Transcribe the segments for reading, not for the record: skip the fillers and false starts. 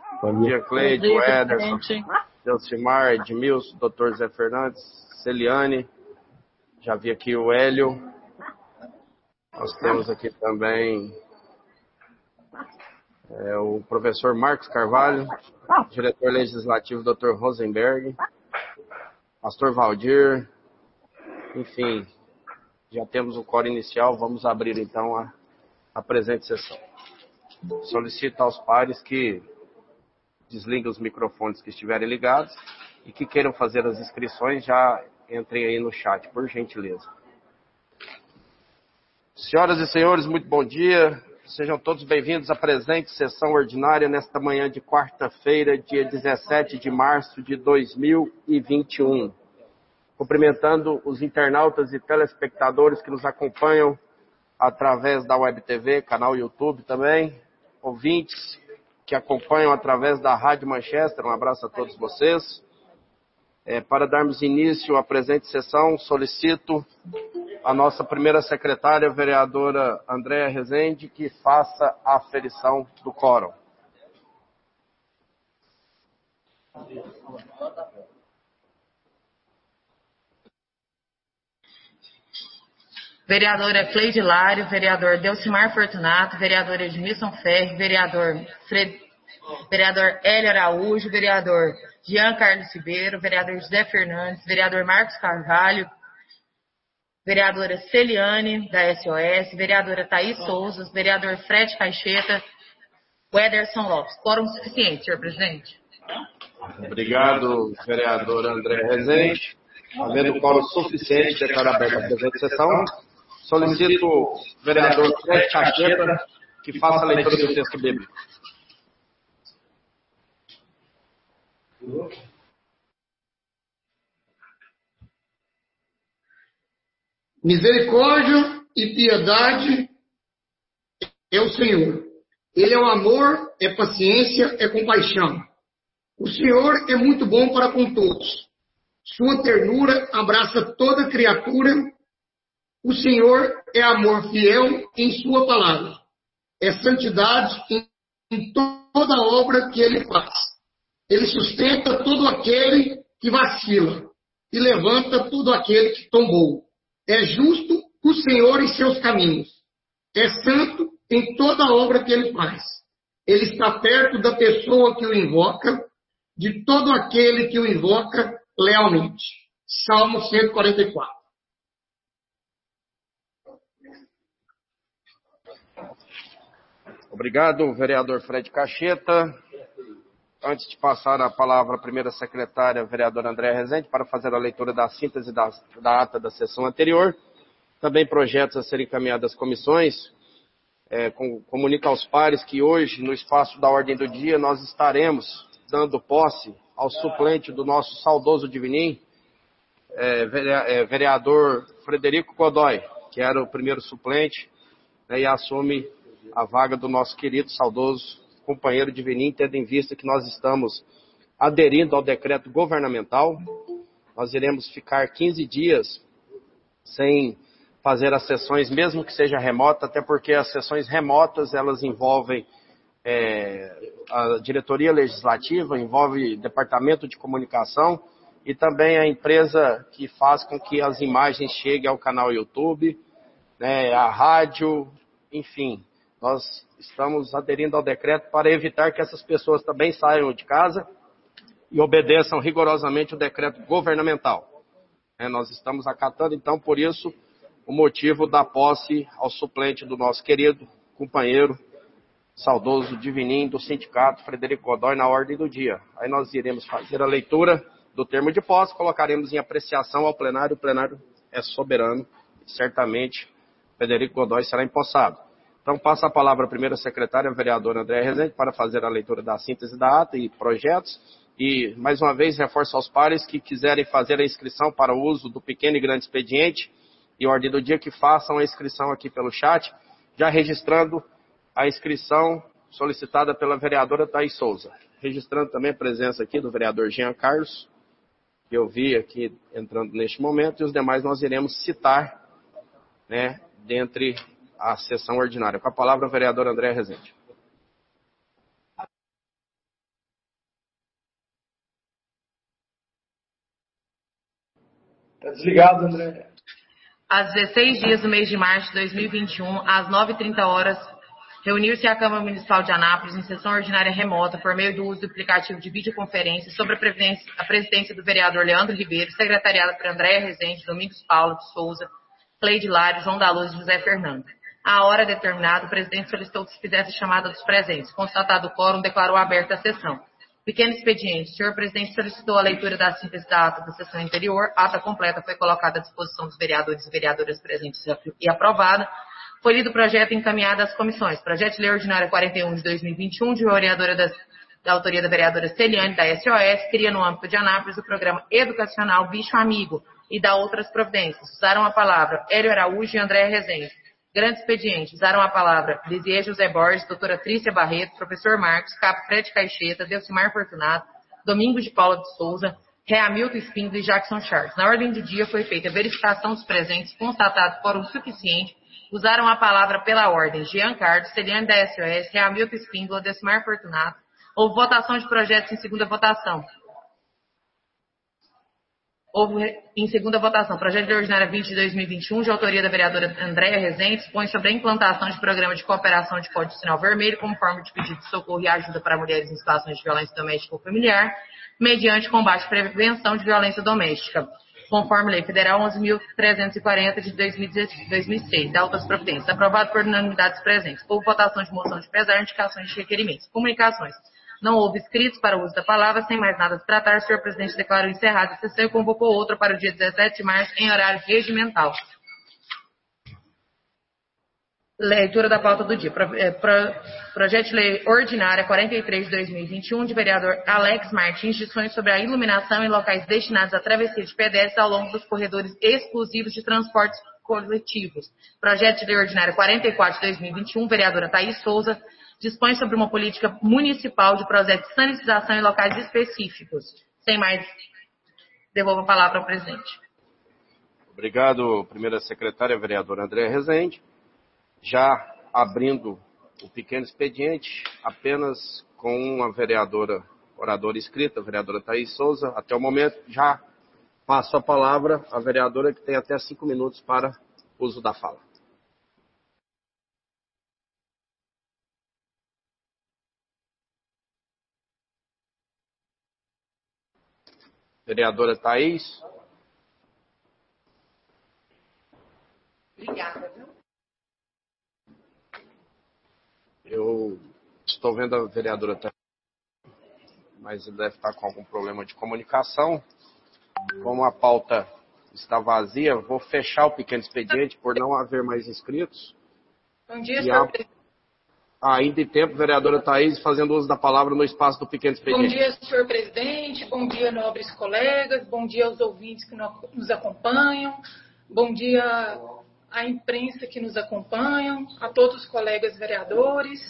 Bom dia, Cleide, Ederson, Delcimar, Edmilson, Dr. Zé Fernandes, Celiane. Já vi aqui o Hélio. Nós temos aqui também o professor Marcos Carvalho, diretor legislativo Dr. Rosenberg, pastor Valdir. Enfim, já temos o coro inicial. Vamos abrir então a presente sessão. Solicito aos pares que desliguem os microfones que estiverem ligados e que queiram fazer as inscrições, já entrem aí no chat, por gentileza. Senhoras e senhores, muito bom dia. Sejam todos bem-vindos à presente sessão ordinária nesta manhã de quarta-feira, dia 17 de março de 2021. Cumprimentando os internautas e telespectadores que nos acompanham através da Web TV, canal YouTube também, ouvintes que acompanham através da Rádio Manchester. Um abraço a todos vocês. Para darmos início à presente sessão, solicito a nossa primeira secretária, a vereadora Andréa Rezende, que faça a aferição do quórum. Vereadora Cleide Lário, vereador Delcimar Fortunato, vereador Edmilson Ferri, vereador Hélio Araújo, vereador Jean Carlos Ribeiro, vereador José Fernandes, vereador Marcos Carvalho, vereadora Celiane, da SOS, vereadora Thaís Souza, vereador Fred Caixeta, o Ederson Lopes. Quórum suficiente, senhor presidente. Obrigado, vereador André Rezende. Havendo quórum suficiente, declaro aberta a presente sessão. Solicito o vereador Fred Caixeta que faça a leitura do texto bíblico. Misericórdia e piedade é o Senhor. Ele é o amor, é paciência, é compaixão. O Senhor é muito bom para com todos. Sua ternura abraça toda criatura. O Senhor é amor fiel em sua palavra. É santidade em toda obra que ele faz. Ele sustenta todo aquele que vacila e levanta todo aquele que tombou. É justo o Senhor em seus caminhos. É santo em toda obra que ele faz. Ele está perto da pessoa que o invoca, de todo aquele que o invoca lealmente. Salmo 144. Obrigado, vereador Fred Caixeta. Antes de passar a palavra à primeira secretária, a vereadora Andréa Rezende, para fazer a leitura da síntese da ata da sessão anterior, também projetos a serem encaminhados às comissões, comunico aos pares que hoje, no espaço da ordem do dia, nós estaremos dando posse ao suplente do nosso saudoso Divinim, vereador Frederico Godoy, que era o primeiro suplente, e assume a vaga do nosso querido, saudoso companheiro Divinim, tendo em vista que nós estamos aderindo ao decreto governamental. Nós iremos ficar 15 dias sem fazer as sessões, mesmo que seja remota, até porque as sessões remotas, elas envolvem a diretoria legislativa, envolve departamento de comunicação e também a empresa que faz com que as imagens cheguem ao canal YouTube, a rádio, enfim. Nós estamos aderindo ao decreto para evitar que essas pessoas também saiam de casa e obedeçam rigorosamente o decreto governamental. Nós estamos acatando, então, por isso, o motivo da posse ao suplente do nosso querido companheiro, saudoso Divinim, do sindicato Frederico Godoy, na ordem do dia. Aí nós iremos fazer a leitura do termo de posse, colocaremos em apreciação ao plenário. O plenário é soberano, certamente Frederico Godoy será empossado. Então, passo a palavra à primeira secretária, a vereadora Andréa Rezende, para fazer a leitura da síntese da ata e projetos. E, mais uma vez, reforço aos pares que quiserem fazer a inscrição para o uso do pequeno e grande expediente e ordem do dia, que façam a inscrição aqui pelo chat, já registrando a inscrição solicitada pela vereadora Thaís Souza. Registrando também a presença aqui do vereador Jean Carlos, que eu vi aqui entrando neste momento, e os demais nós iremos citar, dentre a sessão ordinária. Com a palavra, a vereadora Andréa Rezende. Tá desligado, André. Às 16 dias do mês de março de 2021, às 9h30, reuniu-se a Câmara Municipal de Anápolis em sessão ordinária remota por meio do uso do aplicativo de videoconferência sobre a presidência do vereador Leandro Ribeiro, secretariada por Andréia Rezende, Domingos Paulo de Souza, Cleide Lário, João da Luz e José Fernando. À hora determinada, o presidente solicitou que se fizesse a chamada dos presentes. Constatado o quórum, declarou aberta a sessão. Pequeno expediente. O senhor presidente solicitou a leitura da síntese da ata da sessão anterior. A ata completa foi colocada à disposição dos vereadores e vereadoras presentes e aprovada. Foi lido o projeto e encaminhado às comissões. Projeto de Lei Ordinária 41 de 2021, de vereadora da autoria da vereadora Celiane, da SOS, cria no âmbito de Anápolis o programa educacional Bicho Amigo e dá outras providências. Usaram a palavra Hélio Araújo e Andréia Rezende. Grande expediente. Usaram a palavra Lisier José Borges, doutora Trícia Barreto, professor Marcos, Capo Fred Caixeta, Delcimar Fortunato, Domingos de Paula de Souza, Hamilton Espíndola e Jackson Charles. Na ordem do dia foi feita a verificação dos presentes, constatado quórum suficiente. Usaram a palavra pela ordem Jean Carlos, Celiane da SOS, Hamilton Espíndola, Delcimar Fortunato. Houve votação de projetos em segunda votação. Projeto de Lei Ordinária 20 de 2021, de autoria da vereadora Andréia Rezende, dispõe sobre a implantação de programa de cooperação de Código Sinal Vermelho como forma de pedido de socorro e ajuda para mulheres em situações de violência doméstica ou familiar, mediante combate e prevenção de violência doméstica, conforme Lei Federal 11.340 de 2006, da outras providências, aprovado por unanimidade presentes. Houve votação de moção de pesar, indicações de requerimentos. Comunicações. Não houve inscritos para o uso da palavra. Sem mais nada a se tratar, o senhor presidente declarou encerrada a sessão e convocou outra para o dia 17 de março, em horário regimental. Leitura da pauta do dia. Projeto de Lei Ordinária 43 de 2021, de vereador Alex Martins, dispõe sobre a iluminação em locais destinados a travessia de pedestres ao longo dos corredores exclusivos de transportes coletivos. Projeto de Lei Ordinária 44 de 2021, vereadora Thaís Souza, dispõe sobre uma política municipal de projeto de sanitização em locais específicos. Sem mais, devolvo a palavra ao presidente. Obrigado, primeira secretária, vereadora Andréia Rezende. Já abrindo o pequeno expediente, apenas com uma vereadora, oradora inscrita, a vereadora Thaís Souza. Até o momento, já passo a palavra à vereadora, que tem até 5 minutos para uso da fala. Vereadora Thaís. Obrigada, viu? Eu estou vendo a vereadora Thaís, mas ele deve estar com algum problema de comunicação. Como a pauta está vazia, vou fechar o pequeno expediente por não haver mais inscritos. Bom dia, senhor presidente. Ainda em tempo, vereadora Thaís, fazendo uso da palavra no espaço do pequeno expediente. Bom dia, senhor presidente. Bom dia, nobres colegas. Bom dia aos ouvintes que nos acompanham. Bom dia à imprensa que nos acompanham, a todos os colegas vereadores.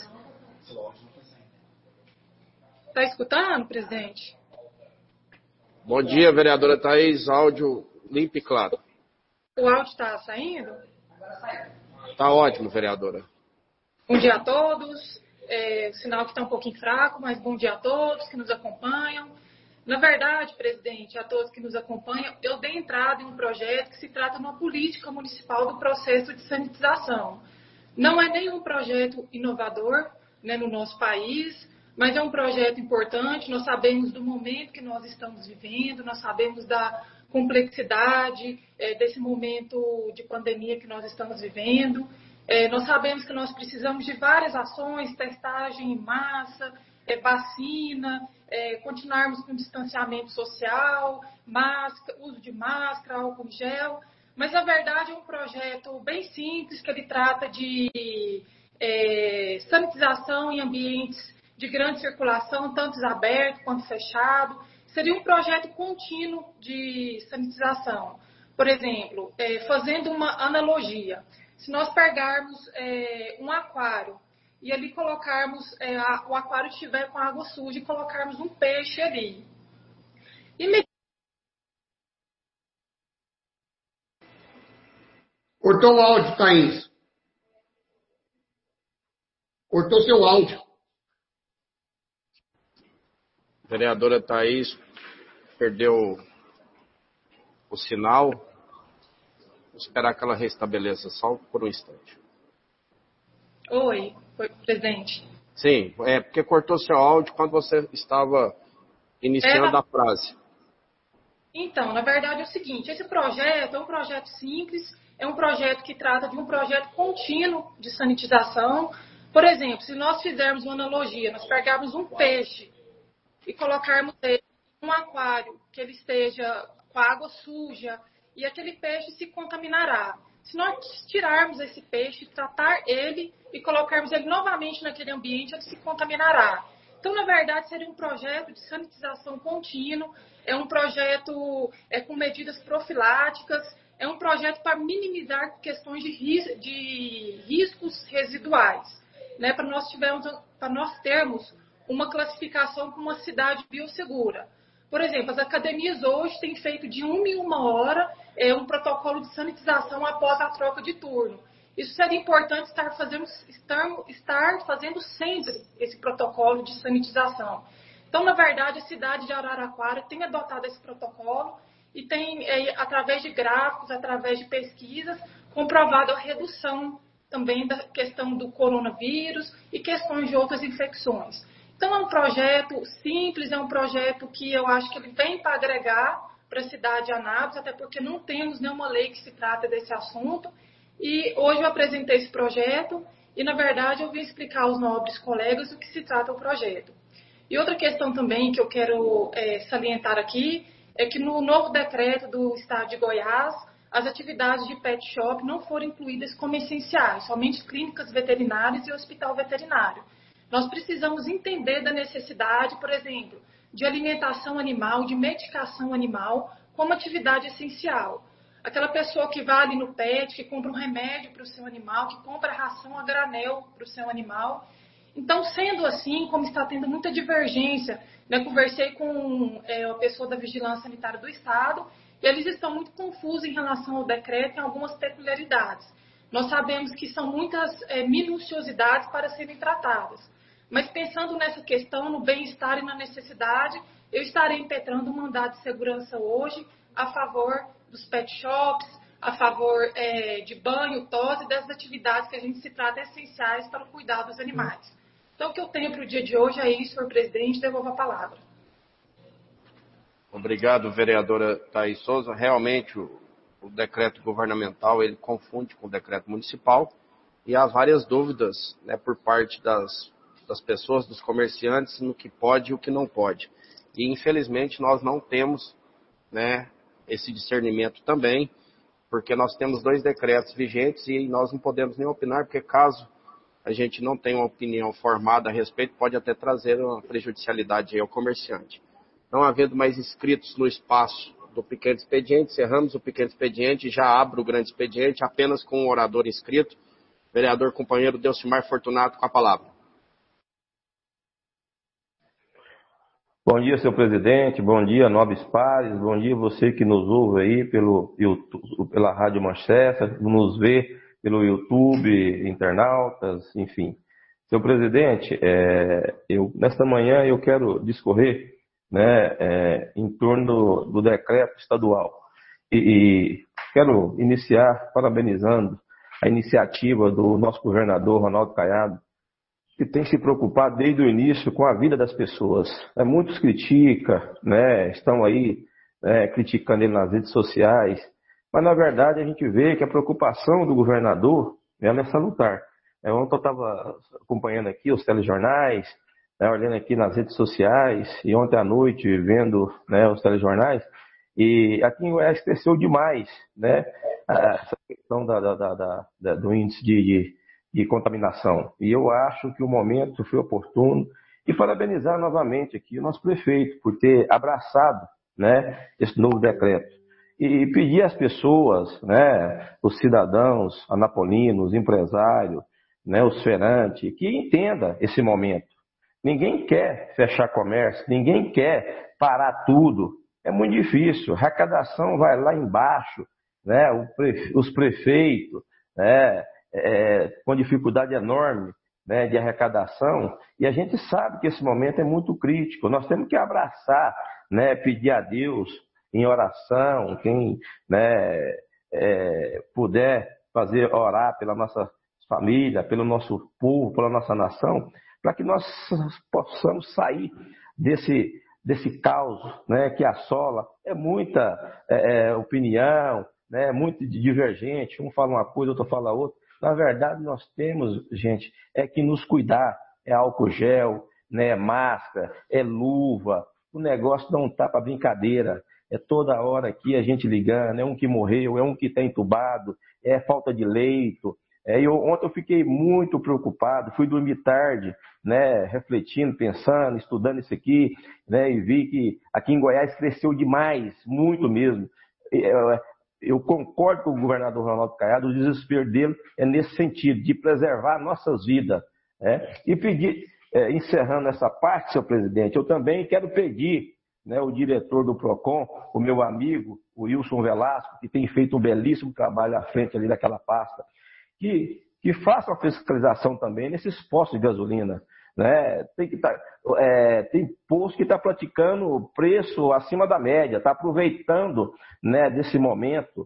Está escutando, presidente? Bom dia, vereadora Thaís. Áudio limpo e claro. O áudio está saindo? Está ótimo, vereadora. Bom dia a todos. O sinal que está um pouquinho fraco, mas bom dia a todos que nos acompanham. Na verdade, presidente, a todos que nos acompanham, eu dei entrada em um projeto que se trata de uma política municipal do processo de sanitização. Não é nenhum projeto inovador, né, no nosso país, mas é um projeto importante. Nós sabemos do momento que nós estamos vivendo, nós sabemos da complexidade desse momento de pandemia que nós estamos vivendo. Nós sabemos que nós precisamos de várias ações, testagem em massa, vacina, continuarmos com distanciamento social, uso de máscara, álcool em gel. Mas, na verdade, é um projeto bem simples, que ele trata de sanitização em ambientes de grande circulação, tanto aberto quanto fechado. Seria um projeto contínuo de sanitização. Por exemplo, fazendo uma analogia, se nós pegarmos um aquário e ali colocarmos, o aquário estiver com água suja e colocarmos um peixe ali. Cortou o áudio, Thaís. Cortou seu áudio. Vereadora Thaís perdeu o sinal. esperar que ela restabeleça só por um instante. Oi, presidente. Sim, porque cortou seu áudio quando você estava iniciando a frase. Então, na verdade é o seguinte, esse projeto é um projeto simples, é um projeto que trata de um projeto contínuo de sanitização. Por exemplo, se nós fizermos uma analogia, nós pegarmos um peixe e colocarmos ele em um aquário que ele esteja com a água suja e aquele peixe se contaminará. Se nós tirarmos esse peixe, tratar ele e colocarmos ele novamente naquele ambiente, ele se contaminará. Então, na verdade, seria um projeto de sanitização contínuo, é um projeto com medidas profiláticas, é um projeto para minimizar questões de riscos residuais, né, para nós termos uma classificação como uma cidade biosegura. Por exemplo, as academias hoje têm feito de 1 em 1 hora um protocolo de sanitização após a troca de turno. Isso seria importante estar fazendo sempre esse protocolo de sanitização. Então, na verdade, a cidade de Araraquara tem adotado esse protocolo e tem, através de gráficos, através de pesquisas, comprovado a redução também da questão do coronavírus e questões de outras infecções. Então, é um projeto simples, é um projeto que eu acho que ele vem para agregar para a cidade de Anápolis, até porque não temos nenhuma lei que se trata desse assunto. E hoje eu apresentei esse projeto e, na verdade, eu vim explicar aos nobres colegas do que se trata o projeto. E outra questão também que eu quero salientar aqui é que no novo decreto do Estado de Goiás, as atividades de pet shop não foram incluídas como essenciais, somente clínicas veterinárias e hospital veterinário. Nós precisamos entender da necessidade, por exemplo, de alimentação animal, de medicação animal, como atividade essencial. Aquela pessoa que vai ali no pet, que compra um remédio para o seu animal, que compra ração a granel para o seu animal. Então, sendo assim, como está tendo muita divergência, né, conversei com a pessoa da Vigilância Sanitária do Estado, e eles estão muito confusos em relação ao decreto em algumas peculiaridades. Nós sabemos que são muitas minuciosidades para serem tratadas. Mas pensando nessa questão, no bem-estar e na necessidade, eu estarei impetrando um mandado de segurança hoje a favor dos pet shops, a favor de banho, tosse e dessas atividades que a gente se trata essenciais para o cuidado dos animais. Então, o que eu tenho para o dia de hoje é isso, senhor presidente, devolvo a palavra. Obrigado, vereadora Thaís Souza. Realmente, o decreto governamental, ele confunde com o decreto municipal e há várias dúvidas, né, por parte das pessoas, dos comerciantes, no que pode e o que não pode. E, infelizmente, nós não temos, né, esse discernimento também, porque nós temos 2 decretos vigentes e nós não podemos nem opinar, porque caso a gente não tenha uma opinião formada a respeito, pode até trazer uma prejudicialidade ao comerciante. Não havendo mais inscritos no espaço do pequeno expediente, encerramos o pequeno expediente e já abro o grande expediente, apenas com um orador inscrito. Vereador companheiro Delcimar Fortunato, com a palavra. Bom dia, senhor presidente, bom dia, nobres pares, bom dia você que nos ouve aí pelo YouTube, pela Rádio Manchester, nos vê pelo YouTube, internautas, enfim. Senhor presidente, nesta manhã eu quero discorrer, né, em torno do decreto estadual e quero iniciar parabenizando a iniciativa do nosso governador Ronaldo Caiado, que tem se preocupado desde o início com a vida das pessoas. Muitos criticam, né, estão aí criticando ele nas redes sociais, mas na verdade a gente vê que a preocupação do governador é salutar. Ontem eu estava acompanhando aqui os telejornais, olhando aqui nas redes sociais, e ontem à noite vendo, né, os telejornais, e aqui em Goiás cresceu demais, né, essa questão do índice de contaminação. E eu acho que o momento foi oportuno. E parabenizar novamente aqui o nosso prefeito por ter abraçado, né, esse novo decreto. E pedir às pessoas, né, os cidadãos anapolinos, os empresários, né, os feirantes, que entenda esse momento. Ninguém quer fechar comércio, ninguém quer parar tudo. É muito difícil. A arrecadação vai lá embaixo, né, os prefeitos, né, com dificuldade enorme, né, de arrecadação, e a gente sabe que esse momento é muito crítico. Nós temos que abraçar, né, pedir a Deus em oração, né, puder orar pela nossa família, pelo nosso povo, pela nossa nação, para que nós possamos sair desse caos, né, que assola. É muita opinião, né, muito divergente, um fala uma coisa, outro fala outra. Na verdade, nós temos, gente, que nos cuidar. É álcool gel, né, é máscara, é luva. O negócio não está para brincadeira. É toda hora aqui a gente ligando, é um que morreu, é um que está entubado, é falta de leito. Ontem eu fiquei muito preocupado, fui dormir tarde, né, refletindo, pensando, estudando isso aqui, né, e vi que aqui em Goiás cresceu demais, muito mesmo. Eu concordo com o governador Ronaldo Caiado, o desespero dele é nesse sentido, de preservar nossas vidas. E pedir, encerrando essa parte, senhor presidente, eu também quero pedir, né, o diretor do PROCON, o meu amigo, o Wilson Velasco, que tem feito um belíssimo trabalho à frente ali daquela pasta, que faça uma fiscalização também nesses postos de gasolina. Né? Tem posto que está praticando preço acima da média, está aproveitando, né, desse momento.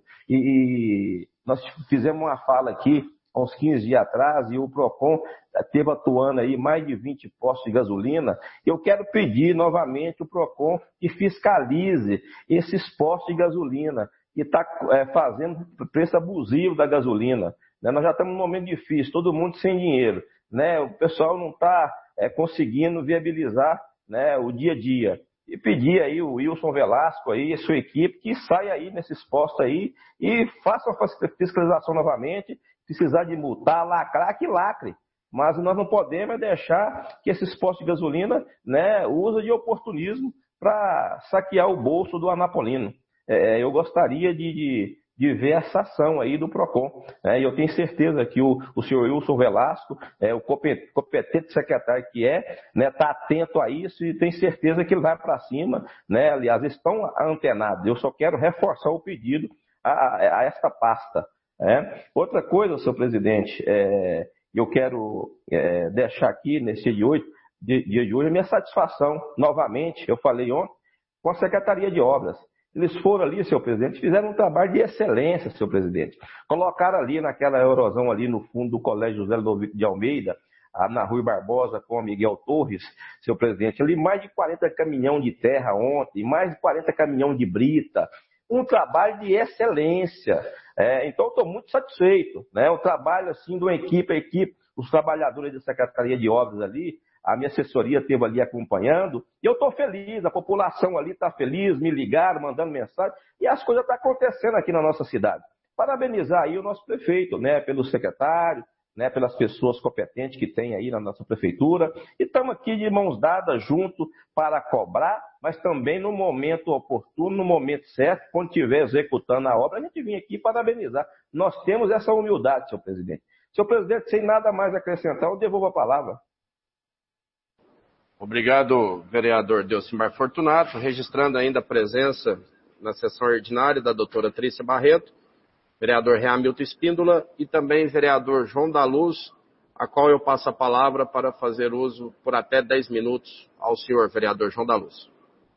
E nós fizemos uma fala aqui há uns 15 dias atrás, e o PROCON esteve atuando aí mais de 20 postos de gasolina. Eu quero pedir novamente o PROCON que fiscalize esses postos de gasolina, que está fazendo preço abusivo da gasolina. Né? Nós já estamos num momento difícil, todo mundo sem dinheiro. Né? O pessoal não está conseguindo viabilizar, né, o dia a dia. E pedir aí o Wilson Velasco aí, a sua equipe, que saia aí nesses postos aí e faça a fiscalização novamente. Precisar de multar, lacrar, que lacre. Mas nós não podemos deixar que esses postos de gasolina, né, usem de oportunismo para saquear o bolso do anapolino. Eu gostaria de ver essa ação aí do PROCON. E eu tenho certeza que o senhor Wilson Velasco, o competente secretário que né, está atento a isso e tem certeza que ele vai para cima. Né? Aliás, eles estão antenados. Eu só quero reforçar o pedido a esta pasta. Outra coisa, senhor presidente, eu quero deixar aqui nesse dia de hoje a minha satisfação, novamente, eu falei ontem, com a Secretaria de Obras. Eles foram ali, senhor presidente, fizeram um trabalho de excelência, senhor presidente. Colocaram ali naquela erosão ali no fundo do Colégio José Ludovico de Almeida, na Rui Barbosa com a Miguel Torres, senhor presidente, ali mais de 40 caminhão de terra ontem, mais de 40 caminhão de brita, um trabalho de excelência. Então, estou muito satisfeito. Né? O trabalho assim, de uma equipe a equipe, os trabalhadores da Secretaria de Obras ali, a minha assessoria esteve ali acompanhando, e eu estou feliz, a população ali está feliz, me ligaram, mandando mensagem, e as coisas estão acontecendo aqui na nossa cidade. Parabenizar aí o nosso prefeito, né, pelo secretário, né, pelas pessoas competentes que tem aí na nossa prefeitura, e estamos aqui de mãos dadas junto para cobrar, mas também no momento oportuno, no momento certo, quando estiver executando a obra, a gente vem aqui parabenizar. Nós temos essa humildade, senhor presidente. Senhor presidente, sem nada mais a acrescentar, eu devolvo a palavra. Obrigado, vereador Delcimar Fortunato, registrando ainda a presença na sessão ordinária da doutora Trícia Barreto, vereador Reamilton Espíndola e também vereador João da Luz, a qual eu passo a palavra para fazer uso por até 10 minutos ao senhor vereador João da Luz.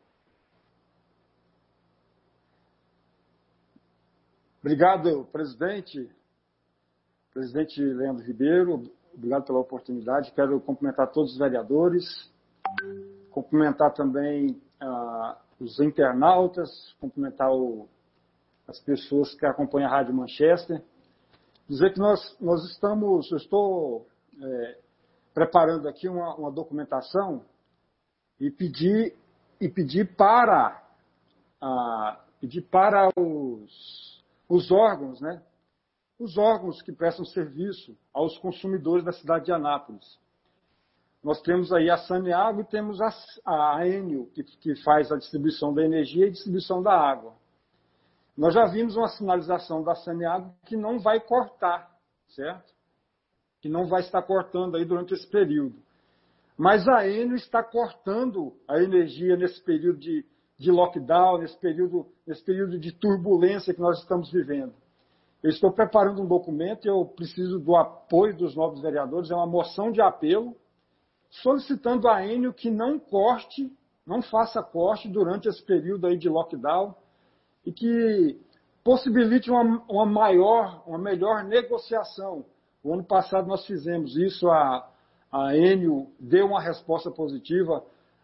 Obrigado, presidente Leandro Ribeiro, obrigado pela oportunidade. Quero cumprimentar todos os vereadores, cumprimentar também os internautas, cumprimentar as pessoas que acompanham a Rádio Manchester. Dizer que eu estou preparando aqui uma documentação e pedir para os órgãos, né? Os órgãos que prestam serviço aos consumidores da cidade de Anápolis. Nós temos aí a Saneago e temos a Enel, que faz a distribuição da energia e distribuição da água. Nós já vimos uma sinalização da Saneago que não vai cortar, certo? Que não vai estar cortando aí durante esse período. Mas a Enel está cortando a energia nesse período de lockdown, nesse período de turbulência que nós estamos vivendo. Eu estou preparando um documento e eu preciso do apoio dos novos vereadores, é uma moção de apelo, solicitando a Enel que não faça corte durante esse período aí de lockdown e que possibilite uma melhor negociação. O ano passado nós fizemos isso, a Enio deu uma resposta positiva,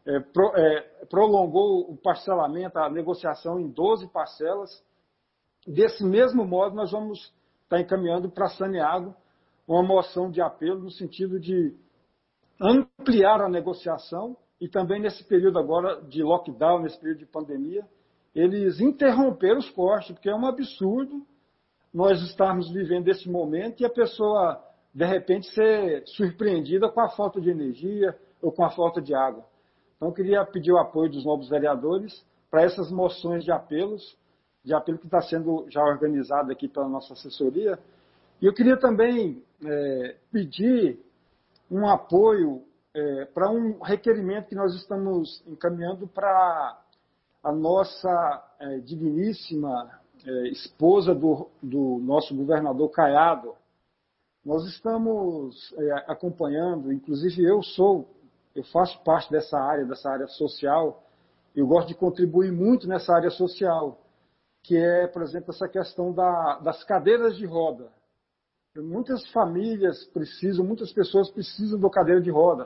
prolongou o parcelamento, a negociação em 12 parcelas. Desse mesmo modo, nós vamos estar encaminhando para a Saneago uma moção de apelo no sentido de ampliar a negociação e também nesse período agora de lockdown, nesse período de pandemia, eles interromperam os cortes, porque é um absurdo nós estarmos vivendo esse momento e a pessoa, de repente, ser surpreendida com a falta de energia ou com a falta de água. Então, eu queria pedir o apoio dos novos vereadores para essas moções de apelo que está sendo já organizado aqui pela nossa assessoria. E eu queria também pedir um apoio para um requerimento que nós estamos encaminhando para a nossa digníssima esposa do nosso governador Caiado. Nós estamos acompanhando, inclusive eu faço parte dessa área social, eu gosto de contribuir muito nessa área social, que é, por exemplo, essa questão das cadeiras de roda. Muitas famílias muitas pessoas precisam da cadeira de roda.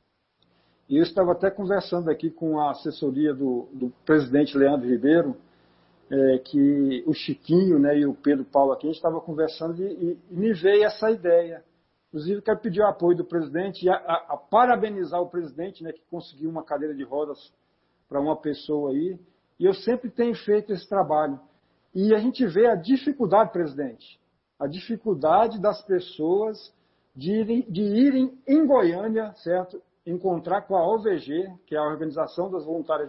E eu estava até conversando aqui com a assessoria do presidente Leandro Ribeiro, que o Chiquinho, né, e o Pedro Paulo aqui, a gente estava conversando e me veio essa ideia. Inclusive, quero pedir o apoio do presidente e a parabenizar o presidente, né, que conseguiu uma cadeira de rodas para uma pessoa aí. E eu sempre tenho feito esse trabalho. E a gente vê a dificuldade, presidente, a dificuldade das pessoas de irem em Goiânia, certo? Encontrar com a OVG, que é a Organização das Voluntárias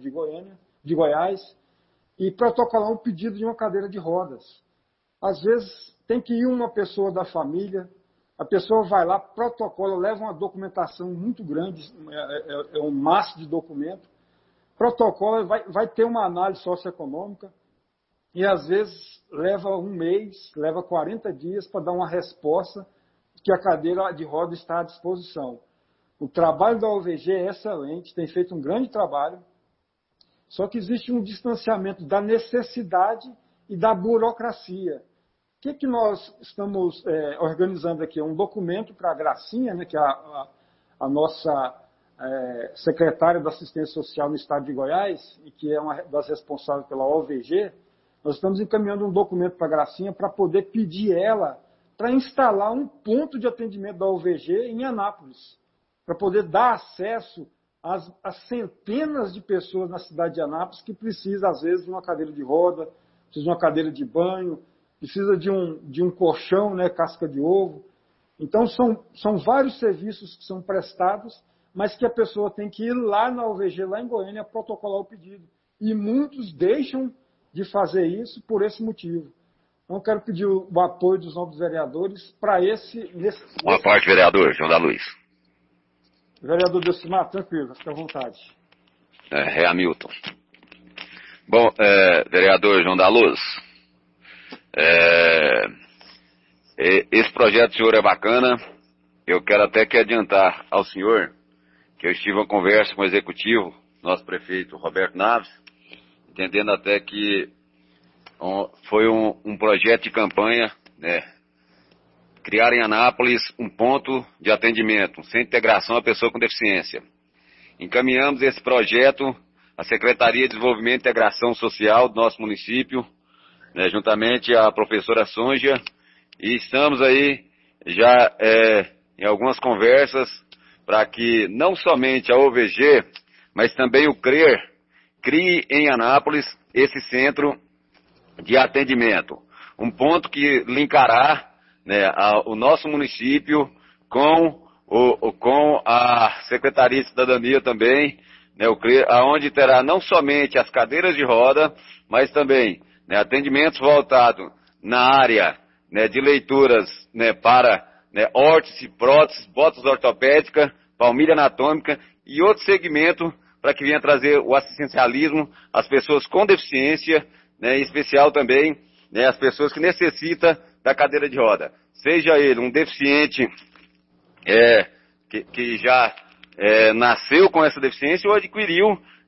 de Goiás, e protocolar um pedido de uma cadeira de rodas. Às vezes tem que ir uma pessoa da família, a pessoa vai lá, protocola, leva uma documentação muito grande, um maço de documento, protocola, vai ter uma análise socioeconômica, e às vezes leva um mês, leva 40 dias para dar uma resposta que a cadeira de roda está à disposição. O trabalho da OVG é excelente, tem feito um grande trabalho, só que existe um distanciamento da necessidade e da burocracia. O que nós estamos organizando aqui? É um documento para a Gracinha, né, que é a nossa secretária da Assistência Social no Estado de Goiás, e que é uma das responsáveis pela OVG. Nós estamos encaminhando um documento para a Gracinha para poder pedir ela para instalar um ponto de atendimento da OVG em Anápolis, para poder dar acesso às centenas de pessoas na cidade de Anápolis que precisam, às vezes, de uma cadeira de roda, precisa de uma cadeira de banho, precisa de um colchão, né, casca de ovo. Então, são vários serviços que são prestados, mas que a pessoa tem que ir lá na OVG, lá em Goiânia, protocolar o pedido. E muitos deixam de fazer isso por esse motivo. Então, quero pedir o apoio dos novos vereadores para Boa parte, vereador João da Luz. Vereador Delcimar, tranquilo, fica à vontade. Hamilton. Bom, vereador João da Luz, esse projeto do senhor é bacana. Eu quero até que adiantar ao senhor que eu estive em conversa com o executivo, nosso prefeito Roberto Naves, entendendo até que foi um projeto de campanha, né, criar em Anápolis um ponto de atendimento, um centro de integração à pessoa com deficiência. Encaminhamos esse projeto à Secretaria de Desenvolvimento e Integração Social do nosso município, né, juntamente à professora Sonja, e estamos aí já em algumas conversas para que não somente a OVG, mas também o CRER crie em Anápolis esse centro de atendimento. Um ponto que linkará, né, o nosso município com a Secretaria de Cidadania também, né, onde terá não somente as cadeiras de roda, mas também, né, atendimentos voltados na área, né, de leituras, né, para, né, órtese, prótese, botas ortopédicas, palmilha anatômica e outro segmento para que venha trazer o assistencialismo às pessoas com deficiência, né, em especial também, né, as pessoas que necessitam da cadeira de roda. Seja ele um deficiente que já nasceu com essa deficiência ou adquiriu,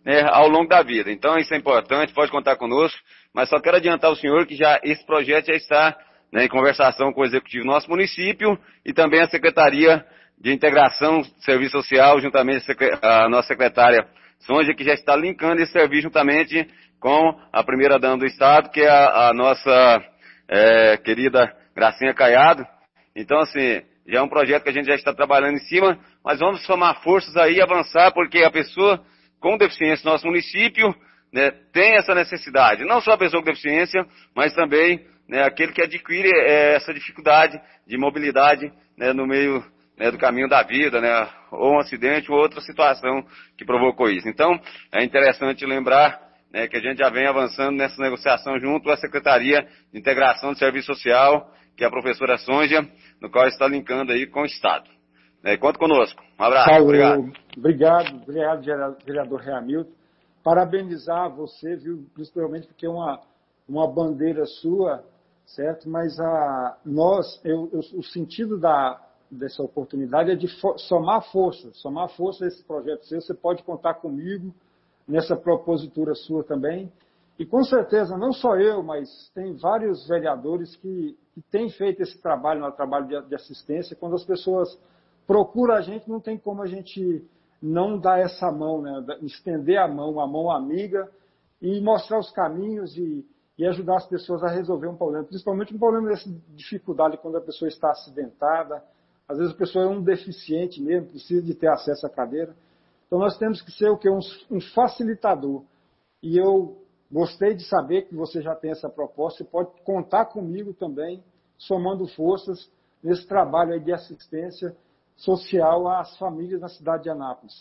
né, ao longo da vida. Então isso é importante, pode contar conosco, mas só quero adiantar ao senhor que já esse projeto já está, né, em conversação com o executivo do nosso município e também a Secretaria de Integração de Serviço Social, juntamente a nossa secretária Sonja, que já está linkando esse serviço juntamente com a primeira-dama do Estado, que é a nossa querida Gracinha Caiado. Então, assim, já é um projeto que a gente já está trabalhando em cima, mas vamos somar forças aí e avançar, porque a pessoa com deficiência no nosso município, né, tem essa necessidade. Não só a pessoa com deficiência, mas também, né, aquele que adquire essa dificuldade de mobilidade, né, no meio, né, do caminho da vida, né, ou um acidente ou outra situação que provocou isso. Então, é interessante lembrar, né, que a gente já vem avançando nessa negociação junto à Secretaria de Integração de Serviço Social, que é a professora Sonja, no qual está linkando aí com o Estado. Conta conosco. Um abraço. Obrigado. Obrigado, vereador Reamilton. Parabenizar você, viu, principalmente porque é uma bandeira sua, certo? Mas o sentido dessa oportunidade é de somar força a esse projeto seu. Você pode contar comigo nessa propositura sua também. E com certeza, não só eu, mas tem vários vereadores que têm feito esse trabalho, de assistência. Quando as pessoas procuram a gente, não tem como a gente não dar essa mão, né? Estender a mão amiga e mostrar os caminhos e ajudar as pessoas a resolver um problema. Principalmente um problema dessa dificuldade quando a pessoa está acidentada. Às vezes a pessoa é um deficiente mesmo, precisa de ter acesso à cadeira. Então nós temos que ser o quê? Um facilitador. E eu gostei de saber que você já tem essa proposta. Você pode contar comigo também, somando forças nesse trabalho aí de assistência social às famílias na cidade de Anápolis.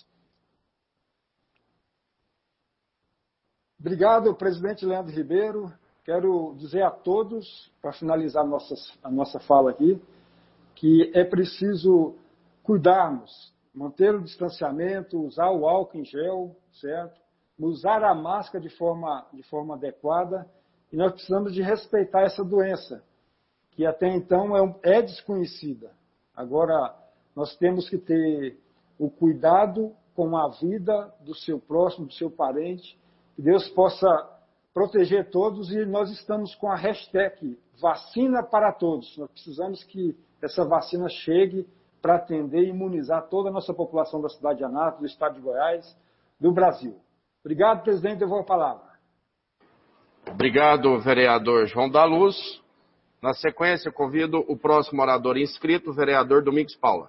Obrigado, presidente Leandro Ribeiro. Quero dizer a todos, para finalizar a nossa fala aqui, que é preciso cuidarmos, manter o distanciamento, usar o álcool em gel, certo? Usar a máscara de forma adequada, e nós precisamos de respeitar essa doença, que até então é desconhecida. Agora, nós temos que ter o cuidado com a vida do seu próximo, do seu parente, que Deus possa proteger todos, e nós estamos com a hashtag vacina para todos. Nós precisamos que essa vacina chegue para atender e imunizar toda a nossa população da cidade de Anápolis, do estado de Goiás, do Brasil. Obrigado, presidente. Eu vou a palavra. Obrigado, vereador João da Luz. Na sequência, convido o próximo orador inscrito, o vereador Domingos Paula.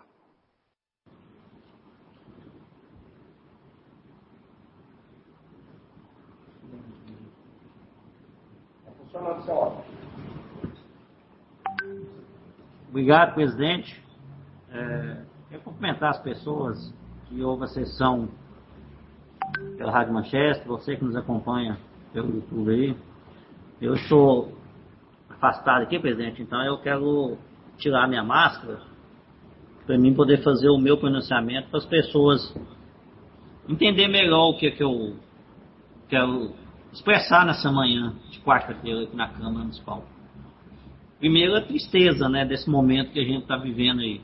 Obrigado, presidente. Quero cumprimentar as pessoas que ouvem a sessão pela Rádio Manchester, você que nos acompanha pelo YouTube aí. Eu estou afastado aqui, presidente, então eu quero tirar a minha máscara para mim poder fazer o meu pronunciamento para as pessoas entender melhor o que eu quero expressar nessa manhã de quarta-feira aqui na Câmara Municipal. Primeiro, a tristeza, né, desse momento que a gente está vivendo aí.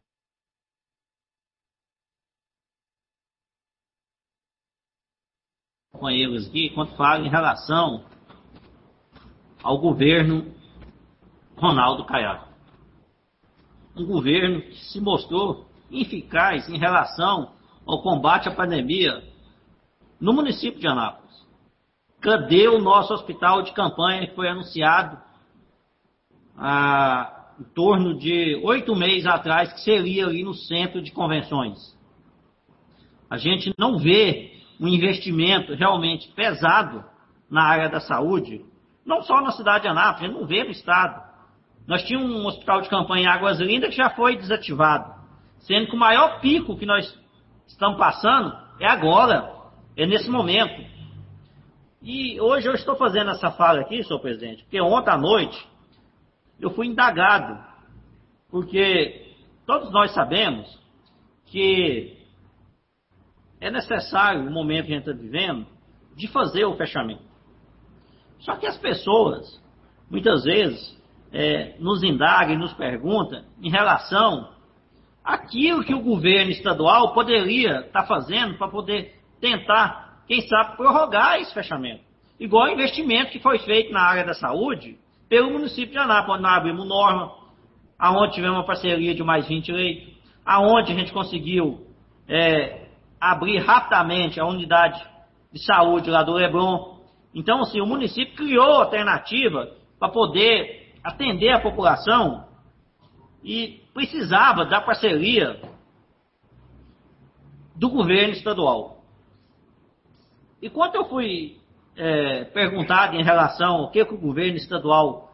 Companheiros aqui, quando falam em relação ao governo Ronaldo Caiado. Um governo que se mostrou ineficaz em relação ao combate à pandemia no município de Anápolis. Cadê o nosso hospital de campanha que foi anunciado há em torno de 8 meses atrás, que seria ali no centro de convenções? A gente não vê um investimento realmente pesado na área da saúde, não só na cidade de Anápolis, a gente não vê no estado. Nós tínhamos um hospital de campanha em Águas Lindas que já foi desativado, sendo que o maior pico que nós estamos passando é agora, é nesse momento. E hoje eu estou fazendo essa fala aqui, senhor presidente, porque ontem à noite eu fui indagado, porque todos nós sabemos que é necessário, no momento que a gente está vivendo, de fazer o fechamento. Só que as pessoas, muitas vezes, nos indagam e nos perguntam em relação àquilo que o governo estadual poderia estar fazendo para poder tentar quem sabe, prorrogar esse fechamento. Igual o investimento que foi feito na área da saúde pelo município de Anápolis, onde nós abrimos norma, aonde tivemos uma parceria de mais 20 leitos, aonde a gente conseguiu abrir rapidamente a unidade de saúde lá do Leblon. Então, assim, o município criou alternativa para poder atender a população e precisava da parceria do governo estadual. E quando eu fui perguntado em relação ao que o governo estadual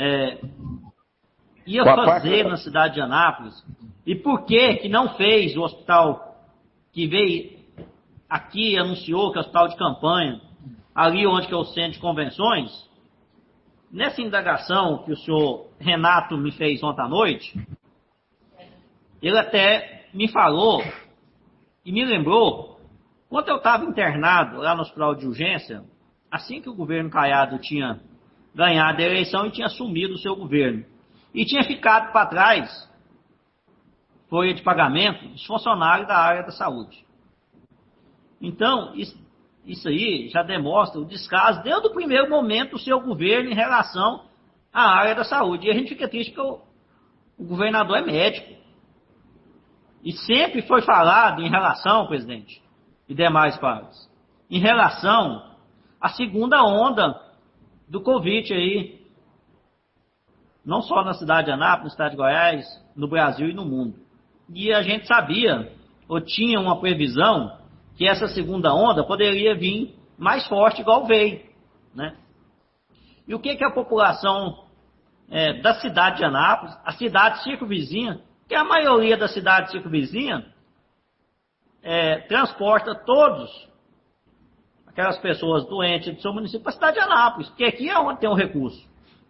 ia fazer na cidade de Anápolis e por que não fez o hospital que veio aqui, anunciou que é o hospital de campanha, ali onde que é o centro de convenções, nessa indagação que o senhor Renato me fez ontem à noite, ele até me falou e me lembrou, quando eu estava internado lá no hospital de urgência, assim que o governo Caiado tinha ganhado a eleição e tinha assumido o seu governo, e tinha ficado para trás folha de pagamento dos funcionários da área da saúde. Então, isso aí já demonstra o descaso desde o primeiro momento do seu governo em relação à área da saúde. E a gente fica triste porque o governador é médico. E sempre foi falado em relação, presidente, e demais pares, em relação à segunda onda do Covid aí, não só na cidade de Anápolis, na cidade de Goiás, no Brasil e no mundo. E a gente sabia, ou tinha uma previsão, que essa segunda onda poderia vir mais forte, igual veio, né? E o que a população da cidade de Anápolis, a cidade circunvizinha, que a maioria da cidade circunvizinha transporta todos aquelas pessoas doentes do seu município para a cidade de Anápolis, porque aqui é onde tem o recurso.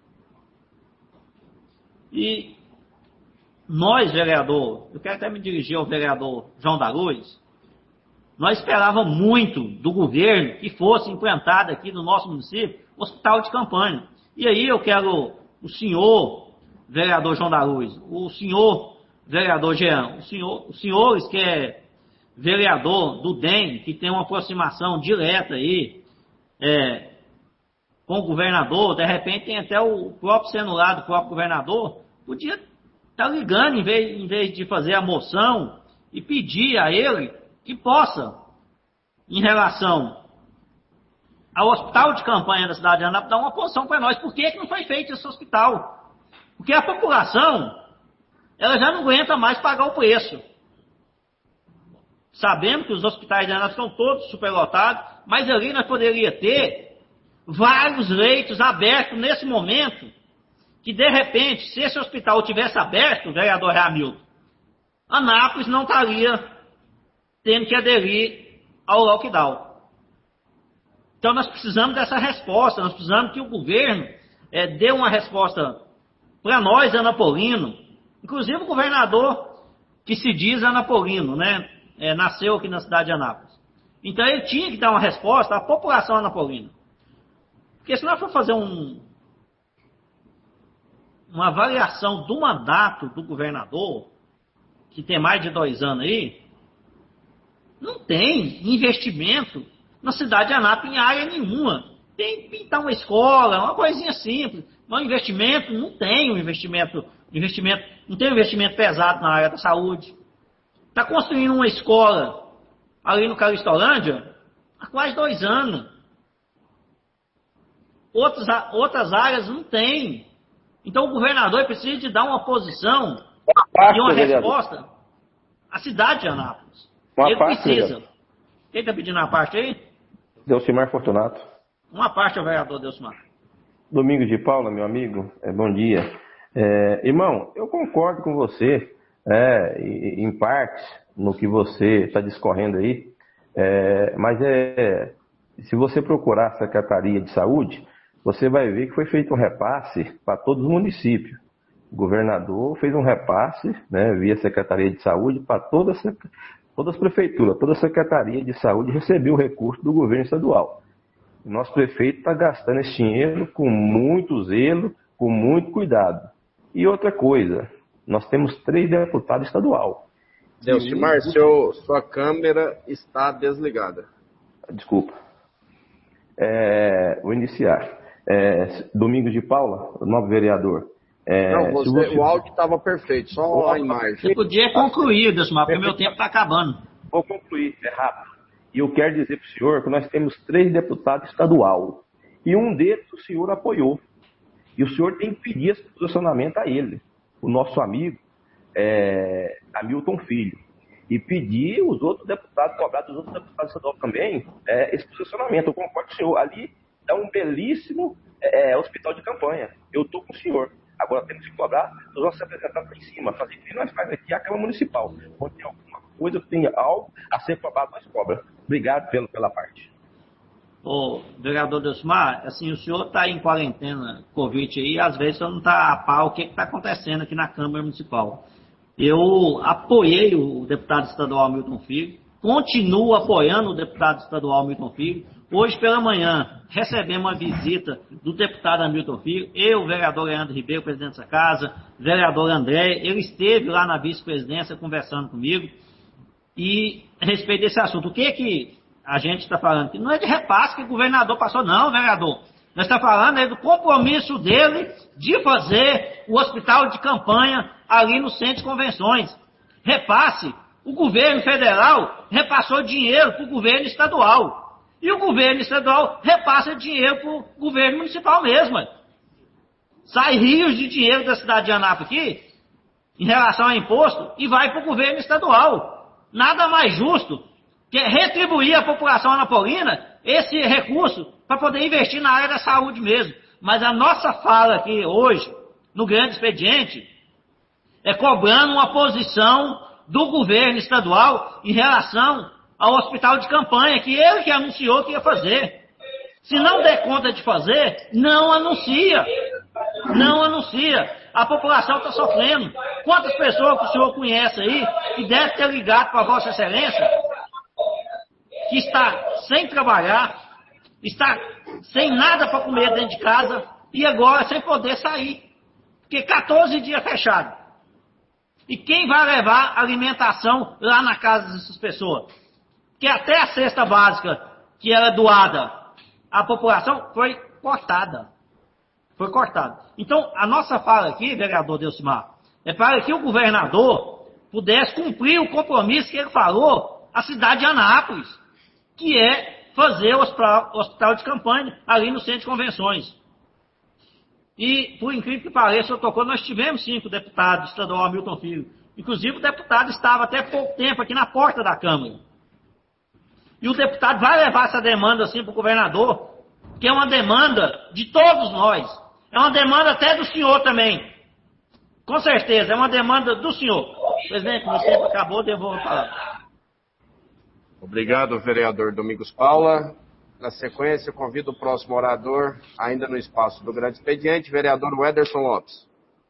E nós, vereador, eu quero até me dirigir ao vereador João da Luz, nós esperávamos muito do governo que fosse implantado aqui no nosso município o hospital de campanha. E aí eu quero o senhor, vereador João da Luz, o senhor, vereador Jean, os senhores que é vereador do DEM, que tem uma aproximação direta aí com o governador, de repente tem até o próprio celular do próprio governador, podia estar ligando em vez de fazer a moção e pedir a ele que possa, em relação ao hospital de campanha da cidade de Anápolis, dar uma posição para nós. Por que não foi feito esse hospital? Porque a população, ela já não aguenta mais pagar o preço. Sabemos que os hospitais de Anápolis estão todos superlotados, mas ali nós poderíamos ter vários leitos abertos nesse momento, que de repente, se esse hospital tivesse aberto, vereador Ramilton, Anápolis não estaria tendo que aderir ao lockdown. Então nós precisamos dessa resposta, nós precisamos que o governo dê uma resposta para nós, anapolino, inclusive o governador que se diz anapolino, né? Nasceu aqui na cidade de Anápolis. Então ele tinha que dar uma resposta à população anapolina. Porque se nós for fazer uma avaliação do mandato do governador, que tem mais de 2 anos aí, não tem investimento na cidade de Anápolis em área nenhuma. Tem que pintar uma escola, uma coisinha simples. Mas investimento, não tem um investimento, não tem um investimento pesado na área da saúde. Está construindo uma escola ali no Calistolândia há quase 2 anos. Outras áreas não tem. Então o governador precisa de dar uma posição e uma resposta à cidade de Anápolis. Ele precisa. Quem está pedindo uma parte aí? Delcimar Fortunato. Uma parte ao vereador Delcimar. Domingos de Paula, meu amigo, bom dia. Irmão, eu concordo com você, em parte, no que você está discorrendo aí, mas se você procurar a Secretaria de Saúde, você vai ver que foi feito um repasse para todos os municípios. O governador fez um repasse, né, via Secretaria de Saúde para todas as prefeituras, toda a Secretaria de Saúde recebeu o recurso do governo estadual. O nosso prefeito está gastando esse dinheiro com muito zelo, com muito cuidado. E outra coisa, nós temos 3 deputados estadual. Delcimar, sua câmera está desligada. Desculpa. Vou iniciar. Domingos de Paula, novo vereador. Não, o áudio estava perfeito, só a imagem. Você podia concluir, Delcimar, porque meu tempo está acabando. Vou concluir, é rápido. E eu quero dizer para o senhor que nós temos 3 deputados estadual. E um deles o senhor apoiou. E o senhor tem que pedir esse posicionamento a ele, o nosso amigo Hamilton Filho. E pedir os outros deputados, cobrar dos outros deputados estaduais também, esse posicionamento. Eu concordo com o senhor. Ali é um belíssimo hospital de campanha. Eu estou com o senhor. Agora temos que cobrar dos nossos representantes lá em cima, fazer o que nós fazemos aqui, a Câmara Municipal. Quando tem alguma coisa que tenha algo a ser cobrado, nós cobra. Obrigado pela parte. Ô, vereador Delcimar, assim, o senhor está em quarentena, Covid aí, e às vezes o senhor não está a par o que está acontecendo aqui na Câmara Municipal. Eu apoiei o deputado estadual Hamilton Filho, continuo apoiando o deputado estadual Hamilton Filho. Hoje pela manhã recebemos uma visita do deputado Hamilton Filho, eu, o vereador Leandro Ribeiro, presidente dessa casa, o vereador André, ele esteve lá na vice-presidência conversando comigo, e a respeito desse assunto, o que a gente está falando? Que não é de repasse que o governador passou, não, vereador. Nós estamos falando do compromisso dele de fazer o hospital de campanha ali no centro de convenções. Repasse. O governo federal repassou dinheiro para o governo estadual. E o governo estadual repassa dinheiro para o governo municipal mesmo. Sai rios de dinheiro da cidade de Anápolis aqui, em relação a imposto, e vai para o governo estadual. Nada mais justo que retribuir à população anapolina esse recurso para poder investir na área da saúde mesmo. Mas a nossa fala aqui hoje, no grande expediente, é cobrando uma posição do governo estadual em relação ao hospital de campanha, que ele que anunciou que ia fazer. Se não der conta de fazer, não anuncia. Não anuncia. A população está sofrendo. Quantas pessoas que o senhor conhece aí, que deve ter ligado para a Vossa Excelência, que está sem trabalhar, está sem nada para comer dentro de casa e agora sem poder sair. Porque 14 dias fechado. E quem vai levar alimentação lá na casa dessas pessoas? Porque até a cesta básica que era doada à população foi cortada. Foi cortada. Então, a nossa fala aqui, vereador Delcimar, é para que o governador pudesse cumprir o compromisso que ele falou à cidade de Anápolis, que é fazer o hospital de campanha ali no centro de convenções. E, por incrível que pareça, nós tivemos 5 deputados estadual Hamilton Filho. Inclusive, o deputado estava até pouco tempo aqui na porta da Câmara. E o deputado vai levar essa demanda assim para o governador, que é uma demanda de todos nós. É uma demanda até do senhor também. Com certeza, é uma demanda do senhor. Presidente, meu tempo acabou, devolvo a palavra. Obrigado, vereador Domingos Paula. Na sequência, eu convido o próximo orador, ainda no espaço do grande expediente, vereador Wederson Lopes.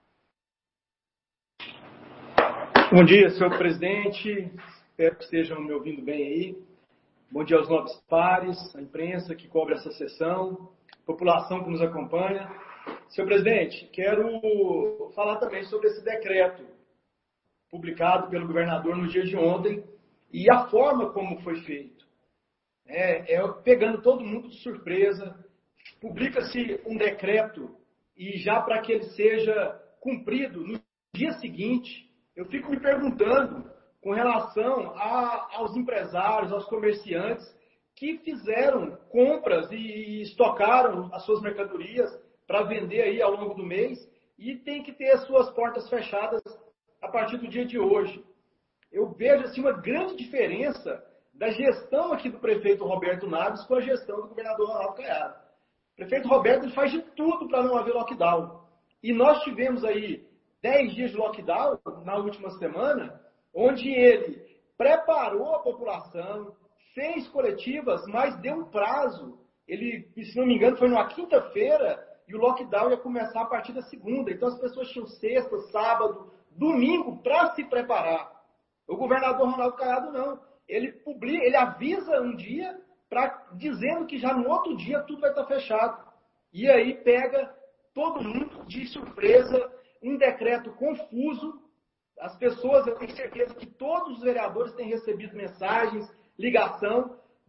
Bom dia, senhor presidente. Espero que estejam me ouvindo bem aí. Bom dia aos nobres pares, à imprensa que cobre essa sessão, população que nos acompanha. Senhor presidente, quero falar também sobre esse decreto publicado pelo governador no dia de ontem e a forma como foi feito. Pegando todo mundo de surpresa, publica-se um decreto e já para que ele seja cumprido no dia seguinte, eu fico me perguntando com relação aos empresários, aos comerciantes que fizeram compras e estocaram as suas mercadorias para vender aí ao longo do mês e tem que ter as suas portas fechadas a partir do dia de hoje. Eu vejo assim, uma grande diferença da gestão aqui do prefeito Roberto Naves com a gestão do governador Ronaldo Caiado. O prefeito Roberto ele faz de tudo para não haver lockdown. E nós tivemos aí 10 dias de lockdown na última semana, onde ele preparou a população, fez coletivas, mas deu um prazo. Ele, se não me engano, foi numa quinta-feira e o lockdown ia começar a partir da segunda. Então as pessoas tinham sexta, sábado, domingo para se preparar. O governador Ronaldo Caiado não. Ele avisa um dia dizendo que já no outro dia tudo vai estar fechado. E aí pega todo mundo de surpresa, um decreto confuso. As pessoas, eu tenho certeza que todos os vereadores têm recebido mensagens, ligação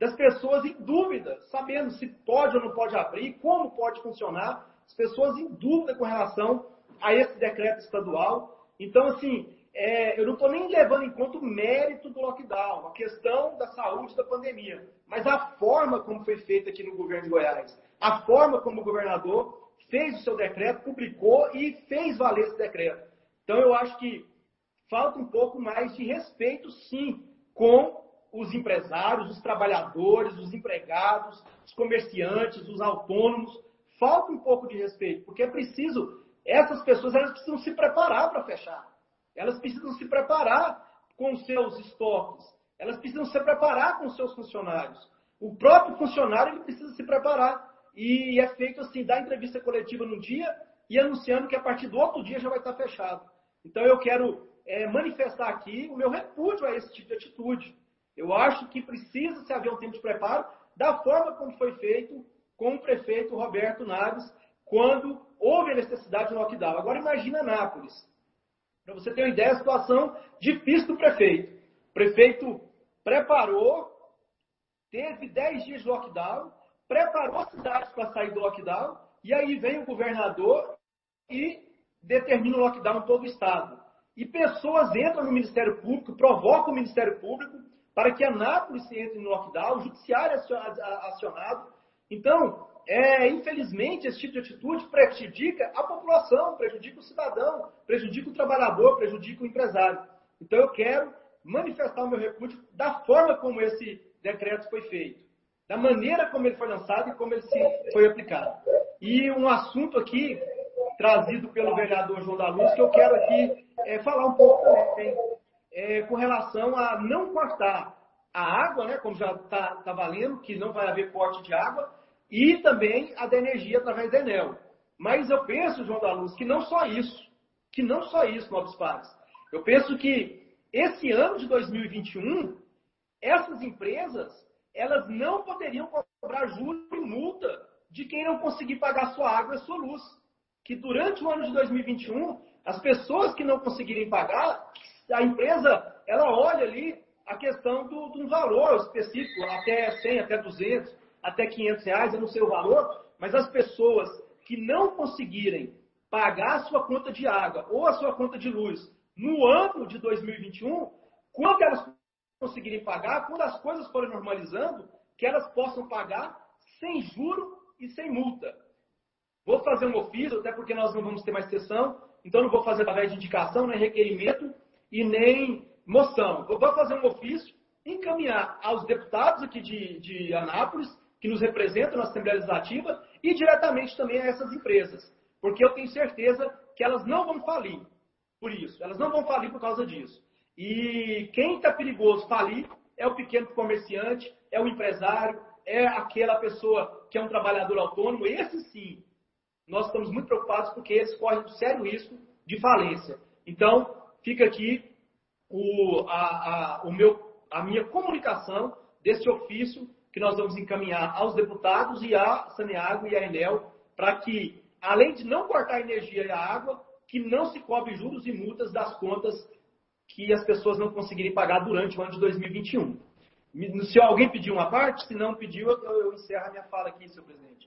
das pessoas em dúvida, sabendo se pode ou não pode abrir, como pode funcionar, as pessoas em dúvida com relação a esse decreto estadual. Então, assim, eu não estou nem levando em conta o mérito do lockdown, a questão da saúde da pandemia, mas a forma como foi feita aqui no governo de Goiás, a forma como o governador fez o seu decreto, publicou e fez valer esse decreto. Então, eu acho que falta um pouco mais de respeito, sim, com os empresários, os trabalhadores, os empregados, os comerciantes, os autônomos. Falta um pouco de respeito, porque é preciso, essas pessoas elas precisam se preparar para fechar. Elas precisam se preparar com os seus estoques. Elas precisam se preparar com os seus funcionários. O próprio funcionário ele precisa se preparar. E é feito assim, dá entrevista coletiva no dia e anunciando que a partir do outro dia já vai estar fechado. Então eu quero manifestar aqui o meu repúdio a esse tipo de atitude. Eu acho que precisa se haver um tempo de preparo da forma como foi feito com o prefeito Roberto Naves quando houve a necessidade de lockdown. Agora imagina Anápolis. Para você ter uma ideia, a situação difícil do prefeito. O prefeito preparou, teve 10 dias de lockdown, preparou a cidade para sair do lockdown, e aí vem o governador e determina o lockdown em todo o estado. E pessoas entram no Ministério Público, provocam o Ministério Público para que Anápolis entre no lockdown, o judiciário acionado. Então, infelizmente, esse tipo de atitude prejudica a população, prejudica o cidadão, prejudica o trabalhador, prejudica o empresário. Então, eu quero manifestar o meu repúdio da forma como esse decreto foi feito, da maneira como ele foi lançado e como ele foi aplicado. E um assunto aqui, trazido pelo vereador João da Luz, que eu quero aqui falar um pouco também, com relação a não cortar a água, né, como já está valendo, que não vai haver corte de água, e também a da energia através da Enel. Mas eu penso, João da Luz, que não só isso, Nobres Pares. Eu penso que esse ano de 2021, essas empresas, elas não poderiam cobrar juros e multa de quem não conseguir pagar sua água e sua luz. Que durante o ano de 2021, as pessoas que não conseguirem pagar, a empresa, ela olha ali a questão do valor específico, até 100, até 200, até 500 reais, eu não sei o valor, mas as pessoas que não conseguirem pagar a sua conta de água ou a sua conta de luz no ano de 2021, quando elas conseguirem pagar, quando as coisas forem normalizando, que elas possam pagar sem juro e sem multa. Vou fazer um ofício, até porque nós não vamos ter mais sessão, então não vou fazer através de indicação, nem requerimento e nem moção. Vou fazer um ofício, encaminhar aos deputados aqui de Anápolis, que nos representam na Assembleia Legislativa, e diretamente também a essas empresas. Porque eu tenho certeza que elas não vão falir por isso. Elas não vão falir por causa disso. E quem está perigoso falir é o pequeno comerciante, é o empresário, é aquela pessoa que é um trabalhador autônomo. Esse sim, nós estamos muito preocupados porque eles correm um sério risco de falência. Então, fica aqui a minha comunicação desse ofício que nós vamos encaminhar aos deputados e à Saneago e à Enel, para que, além de não cortar a energia e a água, que não se cobre juros e multas das contas que as pessoas não conseguirem pagar durante o ano de 2021. Se alguém pediu uma parte, se não pediu, eu encerro a minha fala aqui, senhor presidente.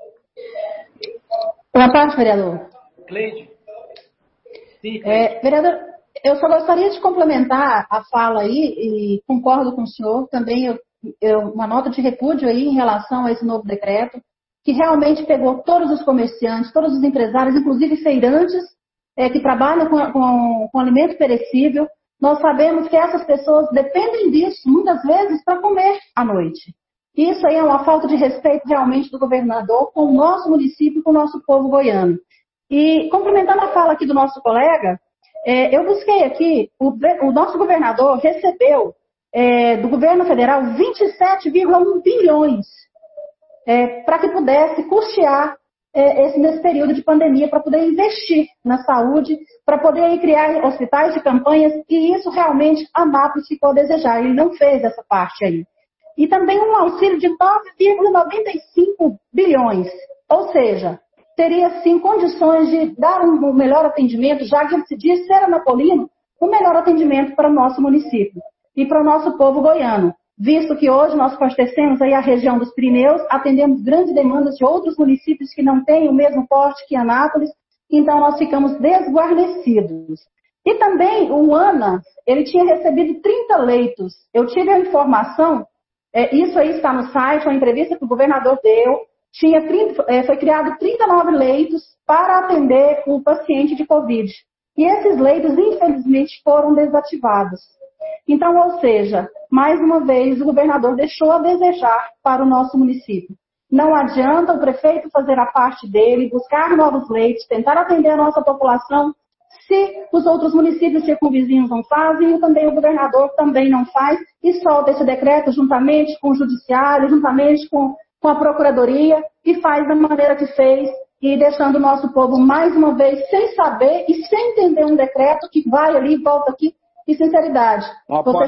Uma parte, vereador. Cleide. Sim, Cleide. Vereador, eu só gostaria de complementar a fala aí, e concordo com o senhor, também uma nota de repúdio aí em relação a esse novo decreto, que realmente pegou todos os comerciantes, todos os empresários, inclusive feirantes, que trabalham com alimento perecível. Nós sabemos que essas pessoas dependem disso, muitas vezes, para comer à noite. Isso aí é uma falta de respeito realmente do governador com o nosso município e com o nosso povo goiano. E, complementando a fala aqui do nosso colega, eu busquei aqui, o nosso governador recebeu do governo federal 27,1 bilhões para que pudesse custear nesse período de pandemia, para poder investir na saúde, para poder criar hospitais de campanhas, e isso realmente Anápolis ficou a desejar, ele não fez essa parte aí. E também um auxílio de 9,95 bilhões, ou seja, teria sim condições de dar um melhor atendimento, já que ele se diz ser anapolino, um melhor atendimento para o nosso município e para o nosso povo goiano. visto que hoje nós abastecemos aí a região dos Pirineus, atendemos grandes demandas de outros municípios que não têm o mesmo porte que Anápolis, então nós ficamos desguarnecidos. E também o ANA, ele tinha recebido 30 leitos. Eu tive a informação, isso aí está no site, uma entrevista que o governador deu, foi criado 39 leitos para atender o paciente de Covid. E esses leitos, infelizmente, foram desativados. Então, ou seja, mais uma vez, o governador deixou a desejar para o nosso município. Não adianta o prefeito fazer a parte dele, buscar novos leitos, tentar atender a nossa população, se os outros municípios circunvizinhos não fazem, e também o governador também não faz, e solta esse decreto juntamente com o judiciário, juntamente com a procuradoria, e faz da maneira que fez, e deixando o nosso povo, mais uma vez, sem saber e sem entender um decreto que vai ali e volta aqui, e sinceridade. O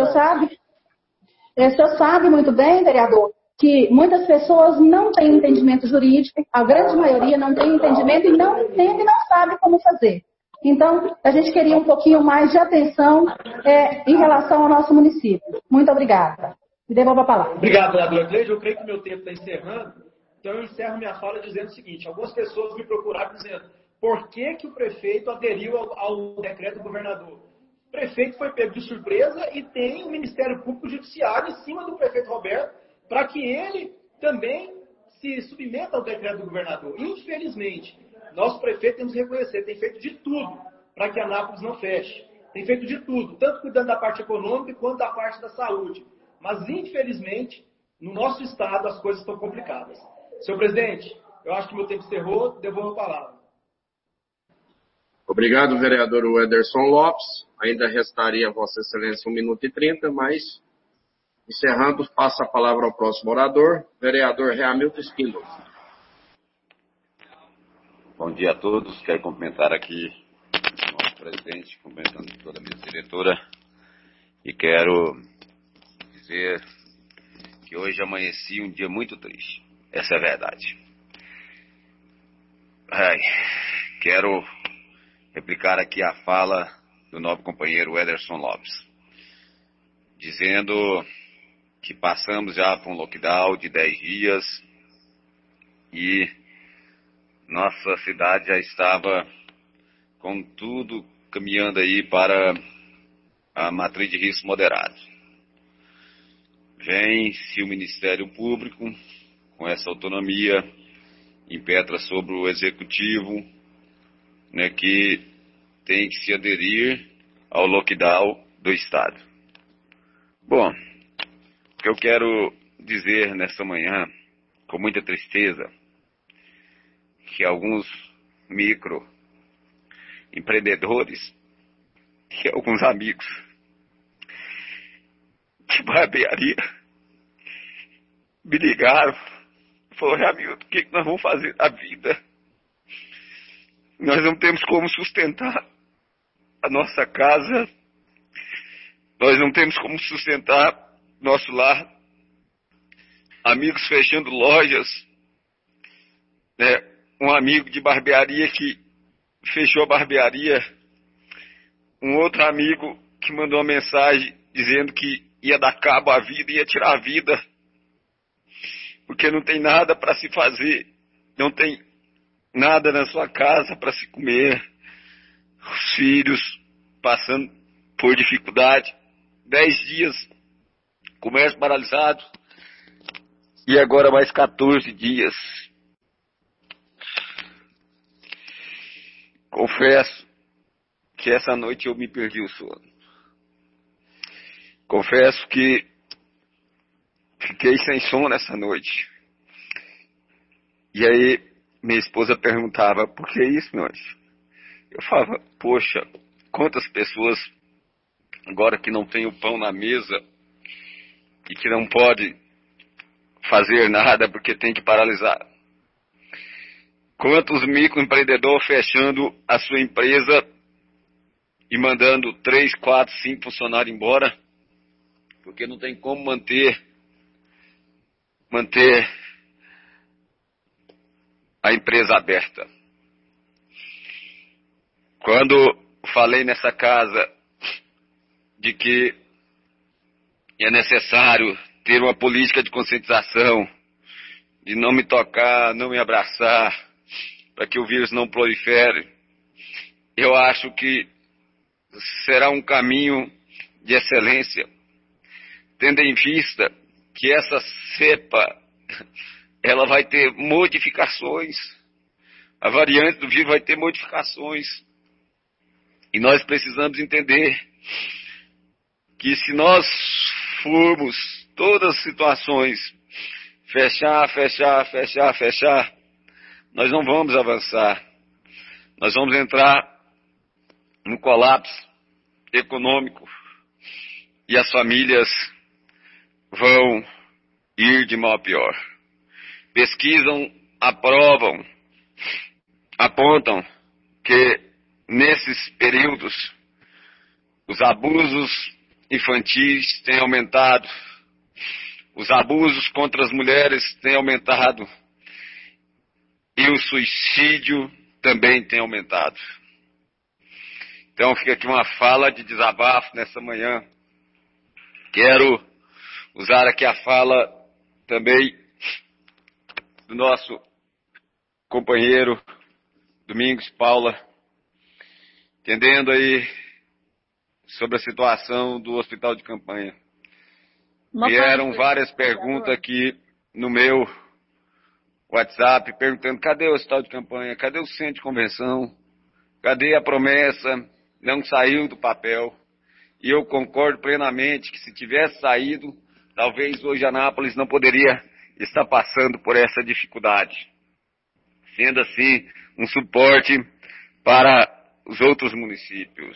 senhor sabe muito bem, vereador, que muitas pessoas não têm entendimento jurídico, a grande maioria não tem entendimento e não entende e não sabe como fazer. Então, a gente queria um pouquinho mais de atenção em relação ao nosso município. Muito obrigada. Me devolvo a palavra. Obrigado, vereadora Cleide. Eu creio que o meu tempo está encerrando, então eu encerro minha fala dizendo o seguinte: algumas pessoas me procuraram dizendo por que o prefeito aderiu ao decreto do governador. O prefeito foi pego de surpresa e tem o Ministério Público Judiciário em cima do prefeito Roberto para que ele também se submeta ao decreto do governador. Infelizmente, nosso prefeito, temos que reconhecer, tem feito de tudo para que Anápolis não feche. Tem feito de tudo, tanto cuidando da parte econômica quanto da parte da saúde. Mas, infelizmente, no nosso estado as coisas estão complicadas. Senhor presidente, eu acho que meu tempo encerrou, devolvo a palavra. Obrigado, vereador Ederson Lopes. Ainda restaria a Vossa Excelência 1 minuto e 30, mas, encerrando, passo a palavra ao próximo orador, vereador Reamilton Espíndola. Bom dia a todos. Quero cumprimentar aqui o nosso presidente, cumprimentando toda a mesa diretora, e quero dizer que hoje amanheci um dia muito triste. Essa é a verdade. Quero replicar aqui a fala do nobre companheiro Ederson Lopes, dizendo que passamos já por um lockdown de 10 dias e nossa cidade já estava com tudo caminhando aí para a matriz de risco moderado. Vem-se o Ministério Público, com essa autonomia, impetra sobre o Executivo, né, que tem que se aderir ao lockdown do Estado. Bom, o que eu quero dizer nesta manhã, com muita tristeza, que alguns microempreendedores e alguns amigos de barbearia me ligaram e falaram: Hamilton, o que nós vamos fazer da vida? Nós não temos como sustentar a nossa casa, nós não temos como sustentar nosso lar. Amigos fechando lojas, né? Um amigo de barbearia que fechou a barbearia, um outro amigo que mandou uma mensagem dizendo que ia dar cabo à vida, ia tirar a vida, porque não tem nada para se fazer, não tem nada na sua casa para se comer, os filhos passando por dificuldade, 10 dias, comércio paralisado, e agora mais 14 dias. Confesso que essa noite eu me perdi o sono. Confesso que fiquei sem sono essa noite. E aí minha esposa perguntava: por que isso, meu anjo? Eu falava: poxa, quantas pessoas agora que não tem o pão na mesa e que não pode fazer nada porque tem que paralisar. Quantos microempreendedores fechando a sua empresa e mandando 3, 4, 5 funcionários embora, porque não tem como manter a empresa aberta. Quando falei nessa casa de que E é necessário ter uma política de conscientização, de não me tocar, não me abraçar, para que o vírus não prolifere. Eu acho que será um caminho de excelência, tendo em vista que essa cepa, ela vai ter modificações, a variante do vírus vai ter modificações, e nós precisamos entender que se nós formos todas as situações, fechar, nós não vamos avançar, nós vamos entrar no colapso econômico, e as famílias vão ir de mal a pior. Pesquisam, aprovam, apontam que nesses períodos os abusos infantis têm aumentado, os abusos contra as mulheres têm aumentado e o suicídio também tem aumentado. Então fica aqui uma fala de desabafo nessa manhã. Quero usar aqui a fala também do nosso companheiro Domingos Paula, entendendo aí sobre a situação do hospital de campanha. Vieram várias perguntas aqui no meu WhatsApp, perguntando cadê o hospital de campanha, cadê o centro de convenção, cadê a promessa, não saiu do papel. E eu concordo plenamente que se tivesse saído, talvez hoje Anápolis não poderia estar passando por essa dificuldade. Sendo assim, um suporte para os outros municípios.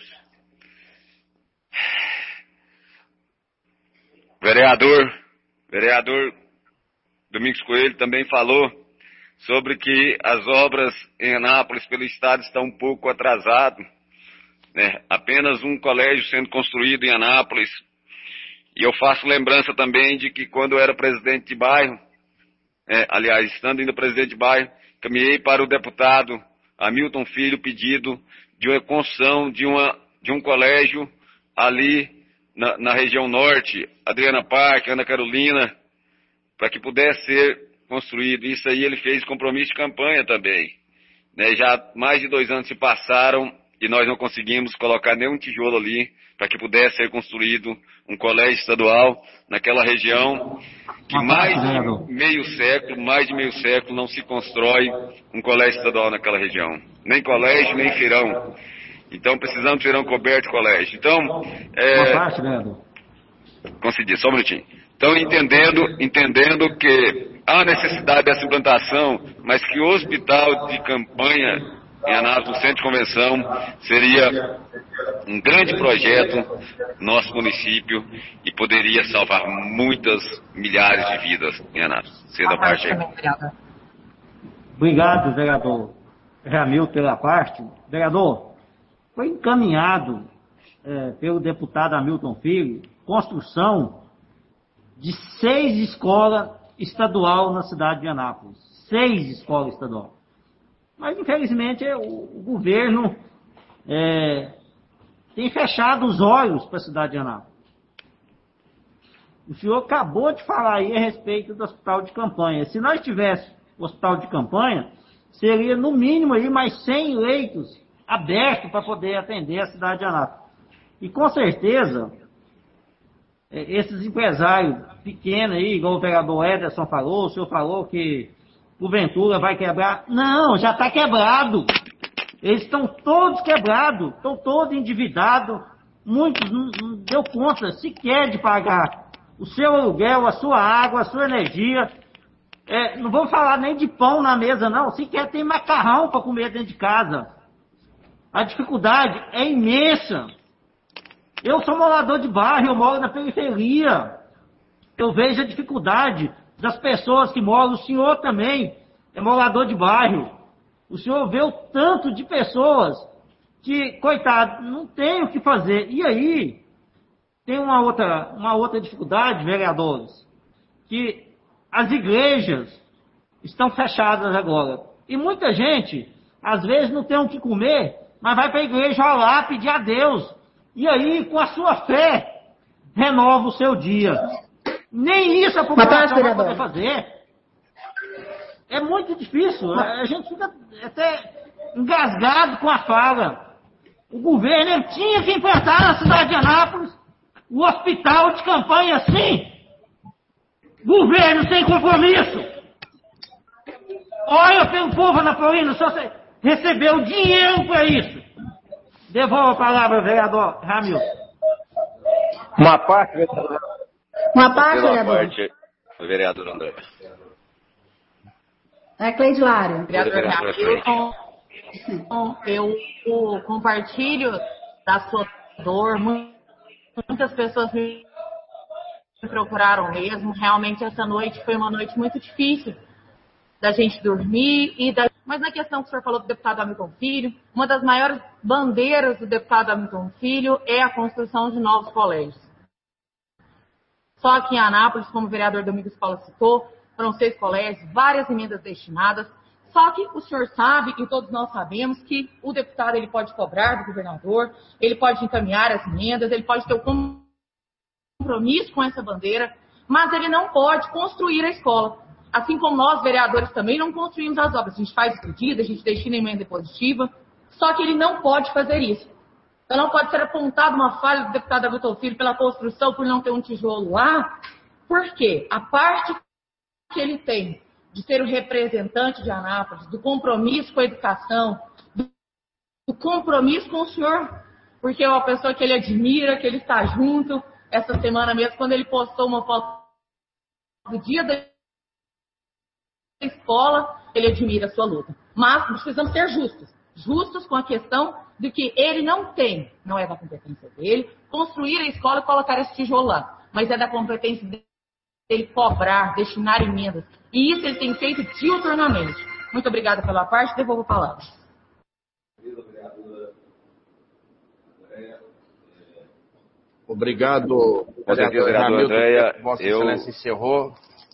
Vereador Domingos Coelho também falou sobre que as obras em Anápolis pelo Estado estão um pouco atrasadas. Apenas um colégio sendo construído em Anápolis. E eu faço lembrança também de que quando eu era presidente de bairro, estando ainda presidente de bairro, caminhei para o deputado Hamilton Filho pedido de uma construção de um colégio ali na região norte, Adriana Parque, Ana Carolina, para que pudesse ser construído. Isso aí ele fez compromisso de campanha também. Já mais de 2 anos se passaram e nós não conseguimos colocar nenhum tijolo ali para que pudesse ser construído um colégio estadual naquela região que mais de meio século não se constrói um colégio estadual naquela região. Nem colégio, nem feirão. Então precisamos de feirão coberto de colégio. Então, consegui, só um minutinho. Então, entendendo que há necessidade dessa implantação, mas que o hospital de campanha em Anápolis, no centro de convenção, seria um grande projeto no nosso município e poderia salvar muitas milhares de vidas em Anápolis. Cedo a parte aí. Obrigado, vereador Ramil, pela parte. Vereador, foi encaminhado pelo deputado Hamilton Filho construção de 6 escolas estaduais na cidade de Anápolis. 6 escolas estaduais. Mas, infelizmente, o governo tem fechado os olhos para a cidade de Anápolis. O senhor acabou de falar aí a respeito do hospital de campanha. Se nós tivéssemos o hospital de campanha, seria no mínimo aí mais 100 leitos abertos para poder atender a cidade de Anápolis. E com certeza, esses empresários pequenos aí, igual o vereador Ederson falou, o senhor falou que porventura vai quebrar. Não, já está quebrado. Eles estão todos quebrados, estão todos endividados. Muitos não deu conta sequer de pagar o seu aluguel, a sua água, a sua energia. Não vou falar nem de pão na mesa, não. Sequer tem macarrão para comer dentro de casa. A dificuldade é imensa. Eu sou morador de bairro, eu moro na periferia. Eu vejo a dificuldade das pessoas que moram. O senhor também é morador de bairro. O senhor vê o tanto de pessoas que, coitado, não tem o que fazer. E aí, tem uma outra dificuldade, vereadores, que as igrejas estão fechadas agora. E muita gente, às vezes, não tem o que comer, mas vai para a igreja orar, pedir a Deus. E aí, com a sua fé, renova o seu dia. Nem isso a população vai poder fazer. É muito difícil. A gente fica até engasgado com a fala. O governo ele tinha que implantar na cidade de Anápolis o hospital de campanha, sim. Governo sem compromisso. Olha pelo povo anapolino, só você recebeu dinheiro para isso. Devolvo a palavra, vereador Ramil. Uma parte, vereador. Uma parte, Pela vereador. parte, o vereador André. Cleide Lário. Vereador Ramil, eu compartilho da sua dor. Muitas pessoas me procuraram mesmo. Realmente essa noite foi uma noite muito difícil da gente dormir. Mas na questão que o senhor falou do deputado Hamilton Filho, uma das maiores bandeiras do deputado Hamilton Filho é a construção de novos colégios. Só aqui em Anápolis, como o vereador Domingos Paulo citou, foram 6 colégios, várias emendas destinadas. Só que o senhor sabe, e todos nós sabemos, que o deputado ele pode cobrar do governador, ele pode encaminhar as emendas, ele pode ter o compromisso com essa bandeira, mas ele não pode construir a escola. Assim como nós, vereadores, também não construímos as obras. A gente faz pedido, a gente destina emenda positiva, só que ele não pode fazer isso. Então não pode ser apontada uma falha do deputado Hamilton Filho pela construção, por não ter um tijolo lá. Por quê? A parte que ele tem de ser o representante de Anápolis, do compromisso com a educação, do compromisso com o senhor, porque é uma pessoa que ele admira, que ele está junto. Essa semana mesmo, quando ele postou uma foto do dia da escola, ele admira a sua luta. Mas precisamos ser justos com a questão de que ele não tem, não é da competência dele, construir a escola e colocar esse tijolo lá, mas é da competência dele cobrar, destinar emendas. E isso ele tem feito diuturnamente. Muito obrigada pela parte, devolvo a palavra. Obrigado, vereador Hamilton. Vossa Excelência encerrou.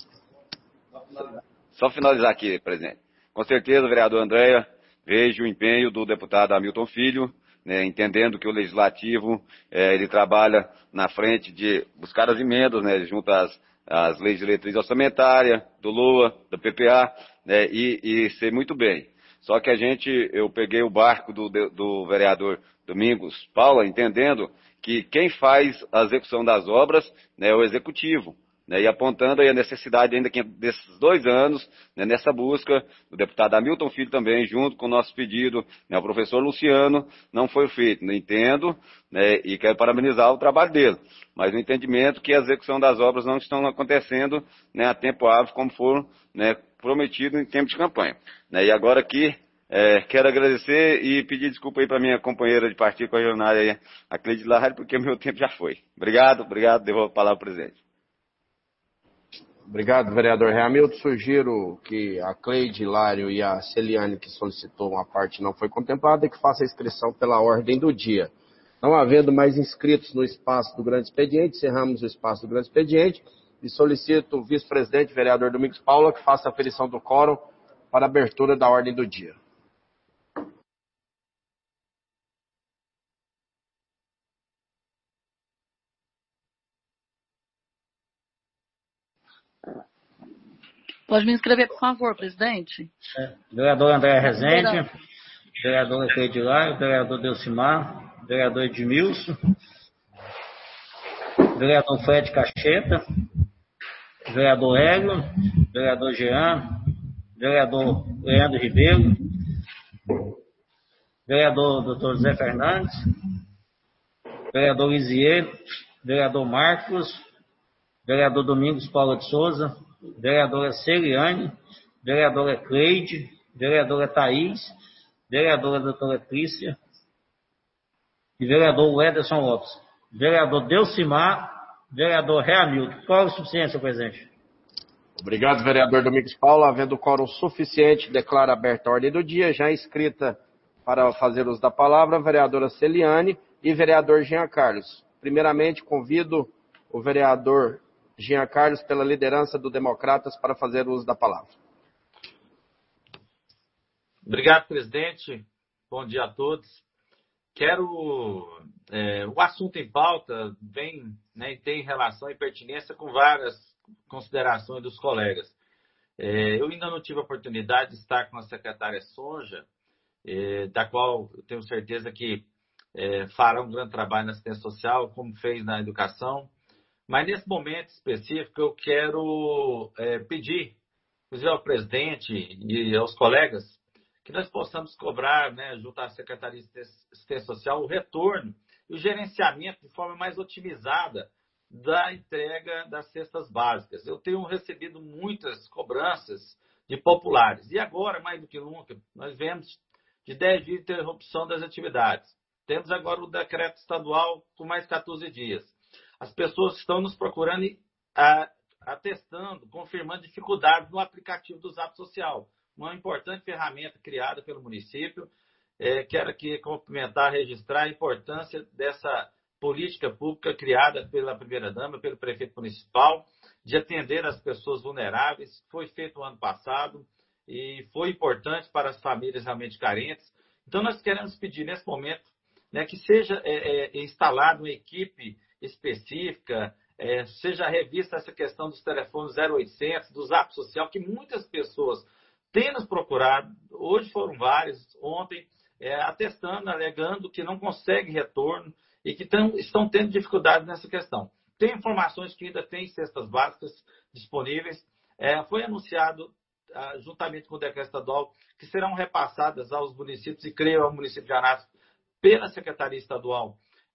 Só finalizar aqui, presidente. Com certeza, vereador Andréia, vejo o empenho do deputado Hamilton Filho, né, entendendo que o Legislativo ele trabalha na frente de buscar as emendas, né, junto às leis de diretriz orçamentária, do LOA, do PPA, né, e sei muito bem. Só que eu peguei o barco do vereador Domingos Paula, entendendo que quem faz a execução das obras, né, é o Executivo. E apontando aí a necessidade ainda desses 2 anos, né, nessa busca, o deputado Hamilton Filho também, junto com o nosso pedido, né, o professor Luciano, não foi feito. Não entendo, né, e quero parabenizar o trabalho dele, mas o entendimento que a execução das obras não estão acontecendo, né, a tempo hábil, como foram, né, prometido em tempo de campanha. E agora aqui, quero agradecer e pedir desculpa aí para minha companheira de partido correligionária, a Cleide Lário, porque o meu tempo já foi. Obrigado, devolvo a palavra ao presidente. Obrigado, vereador Hamilton. Sugiro que a Cleide Lário e a Celiane, que solicitou uma parte não foi contemplada, que faça a inscrição pela ordem do dia. Não havendo mais inscritos no espaço do grande expediente, encerramos o espaço do grande expediente e solicito o vice-presidente, vereador Domingos Paula, que faça a aferição do quórum para a abertura da ordem do dia. Pode me inscrever, por favor, presidente? Vereador André Rezende, vereador Cleide Lário, vereador Delcimar, vereador Edmilson, vereador Fred Cacheta, vereador Hélio, vereador Jean, vereador Leandro Ribeiro, vereador Dr. José Fernandes, vereador Isier, vereador Marcos, vereador Domingos Paulo de Souza, vereadora Celiane, vereadora Cleide, vereadora Thaís, vereadora doutora Trícia e vereador Wederson Lopes. Vereador Delcimar, vereador Hamilton. Qual é o suficiente, senhor presidente? Obrigado, vereador Domingos Paulo. Havendo quórum suficiente, declaro aberta a ordem do dia. Já inscrita para fazer uso da palavra, a vereadora Celiane e vereador Jean Carlos. Primeiramente, convido o vereador Jean Carlos, pela liderança do Democratas, para fazer uso da palavra. Obrigado, presidente. Bom dia a todos. Quero o assunto em pauta vem, né, e tem relação e pertinência com várias considerações dos colegas. Eu ainda não tive a oportunidade de estar com a secretária Sonja, da qual eu tenho certeza que fará um grande trabalho na assistência social, como fez na educação. Mas nesse momento específico eu quero pedir, inclusive ao presidente e aos colegas, que nós possamos cobrar, né, junto à Secretaria de Assistência Social, o retorno e o gerenciamento de forma mais otimizada da entrega das cestas básicas. Eu tenho recebido muitas cobranças de populares. E agora, mais do que nunca, nós vemos de 10 dias de interrupção das atividades. Temos agora o decreto estadual com mais 14 dias. As pessoas estão nos procurando e atestando, confirmando dificuldades no aplicativo do Zap Social, uma importante ferramenta criada pelo município. Quero aqui cumprimentar, registrar a importância dessa política pública criada pela primeira-dama, pelo prefeito municipal, de atender as pessoas vulneráveis. Foi feito no ano passado e foi importante para as famílias realmente carentes. Então, nós queremos pedir, nesse momento, né, que seja instalada uma equipe específica, seja revista essa questão dos telefones 0800, do Zap Social, que muitas pessoas têm nos procurado, hoje foram vários, ontem, atestando, alegando que não conseguem retorno e que estão tendo dificuldades nessa questão. Tem informações que ainda tem cestas básicas disponíveis. Foi anunciado, juntamente com o decreto estadual, que serão repassadas aos municípios, e creio ao município de Anápolis, pela Secretaria Estadual,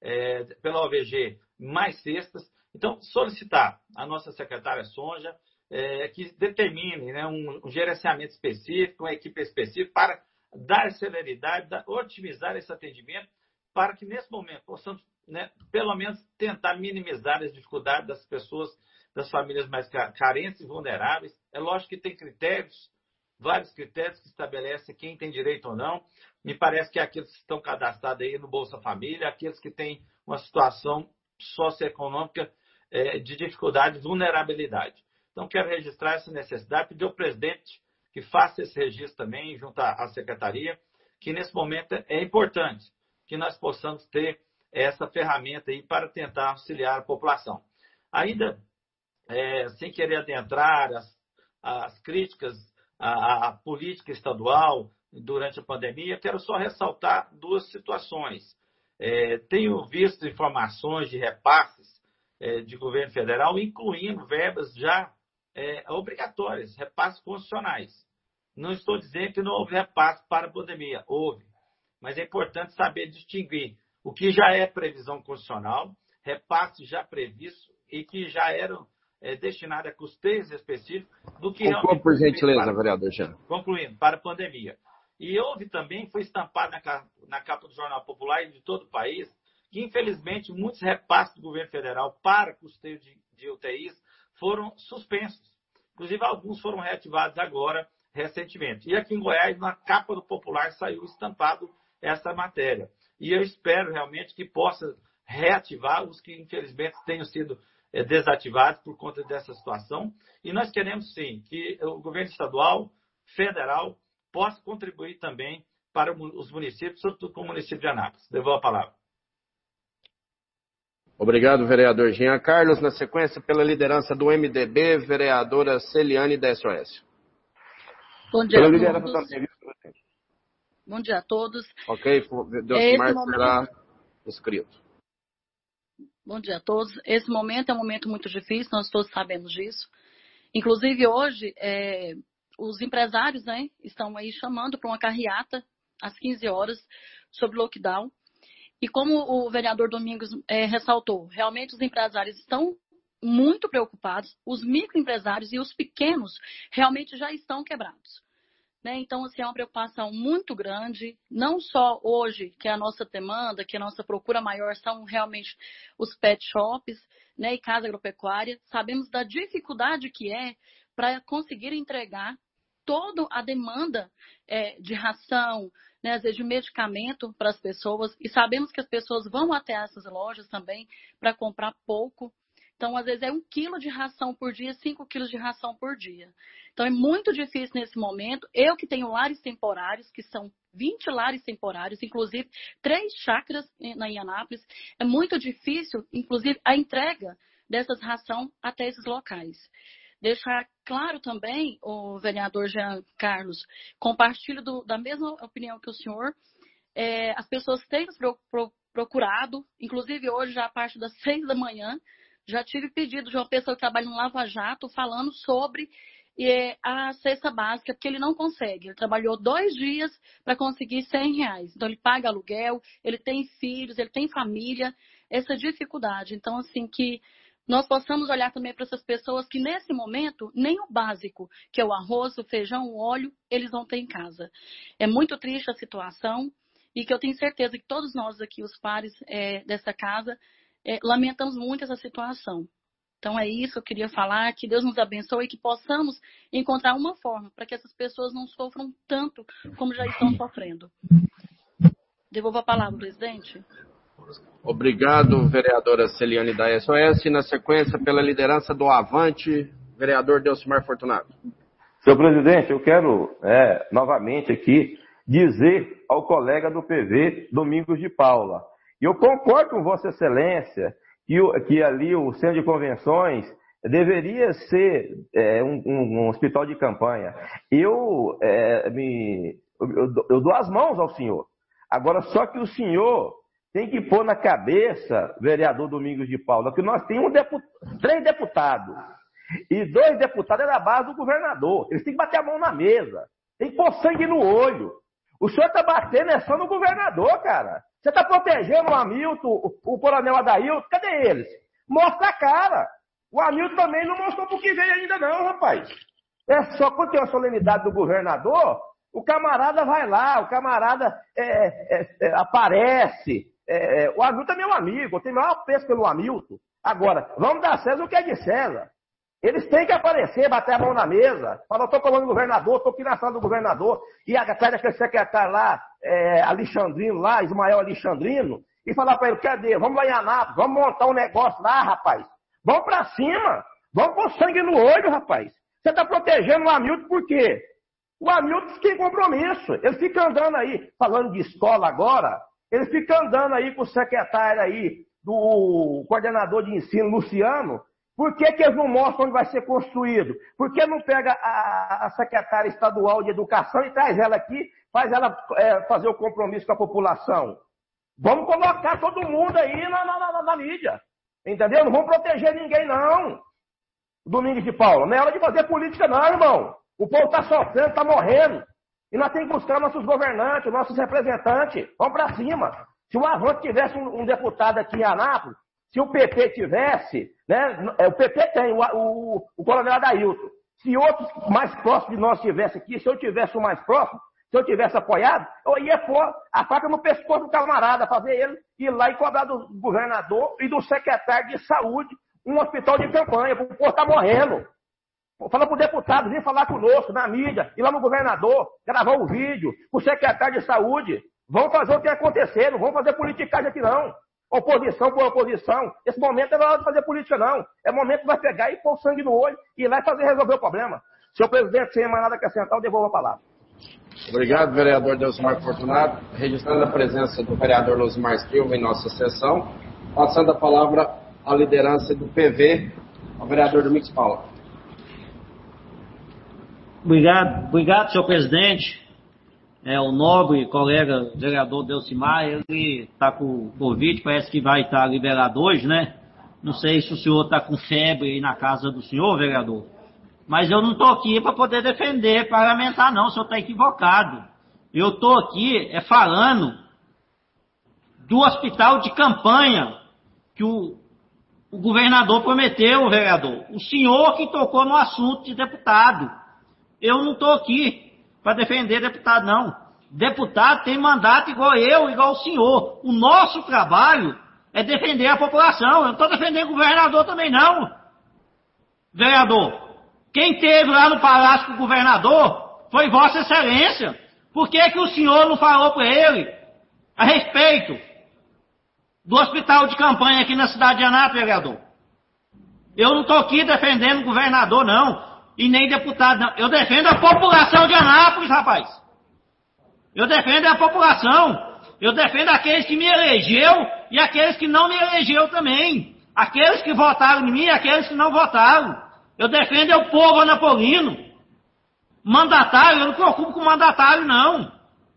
pela OVG, mais cestas. Então, solicitar à nossa secretária Sonja que determine, né, um gerenciamento específico, uma equipe específica para dar celeridade, otimizar esse atendimento, para que nesse momento possamos, né, pelo menos tentar minimizar as dificuldades das pessoas, das famílias mais carentes e vulneráveis. É lógico que tem critérios, vários critérios que estabelecem quem tem direito ou não. Me parece que aqueles que estão cadastrados aí no Bolsa Família, aqueles que têm uma situação socioeconômica de dificuldade e vulnerabilidade. Então, quero registrar essa necessidade, pedir ao presidente que faça esse registro também, junto à secretaria, que nesse momento é importante que nós possamos ter essa ferramenta aí para tentar auxiliar a população. Ainda, sem querer adentrar as críticas à política estadual durante a pandemia, quero só ressaltar duas situações. Tenho visto informações de repasses de governo federal, incluindo verbas já obrigatórias, repasses constitucionais. Não estou dizendo que não houve repasse para a pandemia, houve. Mas é importante saber distinguir o que já é previsão constitucional, repasses já previstos e que já eram destinados a custeios específicos do que realmente... por gentileza, vereador Jean. Concluindo, para a pandemia. E houve também, foi estampado na capa do Jornal Popular e de todo o país, que infelizmente muitos repasses do governo federal para custeio de UTIs foram suspensos. Inclusive, alguns foram reativados agora, recentemente. E aqui em Goiás, na capa do Popular, saiu estampado essa matéria. E eu espero realmente que possa reativar os que, infelizmente, tenham sido desativados por conta dessa situação. E nós queremos, sim, que o governo estadual, federal, possa contribuir também para os municípios, sobretudo com o município de Anápolis. Devolvo a palavra. Obrigado, vereador Jean Carlos. Na sequência, pela liderança do MDB, vereadora Celiane da SOS. Bom dia a todos. Bom dia a todos. Ok, Delcimar será escrito. Bom dia a todos.Esse momento é um momento muito difícil, nós todos sabemos disso. Inclusive, hoje, os empresários, né, estão aí chamando para uma carreata às 15 horas sobre lockdown. E como o vereador Domingos ressaltou, realmente os empresários estão muito preocupados, os microempresários e os pequenos realmente já estão quebrados. Né? Então, assim, é uma preocupação muito grande, não só hoje, que é a nossa demanda, que a nossa procura maior são realmente os pet shops, né, e casa agropecuária. Sabemos da dificuldade que é para conseguir entregar toda a demanda de ração, né, às vezes de medicamento para as pessoas, e sabemos que as pessoas vão até essas lojas também para comprar pouco. Então, às vezes, é 1 quilo de ração por dia, 5 quilos de ração por dia. Então, é muito difícil nesse momento. Eu que tenho lares temporários, que são 20 lares temporários, inclusive 3 chácaras em Anápolis, é muito difícil, inclusive, a entrega dessas rações até esses locais. Deixar claro também, o vereador Jean Carlos, compartilho da mesma opinião que o senhor. As pessoas têm procurado, inclusive hoje, já a partir das 6 da manhã, já tive pedido de uma pessoa que trabalha no Lava Jato falando sobre a cesta básica, porque ele não consegue. Ele trabalhou 2 dias para conseguir R$100. Então, ele paga aluguel, ele tem filhos, ele tem família, essa dificuldade. Então, assim, que nós possamos olhar também para essas pessoas que, nesse momento, nem o básico, que é o arroz, o feijão, o óleo, eles vão ter em casa. É muito triste a situação e que eu tenho certeza que todos nós aqui, os pares dessa casa, lamentamos muito essa situação. Então, é isso que eu queria falar, que Deus nos abençoe e que possamos encontrar uma forma para que essas pessoas não sofram tanto como já estão sofrendo. Devolvo a palavra, presidente. Obrigado, vereadora Celiane da SOS. E na sequência, pela liderança do Avante, vereador Delcimar Fortunato. Senhor presidente, eu quero novamente aqui dizer ao colega do PV, Domingos de Paula, e eu concordo com Vossa Excelência que ali o centro de convenções deveria ser um hospital de campanha. Eu dou as mãos ao senhor. Agora, só que o senhor tem que pôr na cabeça, vereador Domingos de Paula, que nós temos 3 deputados. E 2 deputados é da base do governador. Eles têm que bater a mão na mesa. Tem que pôr sangue no olho. O senhor está batendo só no governador, cara. Você está protegendo o Hamilton, o coronel Adailton. Cadê eles? Mostra a cara. O Hamilton também não mostrou porque veio ainda não, rapaz. Só quando tem uma solenidade do governador, o camarada vai lá, o camarada aparece. O Hamilton é meu amigo, eu tenho maior apreço pelo Hamilton. Agora, vamos dar a César o que é de César. Eles têm que aparecer, bater a mão na mesa, falar, estou falando do governador, estou aqui na sala do governador, e atrás daquele secretário lá, Alexandrino lá, Ismael Alexandrino, e falar para ele, cadê? Vamos lá em Anápolis, vamos montar um negócio lá, rapaz. Vamos para cima, vamos pôr sangue no olho, rapaz. Você está protegendo o Hamilton por quê? O Hamilton tem compromisso, ele fica andando aí, falando de escola agora, ele fica andando aí com o secretário aí, do coordenador de ensino, Luciano. Por que eles não mostram onde vai ser construído? Por que não pega a secretária estadual de educação e traz ela aqui, faz ela fazer o compromisso com a população? Vamos colocar todo mundo aí na mídia. Entendeu? Não vamos proteger ninguém, não. Domingos de Paula, não é hora de fazer política, não, irmão. O povo está sofrendo, está morrendo. E nós temos que buscar nossos governantes, nossos representantes. Vamos para cima. Se o Avante tivesse um deputado aqui em Anápolis, se o PP tivesse, né? O PP tem, o coronel Adailton. Se outros mais próximos de nós tivessem aqui, se eu tivesse o mais próximo, se eu tivesse apoiado, eu ia pôr a faca no pescoço do camarada, fazer ele ir lá e cobrar do governador e do secretário de saúde um hospital de campanha, porque o povo está morrendo. Fala para o deputado vir falar conosco na mídia, ir lá no governador, gravar um vídeo, o secretário de saúde. Vamos fazer o que acontecer, não vamos fazer politicagem aqui não. Oposição por oposição. Esse momento não é hora de fazer política, não. É momento que vai pegar e pôr sangue no olho e ir lá e resolver o problema. Senhor presidente, sem mais nada a acrescentar, eu devolvo a palavra. Obrigado, vereador Delcimar Fortunato. Registrando a presença do vereador Losimar Silva em nossa sessão. Passando a palavra à liderança do PV, ao vereador Domingos Paula. Obrigado, senhor presidente. O nobre colega vereador Delcimar, ele está com Covid, parece que vai estar liberado hoje, né? Não sei se o senhor está com febre aí na casa do senhor, vereador. Mas eu não estou aqui para poder defender parlamentar, não. O senhor está equivocado. Eu estou aqui falando do hospital de campanha que o governador prometeu, vereador. O senhor que tocou no assunto de deputado. Eu não estou aqui para defender deputado, não. Deputado tem mandato igual eu, igual o senhor. O nosso trabalho é defender a população. Eu não estou defendendo o governador também, não. Vereador, quem esteve lá no palácio com o governador foi Vossa Excelência. Por que o senhor não falou para ele a respeito do hospital de campanha aqui na cidade de Anápolis, vereador? Eu não estou aqui defendendo governador, não, e nem deputado, não. Eu defendo a população de Anápolis, rapaz. Eu defendo a população. Eu defendo aqueles que me elegeu e aqueles que não me elegeu também. Aqueles que votaram em mim e aqueles que não votaram. Eu defendo o povo anapolino. Mandatário, eu não me preocupo com mandatário, não.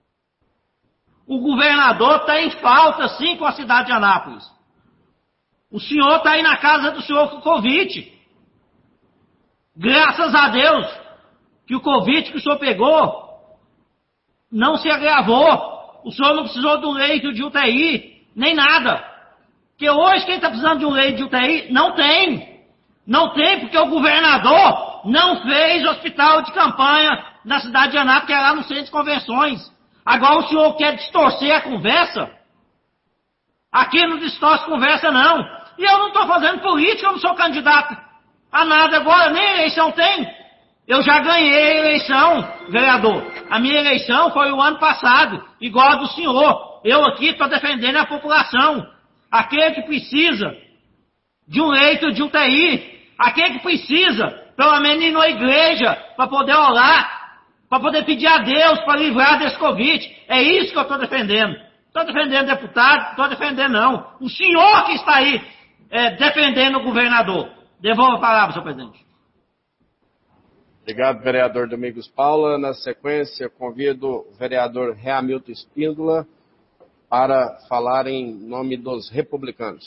O governador está em falta, sim, com a cidade de Anápolis. O senhor está aí na casa do senhor com Covid. Graças a Deus que o Covid que o senhor pegou não se agravou. O senhor não precisou do leito de UTI, nem nada. Porque hoje quem está precisando de um leito de UTI, não tem. Não tem porque o governador não fez hospital de campanha na cidade de Anápolis, que é lá no centro de convenções. Agora o senhor quer distorcer a conversa? Aqui não distorce conversa, não. E eu não estou fazendo política, eu não sou candidato a nada agora, nem eleição tem. Eu já ganhei a eleição, vereador. A minha eleição foi o ano passado, igual a do senhor. Eu aqui estou defendendo a população. Aquele que precisa de um leito de UTI, aquele que precisa, pelo menos ir na igreja, para poder orar, para poder pedir a Deus para livrar desse Covid. É isso que eu estou defendendo. Estou defendendo deputado, não estou defendendo não. O senhor que está aí defendendo o governador. Devolvo a palavra, senhor presidente. Obrigado, vereador Domingos Paula. Na sequência, convido o vereador Reamilton Espíndola para falar em nome dos republicanos.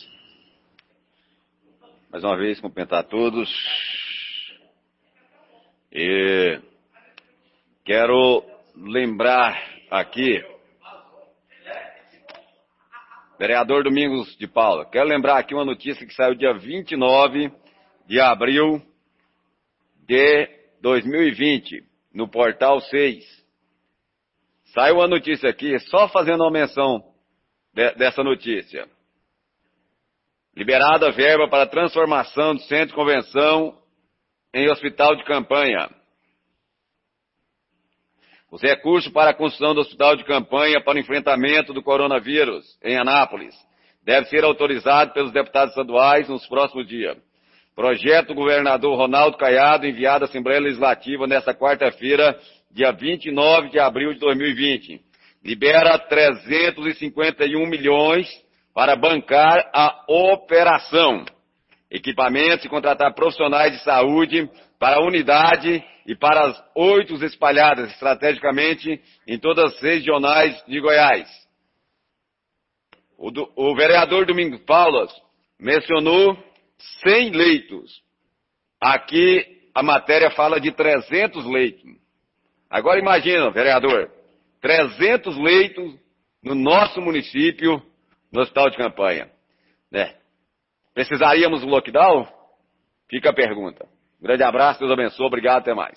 Mais uma vez, cumprimentar a todos. E quero lembrar aqui, vereador Domingos de Paula, quero lembrar aqui uma notícia que saiu dia 29 de abril de 2020, no Portal 6. Saiu uma notícia aqui, só fazendo uma menção dessa notícia. Liberada a verba para a transformação do centro de convenção em hospital de campanha. Os recursos para a construção do hospital de campanha para o enfrentamento do coronavírus em Anápolis devem ser autorizados pelos deputados estaduais nos próximos dias. Projeto do governador Ronaldo Caiado, enviado à Assembleia Legislativa nesta quarta-feira, dia 29 de abril de 2020. Libera 351 milhões para bancar a operação. Equipamentos e contratar profissionais de saúde para a unidade e para as 8 espalhadas estrategicamente em todas as regionais de Goiás. O vereador Domingos Paula mencionou 100 leitos. Aqui a matéria fala de 300 leitos. Agora imagina, vereador, 300 leitos no nosso município, no hospital de campanha. Né? Precisaríamos do lockdown? Fica a pergunta. Um grande abraço, Deus abençoe, obrigado, até mais.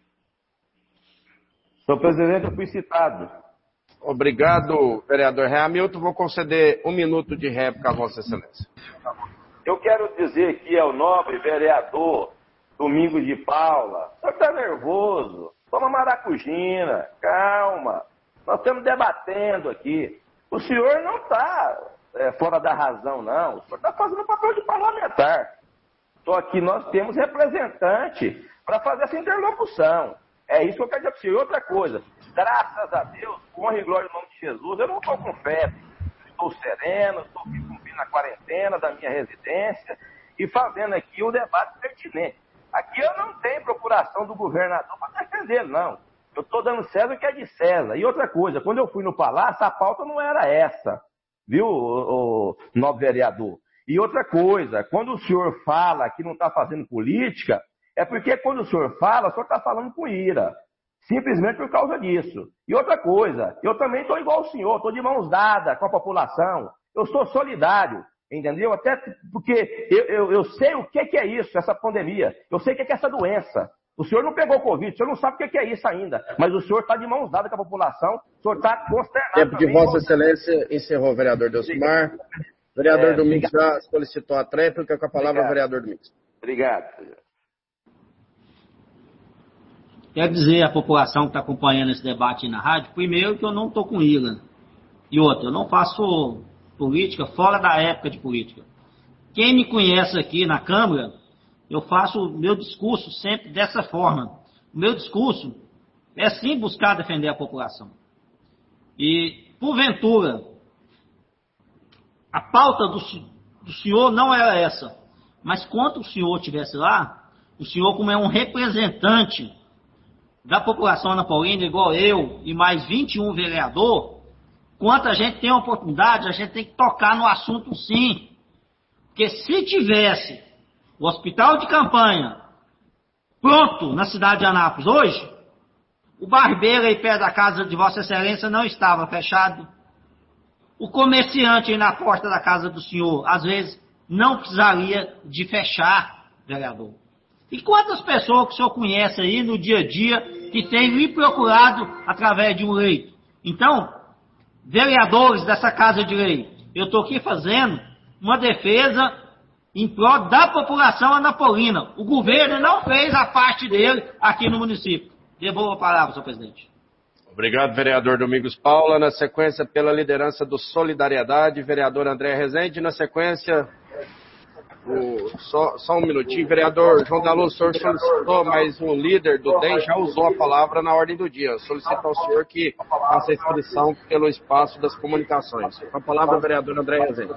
Senhor presidente, eu fui citado. Obrigado, vereador Reamilton. Vou conceder 1 minuto de réplica a Vossa Excelência. Eu quero dizer aqui ao nobre vereador Domingos de Paula, o senhor está nervoso, toma maracujina, calma, nós estamos debatendo aqui. O senhor não está fora da razão, não, o senhor está fazendo o papel de parlamentar. Só que nós temos representante para fazer essa interlocução. É isso que eu quero dizer para o senhor. E outra coisa, graças a Deus, com honra e glória em nome de Jesus, eu não estou com febre. Estou sereno, estou cumprindo a quarentena da minha residência e fazendo aqui um debate pertinente. Aqui eu não tenho procuração do governador para defender, não. Eu estou dando César o que é de César. E outra coisa, quando eu fui no Palácio, a pauta não era essa, viu, o nobre vereador? E outra coisa, quando o senhor fala que não está fazendo política, é porque quando o senhor está falando com ira. Simplesmente por causa disso. E outra coisa, eu também estou igual ao senhor, estou de mãos dadas com a população. Eu sou solidário, entendeu? Até porque eu sei o que é isso, essa pandemia. Eu sei o que é essa doença. O senhor não pegou Covid, o senhor não sabe o que é isso ainda. Mas o senhor está de mãos dadas com a população, o senhor está consternado. Tempo de Vossa Excelência encerrou, vereador Delcimar. Vereador Domingos já solicitou a tréplica, com a palavra o vereador Domingos. Obrigado. Quero dizer à população que está acompanhando esse debate aí na rádio, primeiro que eu não estou com ira. E outra, eu não faço política fora da época de política. Quem me conhece aqui na Câmara eu faço o meu discurso sempre dessa forma. O meu discurso é sim buscar defender a população. E, porventura, a pauta do senhor não era essa, mas quando o senhor estivesse lá, o senhor, como é um representante da população anapolina, igual eu e mais 21 vereadores, quanto a gente tem a oportunidade, a gente tem que tocar no assunto sim. Porque se tivesse o hospital de campanha pronto na cidade de Anápolis hoje, o barbeiro aí perto da casa de Vossa Excelência não estava fechado. O comerciante aí na porta da casa do senhor, às vezes, não precisaria de fechar, vereador. E quantas pessoas que o senhor conhece aí no dia a dia que tem me procurado através de um leito? Então, vereadores dessa Casa de Lei, eu estou aqui fazendo uma defesa em prol da população anapolina. O governo não fez a parte dele aqui no município. Devolvo a palavra, senhor presidente. Obrigado, vereador Domingos Paula. Na sequência, pela liderança do Solidariedade, vereador André Rezende. Na sequência, só um minutinho, vereador João da Luz, o senhor solicitou, mas um líder do DEM já usou a palavra na ordem do dia. Solicito ao senhor que faça a inscrição pelo espaço das comunicações. Com a palavra, vereador André Rezende.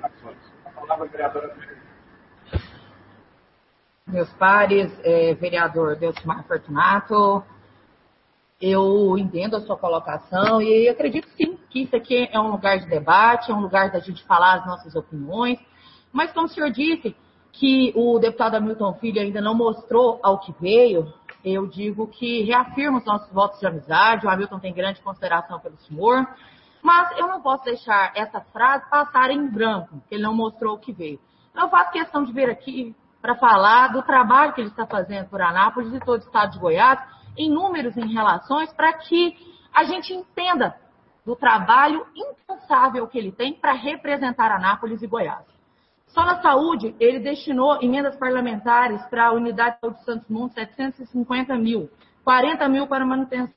Meus pares, vereador Delcimar Fortunato, eu entendo a sua colocação e acredito sim que isso aqui é um lugar de debate, é um lugar da gente falar as nossas opiniões, mas como o senhor disse que o deputado Hamilton Filho ainda não mostrou ao que veio, eu digo que reafirmo os nossos votos de amizade, o Hamilton tem grande consideração pelo senhor, mas eu não posso deixar essa frase passar em branco, que ele não mostrou o que veio. Eu faço questão de vir aqui para falar do trabalho que ele está fazendo por Anápolis e todo o estado de Goiás, em números, em relações, para que a gente entenda do trabalho incansável que ele tem para representar Anápolis e Goiás. Só na saúde, ele destinou emendas parlamentares para a unidade de saúde de Santos Dumont, 750 mil, 40 mil para manutenção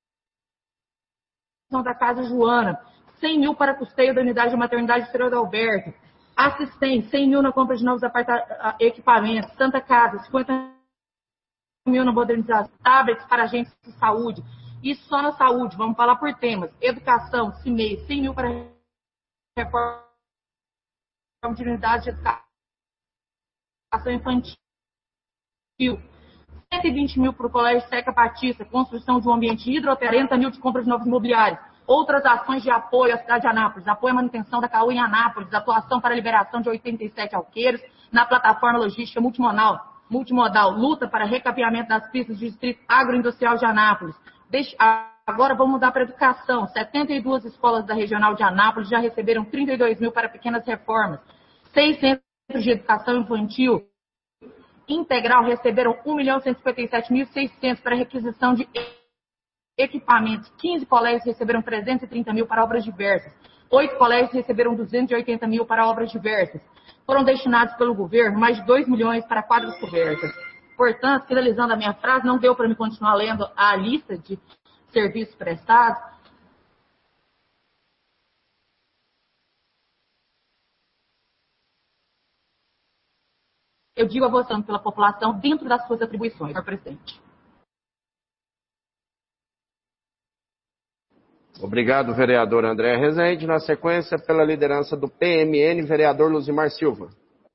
da Casa Joana, 100 mil para custeio da unidade de maternidade Fernando Alberto, assistente, 100 mil na compra de novos equipamentos, Santa Casa, 50 mil na modernização, tablets para agentes de saúde. Isso só na saúde, vamos falar por temas. Educação, CIMEI, 100 mil para reforma de unidade de educação infantil, 120 mil para o Colégio Seca Batista, construção de um ambiente hidroterapêutico, 40 mil de compra de novos imobiliários. Outras ações de apoio à cidade de Anápolis, apoio à manutenção da CAU em Anápolis, atuação para a liberação de 87 alqueiros na plataforma logística multimodal, luta para recapeamento das pistas do distrito agroindustrial de Anápolis. Agora vamos mudar para a educação. 72 escolas da regional de Anápolis já receberam 32 mil para pequenas reformas. 6 centros de educação infantil integral receberam 1.157.600 para requisição de equipamentos. 15 colégios receberam 330 mil para obras diversas. 8 colégios receberam 280 mil para obras diversas. Foram destinados pelo governo mais de 2 milhões para quadras cobertas. Portanto, finalizando a minha frase, não deu para me continuar lendo a lista de serviços prestados. Eu digo a você, pela população, dentro das suas atribuições, senhor presidente. Obrigado, vereador André Rezende. Na sequência, pela liderança do PMN, vereador Luzimar Silva.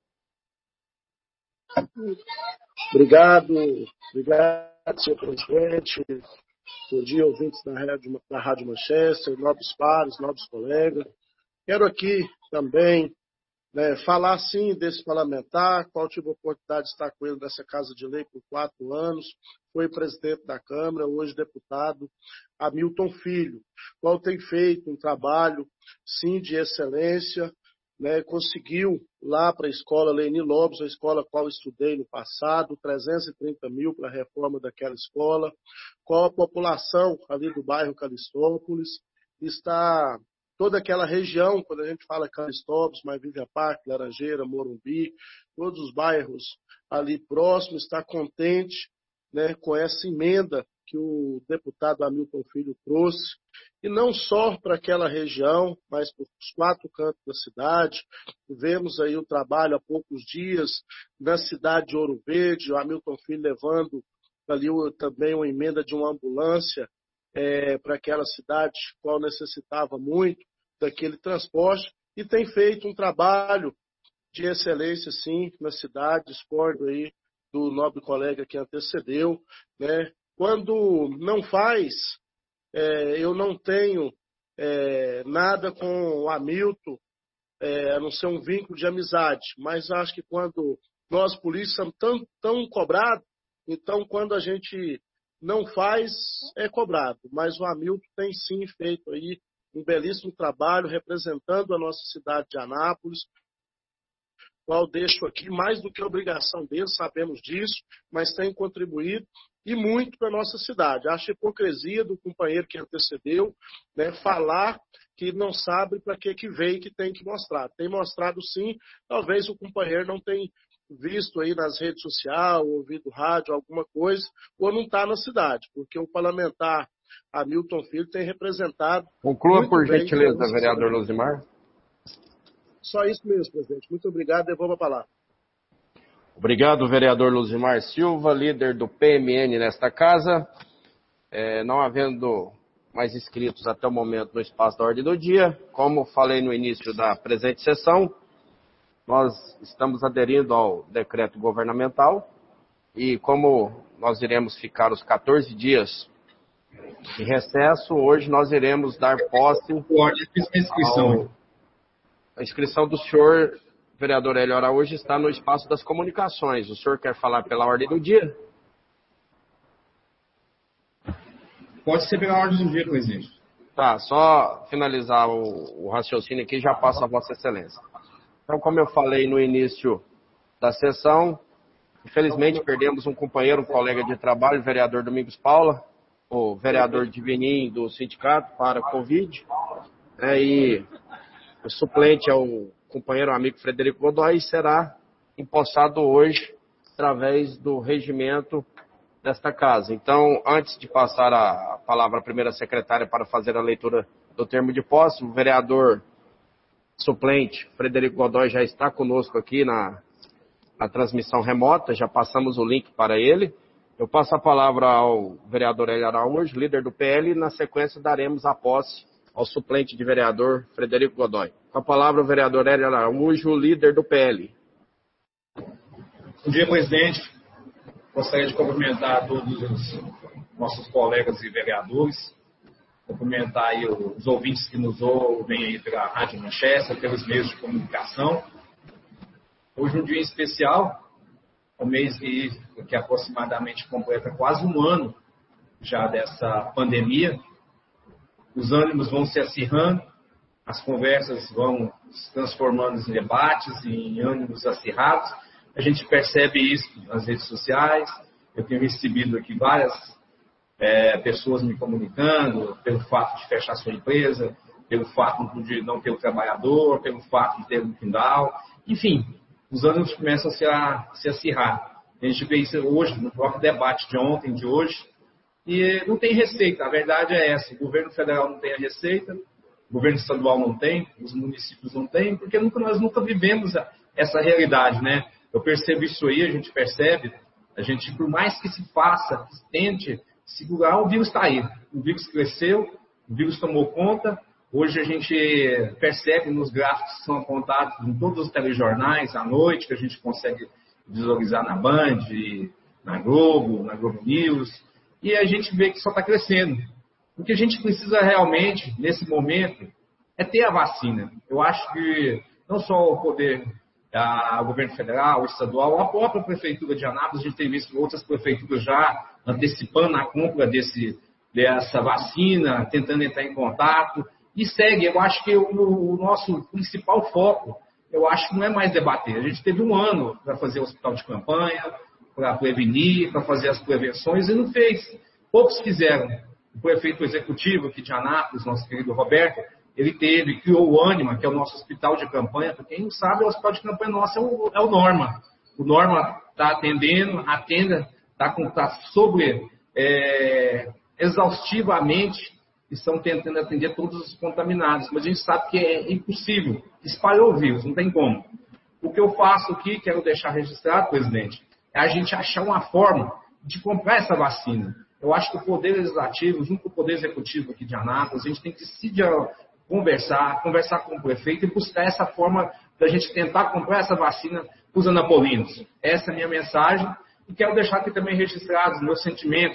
Obrigado, senhor presidente. Bom dia, ouvintes da Rádio Manchester, nobres pares, nobres colegas. Quero aqui também falar, sim, desse parlamentar, qual tive a oportunidade de estar com ele nessa Casa de Lei por 4 anos, foi presidente da Câmara, hoje deputado, Hamilton Filho, qual tem feito um trabalho, sim, de excelência, conseguiu lá para a escola Leni Lopes, a escola qual estudei no passado, 330 mil para a reforma daquela escola, qual a população ali do bairro Calistópolis está... Toda aquela região, quando a gente fala Calistópolis, Maivívia Parque, Laranjeira, Morumbi, todos os bairros ali próximos, está contente com essa emenda que o deputado Hamilton Filho trouxe, e não só para aquela região, mas para os 4 cantos da cidade. Vemos aí o trabalho há poucos dias na cidade de Ouro Verde, o Hamilton Filho levando ali também uma emenda de uma ambulância para aquela cidade, qual necessitava muito daquele transporte, e tem feito um trabalho de excelência, sim, na cidade, discordo aí do nobre colega que antecedeu, né? Quando não faz, eu não tenho nada com o Hamilton, a não ser um vínculo de amizade, mas acho que quando nós, polícia, somos tão cobrados, então quando a gente não faz, é cobrado. Mas o Hamilton tem sim feito aí um belíssimo trabalho representando a nossa cidade de Anápolis, qual deixo aqui mais do que obrigação deles, sabemos disso, mas tem contribuído e muito para a nossa cidade. Acho hipocrisia do companheiro que antecedeu, né, falar que não sabe para que veio, que tem que mostrar. Tem mostrado sim, talvez o companheiro não tenha visto aí nas redes sociais, ouvido rádio, alguma coisa, ou não está na cidade, porque o parlamentar Hamilton Filho tem representado. Conclua, por gentileza, vereador Luzimar. Só isso mesmo, presidente. Muito obrigado. Devolvo a palavra. Obrigado, vereador Luzimar Silva, líder do PMN nesta casa. Não havendo mais inscritos até o momento no espaço da ordem do dia, como falei no início da presente sessão, nós estamos aderindo ao decreto governamental e como nós iremos ficar os 14 dias de recesso, hoje nós iremos dar posse a inscrição do senhor, vereador Hélio Araújo, está no espaço das comunicações. O senhor quer falar pela ordem do dia? Pode ser pela ordem do dia, presidente. Tá, só finalizar o raciocínio aqui e já passo a Vossa Excelência. Então, como eu falei no início da sessão, infelizmente perdemos um companheiro, um colega de trabalho, o vereador Domingos Paula, o vereador Divinim do sindicato para a Covid, e o suplente é o companheiro amigo Frederico Godoy e será empossado hoje através do regimento desta casa. Então, antes de passar a palavra à primeira secretária para fazer a leitura do termo de posse, o vereador suplente Frederico Godoy já está conosco aqui na transmissão remota, já passamos o link para ele. Eu passo a palavra ao vereador Hélio Araújo, líder do PL, e na sequência daremos a posse ao suplente de vereador Frederico Godoy. Com a palavra o vereador Hélio Araújo, líder do PL. Bom dia, presidente. Gostaria de cumprimentar todos os nossos colegas e vereadores, cumprimentar aí os ouvintes que nos ouvem aí pela Rádio Manchester, pelos meios de comunicação. Hoje é um dia especial, um mês que aproximadamente completa quase um ano já dessa pandemia. Os ânimos vão se acirrando, as conversas vão se transformando em debates, em ânimos acirrados. A gente percebe isso nas redes sociais. Eu tenho recebido aqui várias pessoas me comunicando pelo fato de fechar sua empresa, pelo fato de não ter o trabalhador, pelo fato de ter um final. Enfim, os ânimos começam a se acirrar. A gente vê isso hoje, no próprio debate de ontem, de hoje. E não tem receita, a verdade é essa. O governo federal não tem a receita, o governo estadual não tem, os municípios não têm, porque nós nunca vivemos essa realidade, né? Eu percebo isso aí, a gente percebe, por mais que se faça, que se tente segurar, o vírus está aí. O vírus cresceu, o vírus tomou conta. Hoje a gente percebe nos gráficos que são apontados em todos os telejornais, à noite, que a gente consegue visualizar na Band, na Globo News, e a gente vê que só está crescendo. O que a gente precisa realmente, nesse momento, é ter a vacina. Eu acho que não só o poder, o governo federal, o estadual, a própria prefeitura de Anápolis, a gente tem visto outras prefeituras já antecipando a compra dessa vacina, tentando entrar em contato, e segue. Eu acho que o nosso principal foco, eu acho que não é mais debater. A gente teve um ano para fazer o hospital de campanha, para prevenir, para fazer as prevenções, e não fez. Poucos fizeram. O prefeito executivo aqui de Anápolis, nosso querido Roberto, ele criou o Ânima, que é o nosso hospital de campanha. Para quem não sabe, o hospital de campanha nosso é o Norma. O Norma está atendendo, está exaustivamente estão tentando atender todos os contaminados, mas a gente sabe que é impossível, espalhou o vírus, não tem como. O que eu faço aqui, quero deixar registrado, presidente, é a gente achar uma forma de comprar essa vacina. Eu acho que o Poder Legislativo, junto com o Poder Executivo aqui de Anápolis, a gente tem que se conversar com o prefeito e buscar essa forma da gente tentar comprar essa vacina para os anapolinos. Essa é a minha mensagem. E quero deixar aqui também registrados meus sentimentos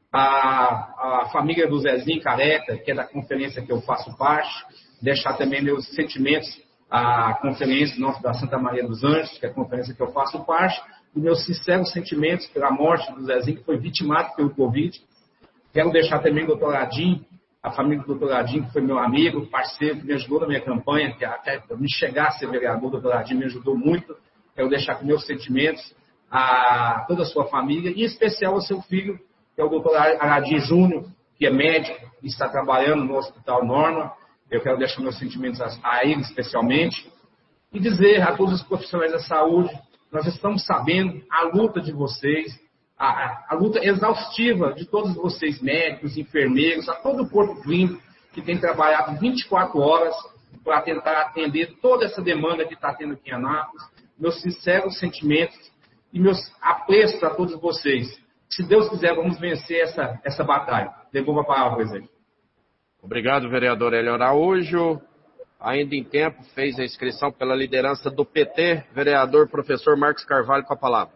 à família do Zezinho Careca, que é da conferência que eu faço parte. Deixar também meus sentimentos à conferência nossa da Santa Maria dos Anjos, que é a conferência que eu faço parte. E meus sinceros sentimentos pela morte do Zezinho, que foi vitimado pelo Covid. Quero deixar também o doutor Adinho, a família do doutor Adinho, que foi meu amigo, parceiro, que me ajudou na minha campanha, que até para me chegar a ser vereador, o doutor Adinho me ajudou muito. Quero deixar aqui meus sentimentos a toda a sua família, e em especial ao seu filho, que é o doutor Aradim Júnior, que é médico e está trabalhando no Hospital Norma. Eu quero deixar meus sentimentos a ele especialmente. E dizer a todos os profissionais da saúde, nós estamos sabendo a luta de vocês, a luta exaustiva de todos vocês, médicos, enfermeiros, a todo o corpo clínico que tem trabalhado 24 horas para tentar atender toda essa demanda que está tendo aqui em Anápolis. Meus sinceros sentimentos e meus apreços a todos vocês. Se Deus quiser, vamos vencer essa batalha. Devolvo a palavra, presidente. Obrigado, vereador Hélio Araújo. Ainda em tempo, fez a inscrição pela liderança do PT, vereador professor Marcos Carvalho, com a palavra.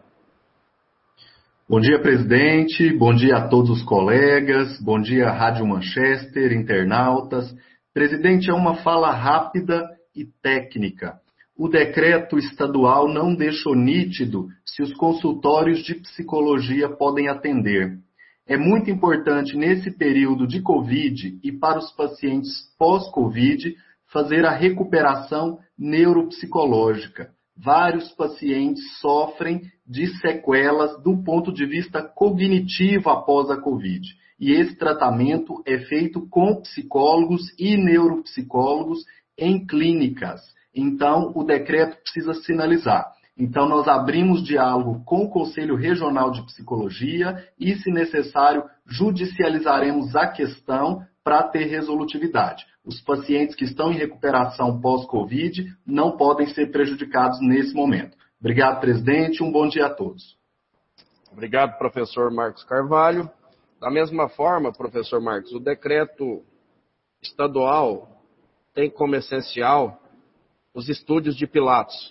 Bom dia, presidente. Bom dia a todos os colegas. Bom dia, Rádio Manchester, internautas. Presidente, é uma fala rápida e técnica. O decreto estadual não deixou nítido se os consultórios de psicologia podem atender. É muito importante, nesse período de Covid e para os pacientes pós-Covid, fazer a recuperação neuropsicológica. Vários pacientes sofrem de sequelas do ponto de vista cognitivo após a Covid. E esse tratamento é feito com psicólogos e neuropsicólogos em clínicas. Então, o decreto precisa sinalizar. Então, nós abrimos diálogo com o Conselho Regional de Psicologia e, se necessário, judicializaremos a questão para ter resolutividade. Os pacientes que estão em recuperação pós-Covid não podem ser prejudicados nesse momento. Obrigado, presidente. Um bom dia a todos. Obrigado, professor Marcos Carvalho. Da mesma forma, professor Marcos, o decreto estadual tem como essencial os estúdios de Pilates.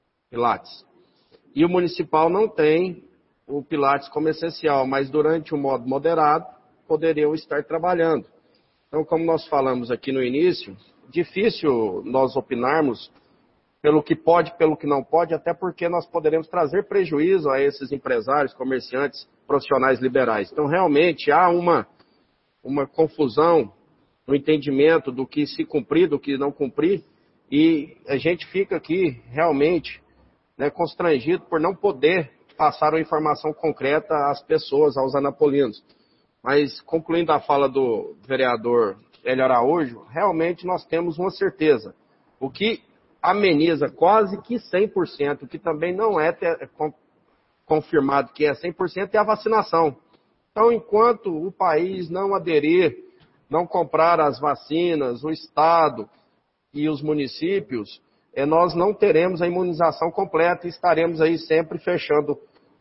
E o municipal não tem o Pilates como essencial, mas durante o modo moderado poderiam estar trabalhando. Então, como nós falamos aqui no início, difícil nós opinarmos pelo que pode, pelo que não pode, até porque nós poderemos trazer prejuízo a esses empresários, comerciantes, profissionais liberais. Então, realmente, há uma confusão no entendimento do que se cumprir, do que não cumprir, e a gente fica aqui realmente constrangido por não poder passar uma informação concreta às pessoas, aos anapolinos. Mas, concluindo a fala do vereador Hélio Araújo, realmente nós temos uma certeza. O que ameniza quase que 100%, o que também não é confirmado que é 100%, é a vacinação. Então, enquanto o país não aderir, não comprar as vacinas, o Estado e os municípios, nós não teremos a imunização completa e estaremos aí sempre fechando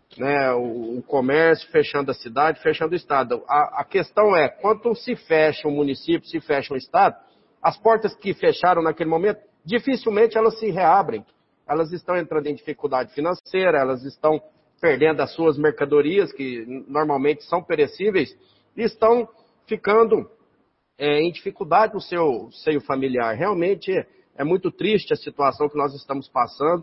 o comércio, fechando a cidade, fechando o Estado. A questão é, quando se fecha um município, se fecha um Estado, as portas que fecharam naquele momento, dificilmente elas se reabrem. Elas estão entrando em dificuldade financeira, elas estão perdendo as suas mercadorias, que normalmente são perecíveis, e estão ficando em dificuldade no seu seio familiar. Realmente é muito triste a situação que nós estamos passando,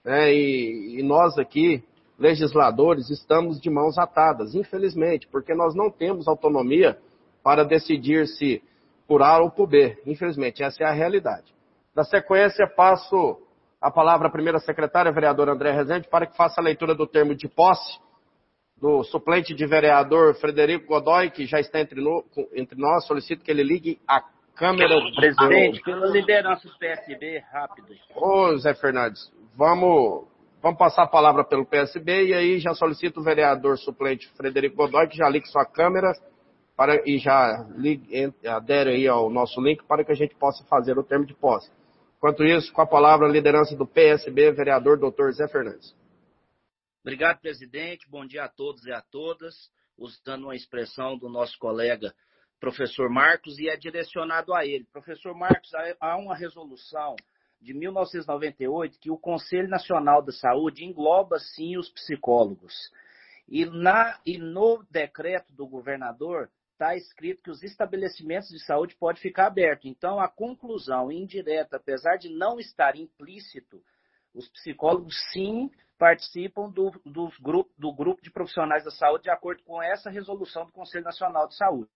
e nós aqui, legisladores, estamos de mãos atadas, infelizmente, porque nós não temos autonomia para decidir se por A ou por B. Infelizmente, essa é a realidade. Na sequência, passo a palavra à primeira secretária, a vereadora André Rezende, para que faça a leitura do termo de posse do suplente de vereador Frederico Godoy, que já está entre nós. Solicito que ele ligue a câmera. Presidente, pela liderança do PSB, rápido. Ô, Zé Fernandes, vamos Vamos passar a palavra pelo PSB e aí já solicito o vereador suplente Frederico Godoy que já ligue sua câmera e já adere aí ao nosso link para que a gente possa fazer o termo de posse. Enquanto isso, com a palavra a liderança do PSB, vereador Dr. Zé Fernandes. Obrigado, presidente. Bom dia a todos e a todas. Usando uma expressão do nosso colega professor Marcos, e é direcionado a ele. Professor Marcos, há uma resolução de 1998 que o Conselho Nacional da Saúde engloba, sim, os psicólogos. E no decreto do governador está escrito que os estabelecimentos de saúde podem ficar abertos. Então, a conclusão indireta, apesar de não estar implícito, os psicólogos, sim, participam do grupo de profissionais da saúde de acordo com essa resolução do Conselho Nacional de Saúde.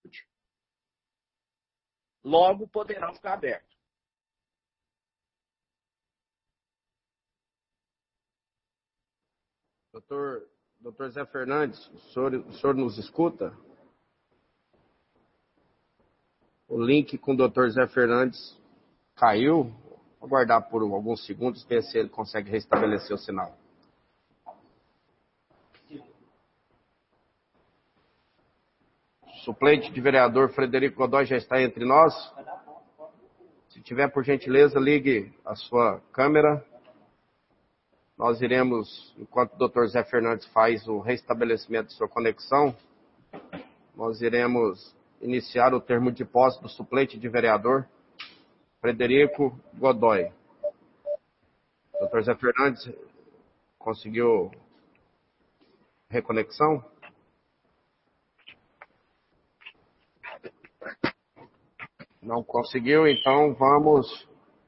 Logo, poderão ficar abertos. Doutor Zé Fernandes, o senhor nos escuta? O link com o doutor Zé Fernandes caiu. Vou aguardar por alguns segundos, ver se ele consegue restabelecer o sinal. Suplente de vereador Frederico Godoy já está entre nós. Se tiver, por gentileza, ligue a sua câmera. Nós iremos, enquanto o Dr. Zé Fernandes faz o restabelecimento de sua conexão, nós iremos iniciar o termo de posse do suplente de vereador Frederico Godoy. Dr. Zé Fernandes conseguiu reconexão? Não conseguiu, então vamos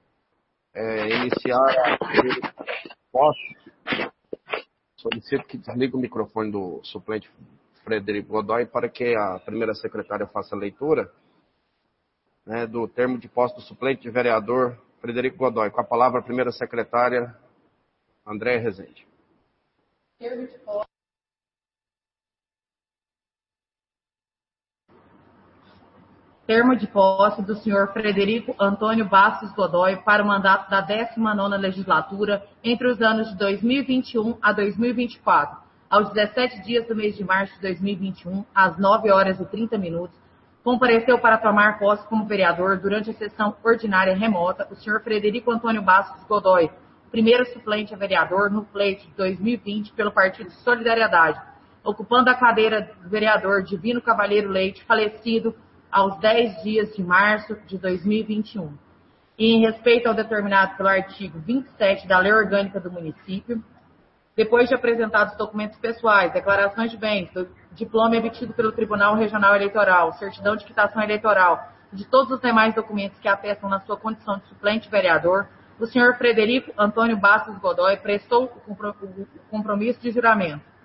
iniciar a posse. Solicito que desligue o microfone do suplente Frederico Godoy para que a primeira secretária faça a leitura do termo de posse do suplente de vereador Frederico Godoy. Com a palavra a primeira secretária, Andréa Rezende. Termo de posse. Termo de posse do senhor Frederico Antônio Bastos Godoy para o mandato da 19ª legislatura entre os anos de 2021 a 2024. Aos 17 dias do mês de março de 2021, às 9h30, compareceu para tomar posse como vereador durante a sessão ordinária remota o senhor Frederico Antônio Bastos Godoy, primeiro suplente a vereador no pleito de 2020 pelo Partido Solidariedade, ocupando a cadeira do vereador Divino Cavalheiro Leite, falecido aos 10 dias de março de 2021. E em respeito ao determinado pelo artigo 27 da Lei Orgânica do Município, depois de apresentados documentos pessoais, declarações de bens, diploma emitido pelo Tribunal Regional Eleitoral, certidão de quitação eleitoral e de todos os demais documentos que atestam na sua condição de suplente vereador, o senhor Frederico Antônio Bastos Godoy prestou o compromisso de juramento.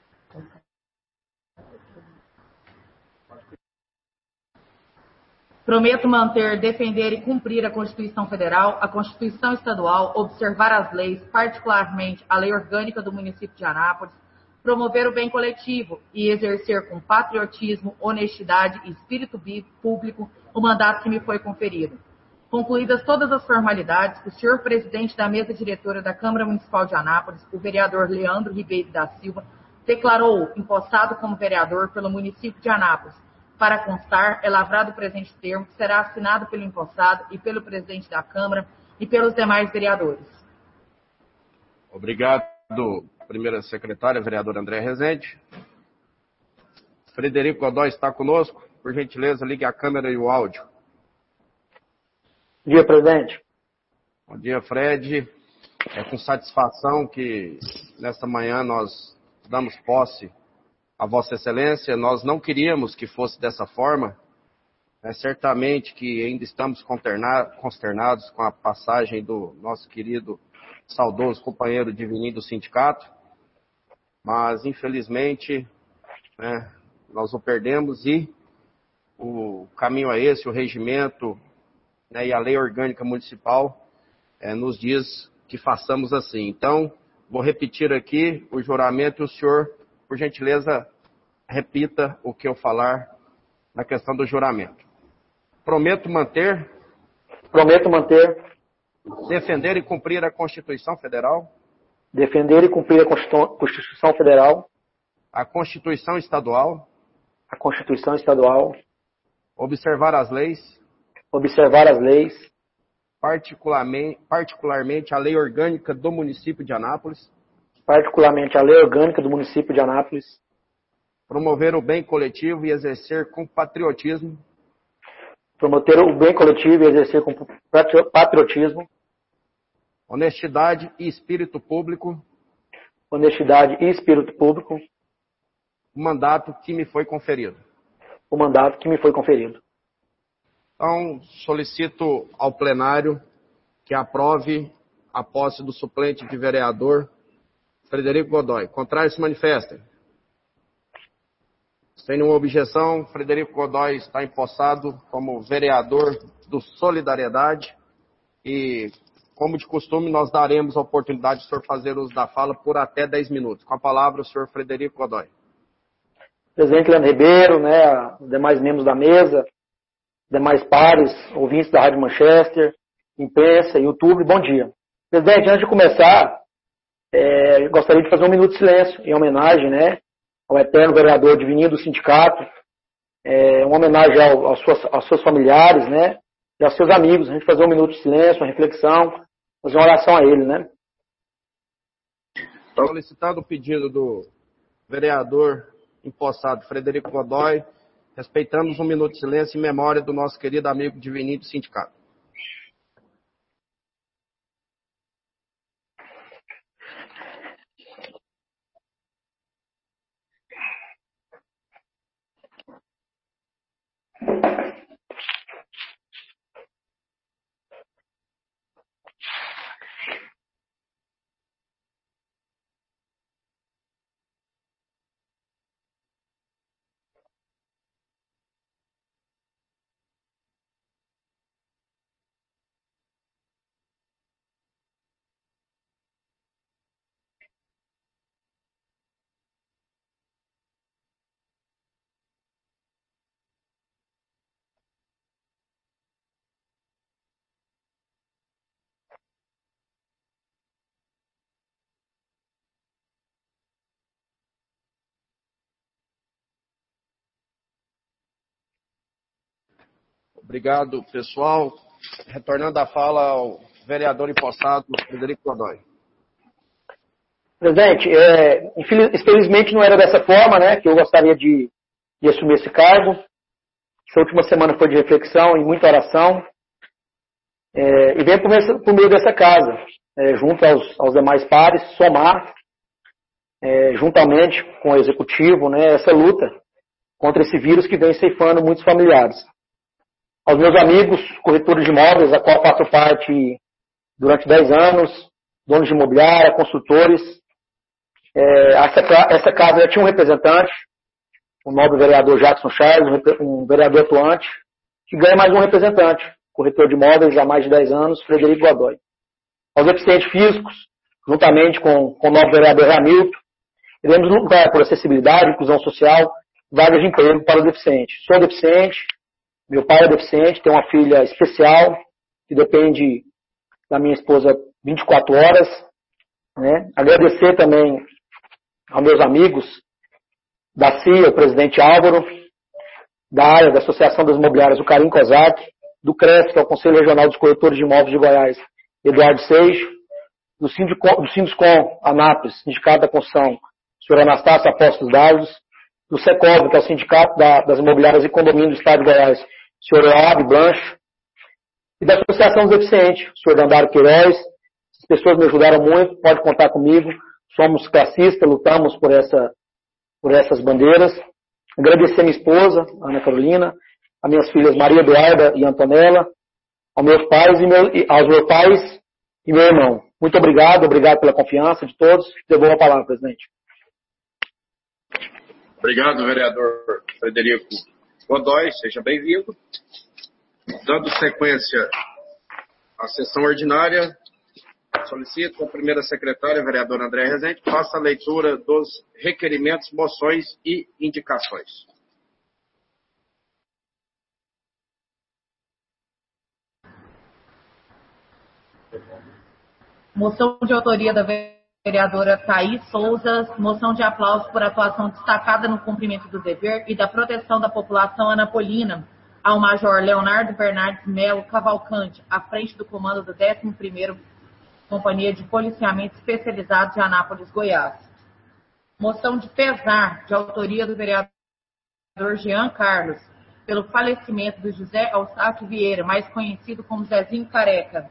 Prometo manter, defender e cumprir a Constituição Federal, a Constituição Estadual, observar as leis, particularmente a Lei Orgânica do Município de Anápolis, promover o bem coletivo e exercer com patriotismo, honestidade e espírito público o mandato que me foi conferido. Concluídas todas as formalidades, o senhor presidente da mesa diretora da Câmara Municipal de Anápolis, o vereador Leandro Ribeiro da Silva, declarou empossado como vereador pelo município de Anápolis. Para constar, é lavrado o presente termo, que será assinado pelo empossado e pelo presidente da Câmara e pelos demais vereadores. Obrigado, primeira secretária, vereadora André Rezende. Frederico Godoy está conosco. Por gentileza, ligue a câmera e o áudio. Bom dia, presidente. Bom dia, Fred. É com satisfação que nesta manhã nós damos posse a Vossa Excelência. Nós não queríamos que fosse dessa forma. Certamente que ainda estamos consternados com a passagem do nosso querido, saudoso companheiro Divininho do sindicato, mas infelizmente nós o perdemos e o caminho é esse, o regimento e a lei orgânica municipal nos diz que façamos assim. Então, vou repetir aqui o juramento e o senhor, por gentileza, repita o que eu falar na questão do juramento. Prometo manter. Defender e cumprir a Constituição Federal. defender e cumprir a Constituição Federal, a Constituição Estadual, a Constituição Estadual, observar as leis, particularmente a Lei Orgânica do Município de Anápolis, promover o bem coletivo e exercer com patriotismo, honestidade e espírito público, o mandato que me foi conferido. Então, solicito ao plenário que aprove a posse do suplente de vereador Frederico Godoy. Contrário, se manifestem. Sem nenhuma objeção, Frederico Godoy está empossado como vereador do Solidariedade e, como de costume, nós daremos a oportunidade do senhor fazer uso da fala por até 10 minutos. Com a palavra, o senhor Frederico Godoy. Presidente Leandro Ribeiro, né, os demais membros da mesa, demais pares, ouvintes da Rádio Manchester, imprensa, YouTube, bom dia. Presidente, antes de começar, gostaria de fazer um minuto de silêncio em homenagem, né, ao eterno vereador Divininho do sindicato, uma homenagem aos seus familiares, né, e aos seus amigos. A gente fazer um minuto de silêncio, uma reflexão, fazer uma oração a ele, né. Solicitado o pedido do vereador empossado Frederico Godoy, respeitamos um minuto de silêncio em memória do nosso querido amigo Divininho do sindicato. Obrigado, pessoal. Retornando a fala ao vereador empossado, Frederico Godoy. Presidente, infelizmente não era dessa forma, né, que eu gostaria de assumir esse cargo. Essa última semana foi de reflexão e muita oração. E venho por meio dessa casa, junto aos demais pares, somar, juntamente com o executivo, né, essa luta contra esse vírus que vem ceifando muitos familiares. Aos meus amigos, corretores de imóveis, a qual faço parte durante 10 anos, donos de imobiliária, construtores, essa casa já tinha um representante, o nobre vereador Jackson Charles, um vereador atuante, que ganha mais um representante, corretor de imóveis há mais de 10 anos, Frederico Godoy. Aos deficientes físicos, juntamente com o novo vereador Hamilton, iremos lutar por acessibilidade, inclusão social, vagas de emprego para os deficientes. Sou deficiente, meu pai é deficiente, tenho uma filha especial, que depende da minha esposa 24 horas. Né? Agradecer também aos meus amigos da CIA, o presidente Álvaro, da área da Associação das Imobiliárias, o Karim Kozak, do CREF, que é o Conselho Regional dos Corretores de Imóveis de Goiás, Eduardo Seixo, do Sinduscom Anápolis, Sindicato da Construção, o senhor Anastácio Apóstolos Dados, do SECOV, que é o Sindicato das Imobiliárias e Condomínio do Estado de Goiás, o senhor Eoab Blanche, e da Associação dos Deficientes, o senhor Dandário Queiroz. As pessoas me ajudaram muito, pode contar comigo, somos classistas, lutamos por essas bandeiras. Agradecer a minha esposa, Ana Carolina, a minhas filhas Maria Eduarda e Antonella, aos meus pais e meu irmão. Muito obrigado pela confiança de todos. Devolvo a palavra, presidente. Obrigado, vereador Frederico Godoy, seja bem-vindo. Dando sequência à sessão ordinária, solicito a primeira secretária, a vereadora André Rezende, que faça a leitura dos requerimentos, moções e indicações. Moção de autoria da vereadora Thaís Souza, moção de aplauso por atuação destacada no cumprimento do dever e da proteção da população anapolina ao Major Leonardo Bernardes Melo Cavalcante, à frente do comando do 11º Companhia de Policiamento Especializado de Anápolis, Goiás. Moção de pesar, de autoria do vereador Jean Carlos, pelo falecimento do José Alçato Vieira, mais conhecido como Zezinho Careca.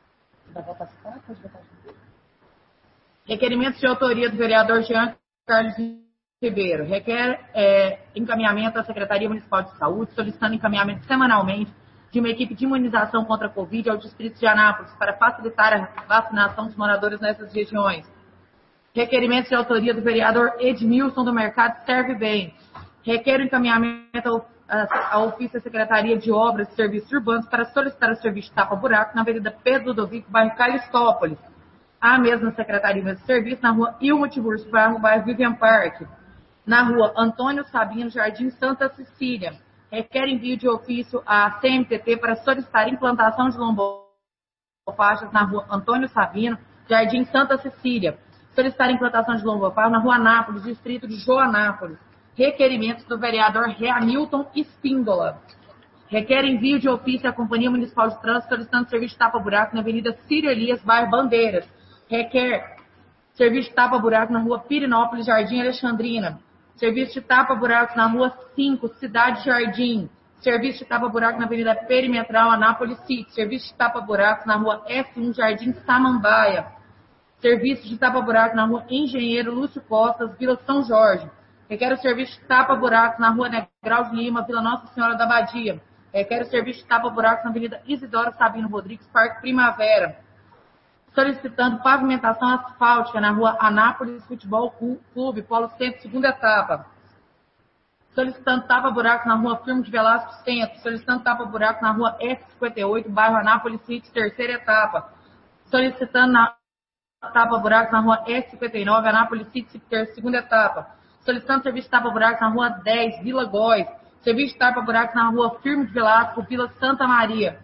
Requerimentos de autoria do vereador Jean Carlos Ribeiro. Requer encaminhamento à Secretaria Municipal de Saúde, solicitando encaminhamento semanalmente de uma equipe de imunização contra a Covid ao Distrito de Anápolis, para facilitar a vacinação dos moradores nessas regiões. Requerimentos de autoria do vereador Edmilson do Mercado Serve Bem. Requer o encaminhamento ao ofício da Secretaria de Obras e Serviços Urbanos para solicitar o serviço de tapa-buraco na Avenida Pedro Ludovico, bairro Calistópolis. A mesma Secretaria de Serviço na Rua Ilma Tiburcio, bairro Vivian Park. Na Rua Antônio Sabino, Jardim Santa Cecília. Requer envio de ofício à CMTT para solicitar implantação de lombofaixas na Rua Antônio Sabino, Jardim Santa Cecília. Solicitar implantação de lombofaixas na Rua Anápolis, Distrito de Joanápolis. Requerimentos do vereador Hamilton Espíndola. Requer envio de ofício à Companhia Municipal de Trânsito solicitando serviço de tapa-buraco na Avenida Círio Elias, bairro Bandeiras. Requer serviço de tapa-buraco na Rua Pirinópolis, Jardim Alexandrina. Serviço de tapa-buraco na Rua 5, Cidade Jardim. Serviço de tapa-buraco na Avenida Perimetral, Anápolis City. Serviço de tapa-buraco na Rua F1, Jardim Samambaia. Serviço de tapa-buraco na Rua Engenheiro Lúcio Costas, Vila São Jorge. Requer o serviço de tapa-buraco na Rua Negrão de Lima, Vila Nossa Senhora da Badia. Requer o serviço de tapa-buraco na Avenida Isidoro Sabino Rodrigues, Parque Primavera. Solicitando pavimentação asfáltica na Rua Anápolis Futebol Clube, Polo Centro, segunda etapa. Solicitando tapa-buraco na Rua Firmo de Velasco Centro. Solicitando tapa-buraco na Rua F58, bairro Anápolis City, terceira etapa. Solicitando tapa-buraco na Rua S59, Anápolis City, segunda etapa. Solicitando serviço de tapa-buraco na Rua 10, Vila Góis. Serviço de tapa-buraco na Rua Firmo de Velasco, Vila Santa Maria.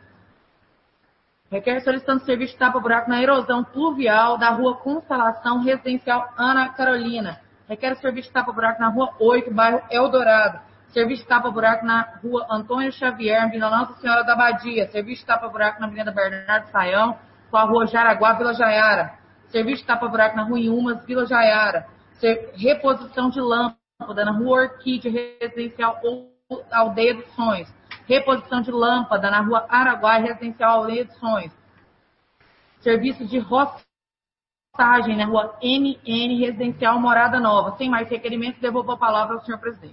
Requer solicitando serviço de tapa-buraco na erosão pluvial da Rua Constelação Residencial Ana Carolina. Requer serviço de tapa-buraco na Rua 8, bairro Eldorado. Serviço de tapa-buraco na Rua Antônio Xavier, Vila Nossa Senhora da Badia. Serviço de tapa-buraco na Avenida Bernardo Saião, com a Rua Jaraguá, Vila Jaiara. Serviço de tapa-buraco na Rua Inhumas, Vila Jaiara. Reposição de lâmpada na Rua Orquídea Residencial Aldeia dos Sonhos. Reposição de lâmpada na Rua Araguai Residencial Aldeia dos Sonhos. Serviço de roçagem na Rua NN Residencial Morada Nova. Sem mais requerimentos, devolvo a palavra ao senhor presidente.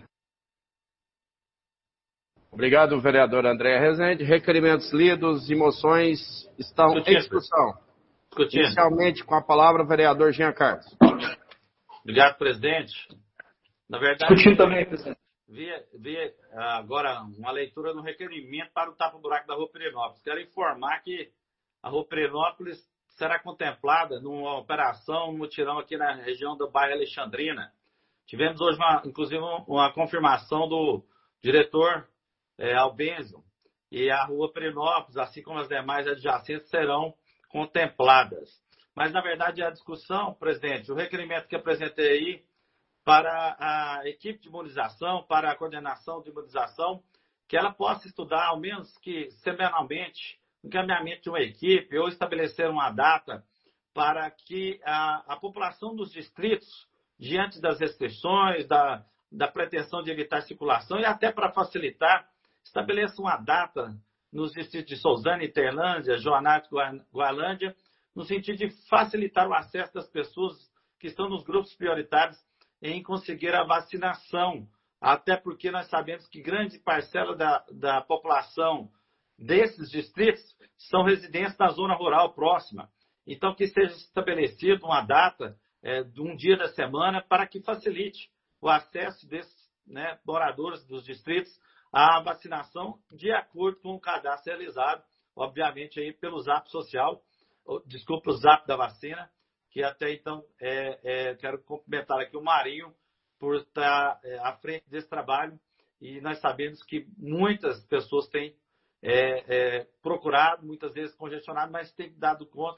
Obrigado, vereador André Rezende. Requerimentos lidos e moções estão em discussão. Inicialmente, com a palavra, o vereador Jean Carlos. Obrigado, presidente. Na verdade, discutindo também, presidente. Vi agora uma leitura no requerimento para o tapa-buraco da Rua Pirenópolis. Quero informar que a Rua Pirenópolis será contemplada numa operação, um mutirão aqui na região do bairro Alexandrina. Tivemos hoje, inclusive, uma confirmação do diretor Albenzio, e a Rua Pirenópolis, assim como as demais adjacentes, serão contempladas. Mas, na verdade, a discussão, presidente, o requerimento que apresentei aí para a equipe de imunização, para a coordenação de imunização, que ela possa estudar, ao menos que semanalmente, o encaminhamento de uma equipe ou estabelecer uma data para que a população dos distritos, diante das restrições, da pretensão de evitar circulação e até para facilitar, estabeleça uma data nos distritos de Sousânia, Interlândia, Joanápolis, Gualândia, no sentido de facilitar o acesso das pessoas que estão nos grupos prioritários em conseguir a vacinação, até porque nós sabemos que grande parcela da população desses distritos são residentes da zona rural próxima. Então, que seja estabelecida uma data de um dia da semana para que facilite o acesso desses moradores dos distritos à vacinação de acordo com o cadastro realizado, obviamente, aí pelo Zap Social, desculpa, o Zap da vacina, que até então quero cumprimentar aqui o Marinho por estar à frente desse trabalho, e nós sabemos que muitas pessoas têm procurado, muitas vezes congestionado, mas têm dado conta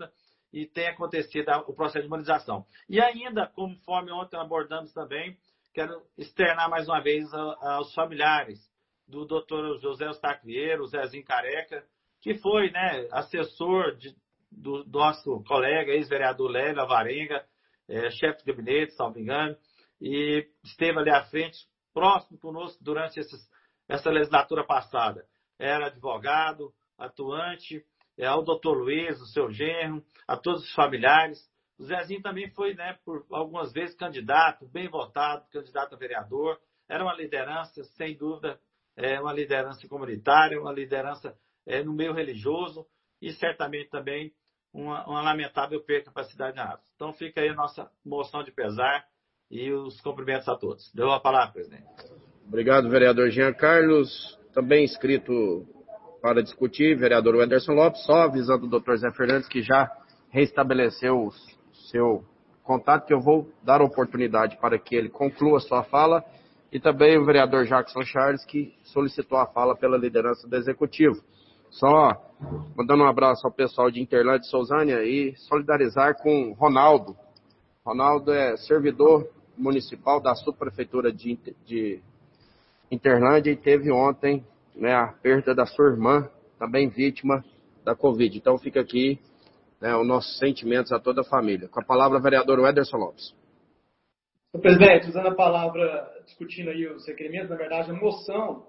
e tem acontecido o processo de imunização. E ainda, conforme ontem abordamos também, quero externar mais uma vez aos familiares do doutor José Eustáquio Vieira, o Zezinho Careca, que foi, né, assessor do nosso colega, ex-vereador Lélio Alvarenga, chefe de gabinete, salvo engano, e esteve ali à frente, próximo conosco durante essa legislatura passada. Era advogado, atuante, ao doutor Luiz, o seu genro, a todos os familiares. O Zezinho também foi, né, por algumas vezes, candidato, bem votado, candidato a vereador. Era uma liderança, sem dúvida, uma liderança comunitária, uma liderança no meio religioso e certamente também uma lamentável perca para a cidade de Anápolis. Então fica aí a nossa moção de pesar e os cumprimentos a todos. Deu a palavra, presidente. Obrigado, vereador Jean Carlos. Também inscrito para discutir, vereador Wenderson Lopes, só avisando o doutor Zé Fernandes que já restabeleceu o seu contato, que eu vou dar oportunidade para que ele conclua sua fala, e também o vereador Jackson Charles, que solicitou a fala pela liderança do Executivo. Só mandando um abraço ao pessoal de Interlândia e Sousânia e solidarizar com Ronaldo. Ronaldo é servidor municipal da subprefeitura de Interlândia e teve ontem, né, a perda da sua irmã, também vítima da Covid. Então fica aqui, né, os nossos sentimentos a toda a família. Com a palavra, o vereador Wenderson Lopes. Senhor presidente, usando a palavra, discutindo aí os requerimentos, na verdade, a moção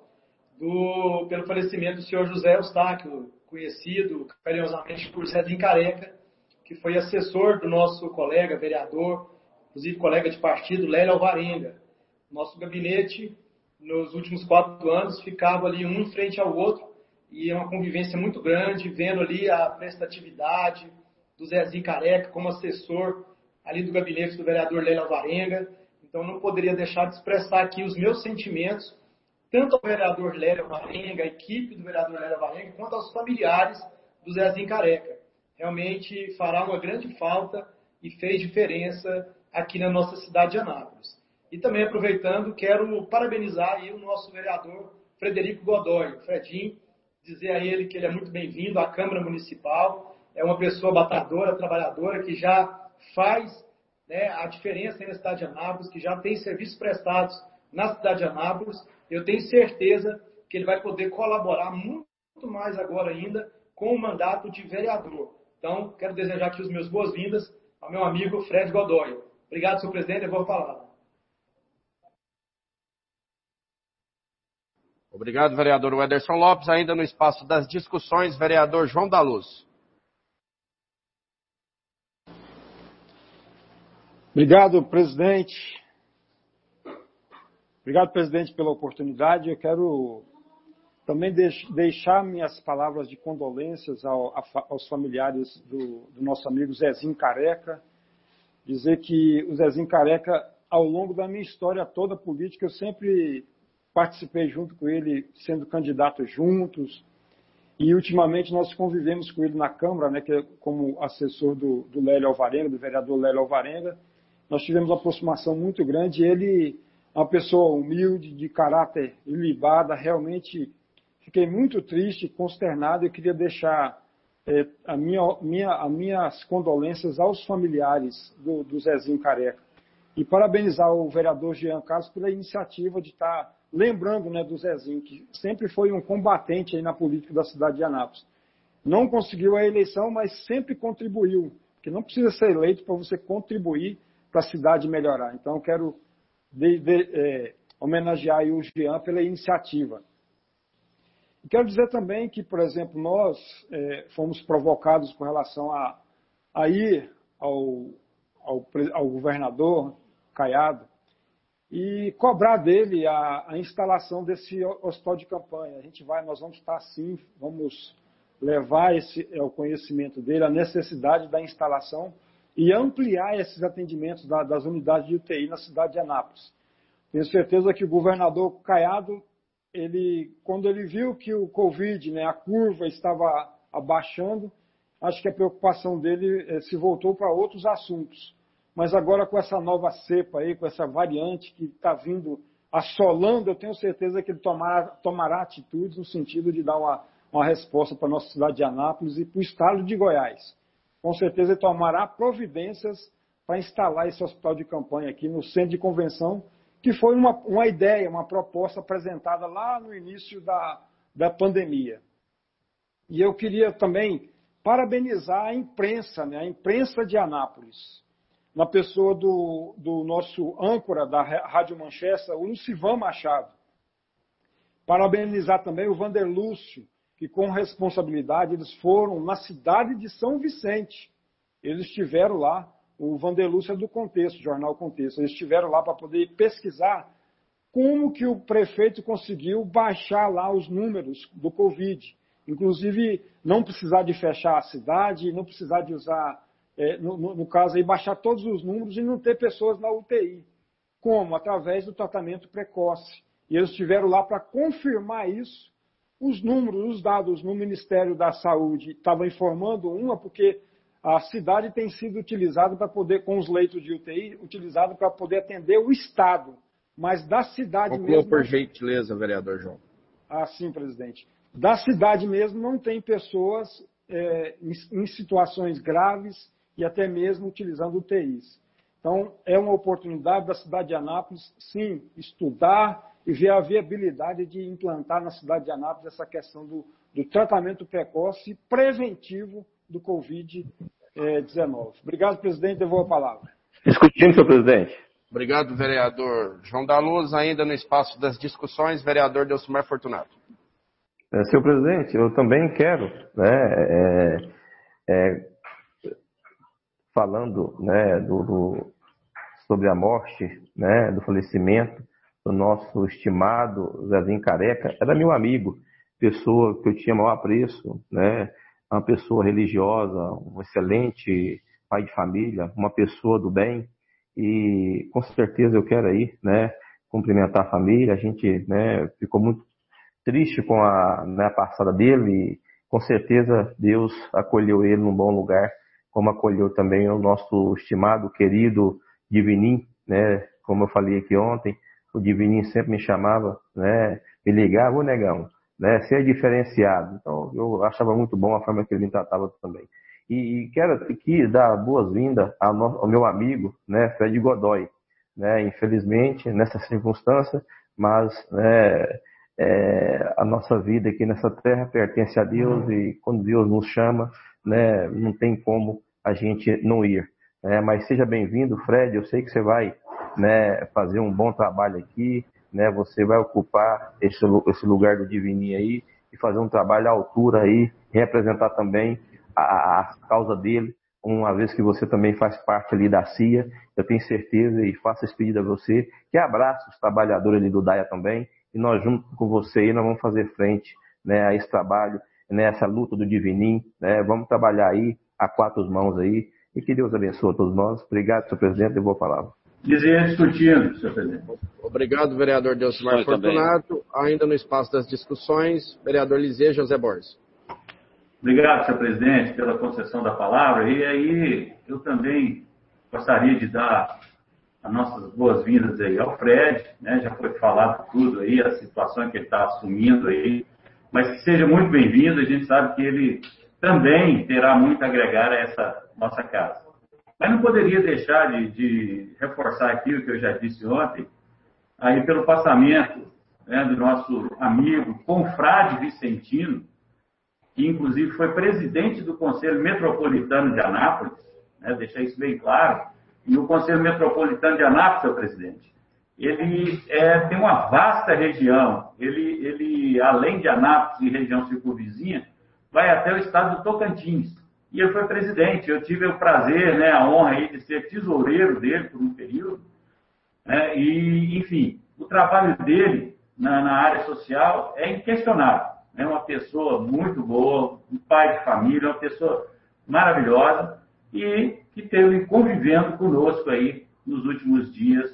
pelo falecimento do senhor José Eustáquio, conhecido carinhosamente por Zezinho Careca, que foi assessor do nosso colega, vereador, inclusive colega de partido, Lélio Alvarenga. Nosso gabinete, nos últimos 4 anos, ficava ali um em frente ao outro, e é uma convivência muito grande, vendo ali a prestatividade do Zezinho Careca como assessor ali do gabinete do vereador Lélio Alvarenga. Então, não poderia deixar de expressar aqui os meus sentimentos, tanto ao vereador Lélio Alvarenga, a equipe do vereador Lélio Alvarenga, quanto aos familiares do Zezinho Careca. Realmente fará uma grande falta e fez diferença aqui na nossa cidade de Anápolis. E também, aproveitando, quero parabenizar aí o nosso vereador Frederico Godoy, o Fredinho, dizer a ele que ele é muito bem-vindo à Câmara Municipal, é uma pessoa batalhadora, trabalhadora, que já faz, né, a diferença aí na cidade de Anápolis, que já tem serviços prestados na cidade de Anápolis. Eu tenho certeza que ele vai poder colaborar muito mais agora ainda com o mandato de vereador. Então, quero desejar aqui os meus boas-vindas ao meu amigo Fred Godoy. Obrigado, senhor presidente, eu vou falar. Obrigado, vereador Wenderson Lopes. Ainda no espaço das discussões, vereador João da Luz. Obrigado, presidente. Obrigado, presidente, pela oportunidade. Eu quero também deixar minhas palavras de condolências aos familiares do nosso amigo Zezinho Careca. Dizer que o Zezinho Careca, ao longo da minha história toda política, eu sempre participei junto com ele, sendo candidato juntos. E, ultimamente, nós convivemos com ele na Câmara, né, que é como assessor do Lélio Alvarenga, do vereador Lélio Alvarenga. Nós tivemos uma aproximação muito grande. Ele é uma pessoa humilde, de caráter ilibada. Realmente fiquei muito triste, consternado, e queria deixar as minhas condolências aos familiares do Zezinho Careca. E parabenizar o vereador Jean Carlos pela iniciativa de estar lembrando, né, do Zezinho, que sempre foi um combatente aí na política da cidade de Anápolis. Não conseguiu a eleição, mas sempre contribuiu, porque não precisa ser eleito para você contribuir para a cidade melhorar. Então, eu quero homenagear aí o Jean pela iniciativa. E quero dizer também que, por exemplo, nós fomos provocados com relação a ir ao governador Caiado e cobrar dele a instalação desse hospital de campanha. Nós vamos estar sim, vamos levar ao conhecimento dele a necessidade da instalação e ampliar esses atendimentos das unidades de UTI na cidade de Anápolis. Tenho certeza que o governador Caiado, quando ele viu que o Covid, né, a curva estava abaixando, acho que a preocupação dele se voltou para outros assuntos. Mas agora, com essa nova cepa aí, com essa variante que está vindo assolando, eu tenho certeza que ele tomará atitudes no sentido de dar uma resposta para a nossa cidade de Anápolis e para o estado de Goiás. com certeza ele tomará providências para instalar esse hospital de campanha aqui no centro de convenção, que foi uma ideia, uma proposta apresentada lá no início da pandemia. E eu queria também parabenizar a imprensa, né, a imprensa de Anápolis, na pessoa do nosso âncora da Rádio Manchester, o Lucivan Machado. Parabenizar também o Vander Lúcio, que com responsabilidade eles foram na cidade de São Vicente. Eles estiveram lá, o Vander Lúcio é do Contexto, Jornal Contexto, eles estiveram lá para poder pesquisar como que o prefeito conseguiu baixar lá os números do Covid. Inclusive, não precisar de fechar a cidade, não precisar de usar, no caso aí, baixar todos os números e não ter pessoas na UTI. Como? Através do tratamento precoce. E eles estiveram lá para confirmar isso. Os números, os dados no Ministério da Saúde estavam informando porque a cidade tem sido utilizada para poder, com os leitos de UTI, utilizado para poder atender o Estado. Mas da cidade mesmo... mesmo... por gentileza, vereador João. Ah, sim, presidente. Da cidade mesmo não tem pessoas em situações graves e até mesmo utilizando UTIs. Então, é uma oportunidade da cidade de Anápolis, sim, estudar e ver a viabilidade de implantar na cidade de Anápolis essa questão do tratamento precoce e preventivo do Covid-19. Obrigado, presidente. Devolvo a palavra. Discutindo, senhor presidente. Obrigado, vereador João da Luz. Ainda no espaço das discussões, vereador Delcimar Fortunato. Senhor presidente, eu também quero, falando sobre a morte, do falecimento do nosso estimado Zezinho Careca, era meu amigo, pessoa que eu tinha maior apreço, uma pessoa religiosa, um excelente pai de família, uma pessoa do bem, e com certeza eu quero aí, cumprimentar a família. A gente ficou muito triste com a passada dele e com certeza Deus acolheu ele num bom lugar, como acolheu também o nosso estimado, querido Divinim, como eu falei aqui ontem. O Divinim sempre me chamava, me ligava, ô negão, ser diferenciado. Então eu achava muito bom a forma que ele me tratava também. E quero aqui dar boas-vindas ao meu amigo, Fred Godoy. Infelizmente, nessa circunstância, mas a nossa vida aqui nessa terra pertence a Deus e quando Deus nos chama, não tem como a gente não ir. Mas seja bem-vindo, Fred. Eu sei que você vai fazer um bom trabalho aqui, você vai ocupar esse lugar do Divininho aí e fazer um trabalho à altura aí, representar também a causa dele, uma vez que você também faz parte ali da CIA. Eu tenho certeza e faço esse pedido a você, que abrace os trabalhadores ali do DAIA também, e nós junto com você aí, nós vamos fazer frente a esse trabalho, essa luta do Divinim, vamos trabalhar aí a quatro mãos aí, e que Deus abençoe a todos nós. Obrigado, senhor presidente, eu vou falar. Dizer discutindo, senhor presidente. Obrigado, vereador Delcimar Fortunato. Ainda no espaço das discussões, vereador Lisê José Borges. Obrigado, senhor presidente, pela concessão da palavra. E aí, eu também gostaria de dar as nossas boas-vindas aí ao Fred, já foi falado tudo aí, a situação que ele está assumindo aí, mas que seja muito bem-vindo. A gente sabe que ele também terá muito a agregar a essa nossa casa. Mas não poderia deixar de reforçar aqui o que eu já disse ontem, aí pelo passamento do nosso amigo, confrade vicentino, que inclusive foi presidente do Conselho Metropolitano de Anápolis, deixar isso bem claro. E o Conselho Metropolitano de Anápolis, senhor presidente, ele tem uma vasta região. Ele, além de Anápolis e região circunvizinha, vai até o estado do Tocantins. E ele foi presidente. Eu tive o prazer, a honra aí de ser tesoureiro dele por um período. E, enfim, o trabalho dele na área social é inquestionável. É uma pessoa muito boa, um pai de família, uma pessoa maravilhosa e que esteve convivendo conosco aí nos últimos dias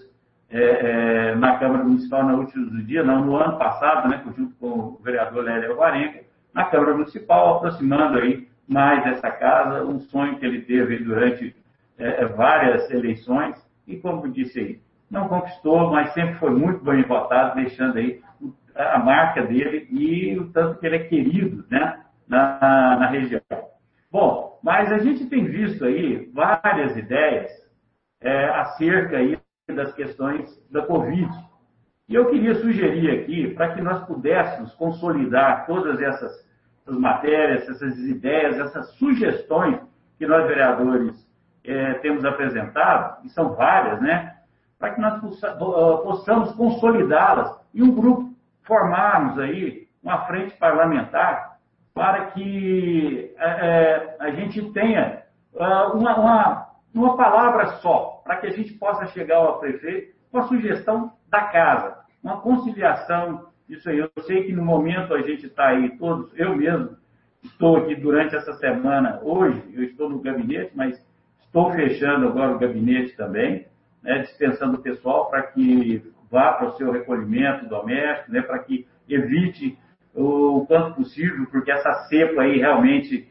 na Câmara Municipal, no ano passado, junto com o vereador Lélia Alvarenga, na Câmara Municipal, aproximando aí mais dessa casa, um sonho que ele teve durante várias eleições e, como disse aí, não conquistou, mas sempre foi muito bem votado, deixando aí a marca dele e o tanto que ele é querido na região. Bom, Mas a gente tem visto aí várias ideias acerca aí das questões da Covid. E eu queria sugerir aqui, para que nós pudéssemos consolidar todas essas matérias, essas ideias, essas sugestões que nós, vereadores, temos apresentado, e são várias, né? Para que nós possamos consolidá-las e um grupo, formarmos aí uma frente parlamentar para que a gente tenha uma palavra só, para que a gente possa chegar ao prefeito com a sugestão da casa, uma conciliação, isso aí. Eu sei que no momento a gente está aí todos, eu mesmo estou aqui durante essa semana, hoje eu estou no gabinete, mas estou fechando agora o gabinete também, né, dispensando o pessoal para que vá para o seu recolhimento doméstico, né, para que evite o quanto possível, porque essa cepa aí realmente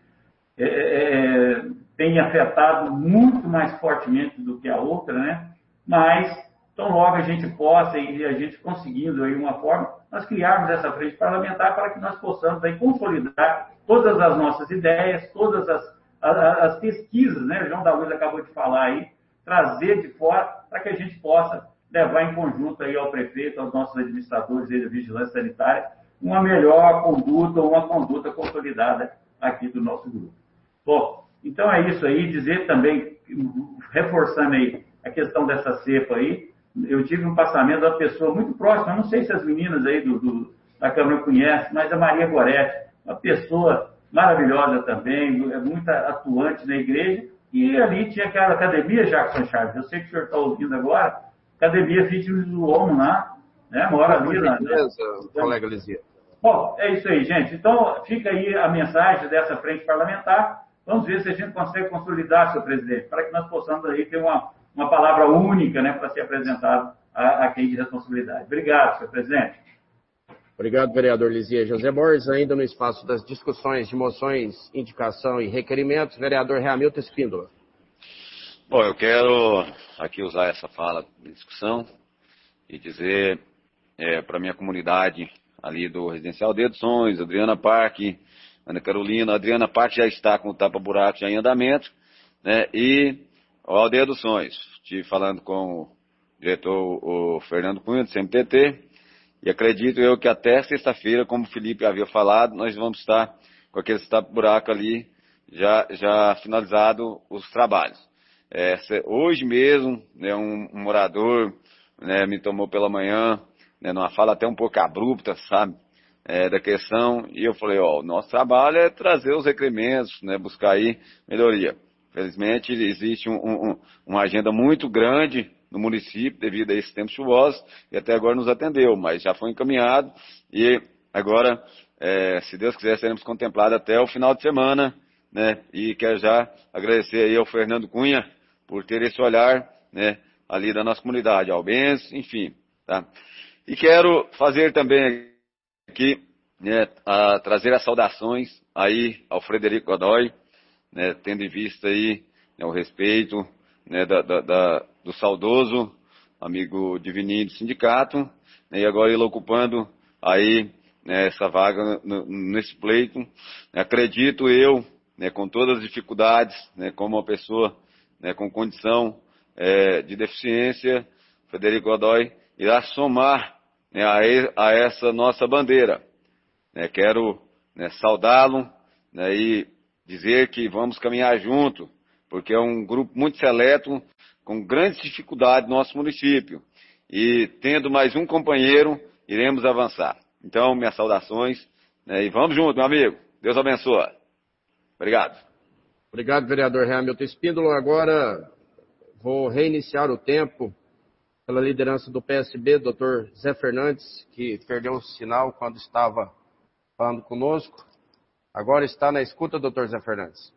tem afetado muito mais fortemente do que a outra, né? Mas, tão logo a gente possa e a gente conseguindo aí uma forma, nós criarmos essa frente parlamentar para que nós possamos aí consolidar todas as nossas ideias, todas as pesquisas, né? O João da Luz acabou de falar aí, trazer de fora para que a gente possa levar em conjunto aí ao prefeito, aos nossos administradores da vigilância sanitária, uma melhor conduta, uma conduta consolidada aqui do nosso grupo. Bom, então é isso aí, dizer também, reforçando aí a questão dessa cepa aí, eu tive um passamento de uma pessoa muito próxima, não sei se as meninas aí da Câmara conhecem, mas a Maria Goretti, uma pessoa maravilhosa também, muito atuante na igreja, e ali tinha aquela academia, Jackson Chaves, eu sei que o senhor está ouvindo agora, academia Fitness do Homem lá, né, mora ali na... Colega Lizia. Bom, é isso aí, gente. Então, fica aí a mensagem dessa frente parlamentar. Vamos ver se a gente consegue consolidar, senhor presidente, para que nós possamos aí ter uma palavra única, né, para ser apresentado a quem de responsabilidade. Obrigado, senhor presidente. Obrigado, vereador Lizia. José Borges, ainda no espaço das discussões de moções, indicação e requerimentos, vereador Hamilton Espíndola. Bom, eu quero aqui usar essa fala de discussão e dizer para a minha comunidade ali do Residencial de Edições, Adriana Parque, Ana Carolina, Adriana Parque já está com o tapa-buraco já em andamento, né? E o Aldeia dos Sonhos, estive falando com o diretor o Fernando Cunha, do CMTT, e acredito eu que até sexta-feira, como o Felipe havia falado, nós vamos estar com aquele tapa-buraco ali já finalizado os trabalhos. Hoje mesmo, né, um morador, né, me tomou pela manhã, né, numa fala até um pouco abrupta, sabe, da questão, e eu falei, o nosso trabalho é trazer os requerimentos, né, buscar aí melhoria. Felizmente, existe uma agenda muito grande no município devido a esses tempos chuvosos, e até agora nos atendeu, mas já foi encaminhado, e agora, se Deus quiser, seremos contemplados até o final de semana, né, e quero já agradecer aí ao Fernando Cunha por ter esse olhar, né, ali da nossa comunidade, Albense, enfim, tá? E quero fazer também aqui, né, trazer as saudações aí ao Frederico Godoy, né, tendo em vista aí, né, o respeito, né, do saudoso amigo Divininho do sindicato, né, e agora ele ocupando aí, né, essa vaga nesse pleito. Acredito eu, né, com todas as dificuldades, né, como uma pessoa, né, com condição de deficiência, Frederico Godoy irá somar, né, a essa nossa bandeira. Né, quero, né, saudá-lo, né, e dizer que vamos caminhar junto, porque é um grupo muito seleto, com grandes dificuldades no nosso município. E tendo mais um companheiro, iremos avançar. Então, minhas saudações, né, e vamos junto, meu amigo. Deus abençoe. Obrigado. Obrigado, vereador Hamilton Espíndola. Agora vou reiniciar o tempo pela liderança do PSB, doutor Zé Fernandes, que perdeu o sinal quando estava falando conosco. Agora está na escuta, doutor Zé Fernandes.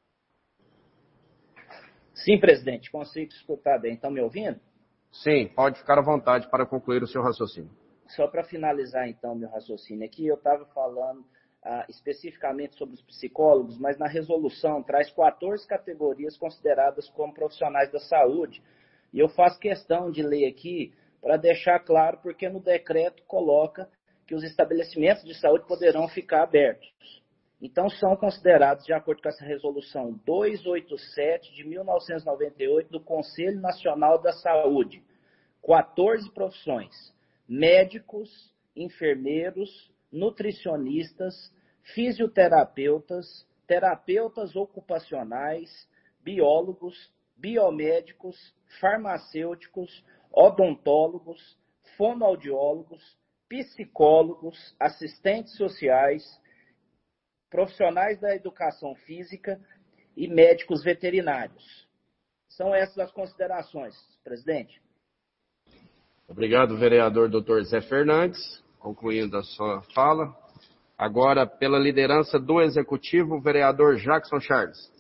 Sim, presidente, consigo escutar bem. Estão me ouvindo? Sim, pode ficar à vontade para concluir o seu raciocínio. Só para finalizar, então, meu raciocínio aqui, eu estava falando especificamente sobre os psicólogos, mas na resolução traz 14 categorias consideradas como profissionais da saúde. E eu faço questão de ler aqui para deixar claro, porque no decreto coloca que os estabelecimentos de saúde poderão ficar abertos. Então, são considerados, de acordo com essa resolução 287 de 1998 do Conselho Nacional da Saúde, 14 profissões: médicos, enfermeiros, nutricionistas, fisioterapeutas, terapeutas ocupacionais, biólogos, biomédicos, farmacêuticos, odontólogos, fonoaudiólogos, psicólogos, assistentes sociais, profissionais da educação física e médicos veterinários. São essas as considerações, presidente. Obrigado, vereador Dr. Zé Fernandes. Concluindo a sua fala. Agora, pela liderança do Executivo, o vereador Jackson Charles.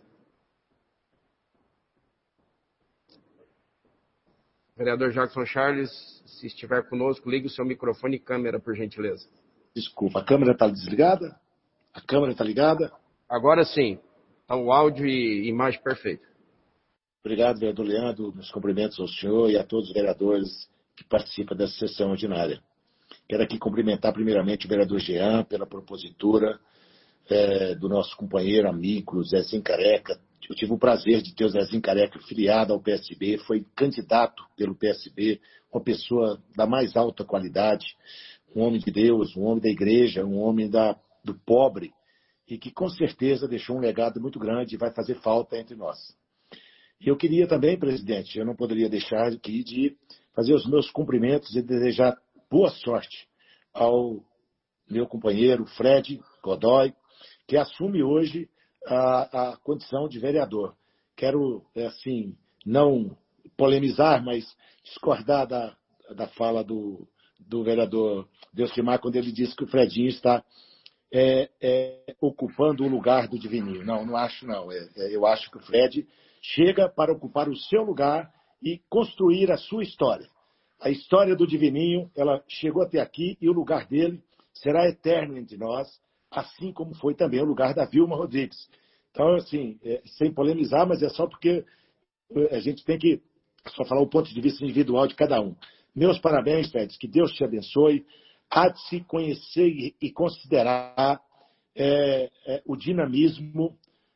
Vereador Jackson Charles, se estiver conosco, ligue o seu microfone e câmera, por gentileza. Desculpa, a câmera está desligada? A câmera está ligada? Agora sim. Então, o áudio e imagem perfeito. Obrigado, vereador Leandro. Meus cumprimentos ao senhor e a todos os vereadores que participam dessa sessão ordinária. Quero aqui cumprimentar primeiramente o vereador Jean pela propositura do nosso companheiro, amigo, Zezinho Careca. Eu tive o prazer de ter o Zezinho Careca filiado ao PSB, foi candidato pelo PSB, uma pessoa da mais alta qualidade, um homem de Deus, um homem da igreja, um homem do pobre, e que com certeza deixou um legado muito grande e vai fazer falta entre nós. E eu queria também, presidente, eu não poderia deixar aqui de fazer os meus cumprimentos e desejar boa sorte ao meu companheiro Fred Godoy, que assume hoje a condição de vereador. Quero, assim, não polemizar, mas discordar da fala do vereador Delcimar, quando ele disse que o Fredinho está ocupando o lugar do Divininho. Não acho não. Eu acho que o Fred chega para ocupar o seu lugar e construir a sua história. A história do Divininho, ela chegou até aqui e o lugar dele será eterno entre nós, assim como foi também o lugar da Vilma Rodrigues. Então, assim, sem polemizar, mas é só porque a gente tem que só falar o ponto de vista individual de cada um. Meus parabéns, Fred, que Deus te abençoe. Há de se conhecer e considerar o dinamismo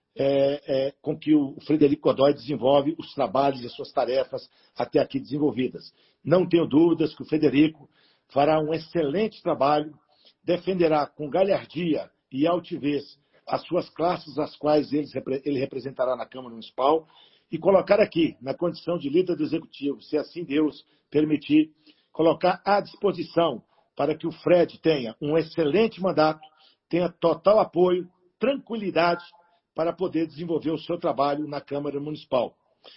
com que o Frederico Godoy desenvolve os trabalhos e as suas tarefas até aqui desenvolvidas. Não tenho dúvidas que o Frederico fará um excelente trabalho, defenderá com galhardia e altivez as suas classes, as quais ele representará na Câmara Municipal, e colocar aqui, na condição de líder do Executivo, se assim Deus permitir, colocar à disposição para que o Fred tenha um excelente mandato, tenha total apoio, tranquilidade para poder desenvolver o seu trabalho na Câmara Municipal.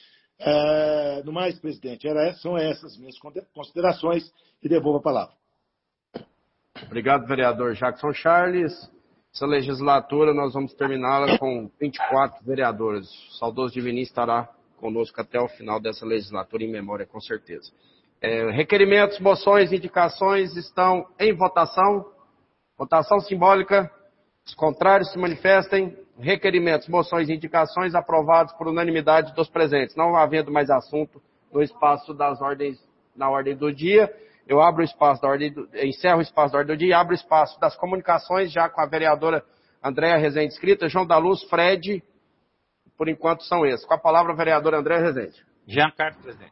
No mais, presidente, são essas minhas considerações e devolvo a palavra. Obrigado, vereador Jackson Charles. Essa legislatura nós vamos terminá-la com 24 vereadores. O saudoso Divininho estará conosco até o final dessa legislatura, em memória, com certeza. Requerimentos, moções, indicações estão em votação. Votação simbólica. Os contrários se manifestem. Requerimentos, moções e indicações aprovados por unanimidade dos presentes. Não havendo mais assunto no espaço das ordens, na ordem do dia, eu abro o espaço da ordem, encerro o espaço da ordem do dia e abro o espaço das comunicações, já com a vereadora Andréa Rezende inscrita, João da Luz, Fred, por enquanto são esses. Com a palavra, a vereadora Andréa Rezende. Jean Carlos, presidente.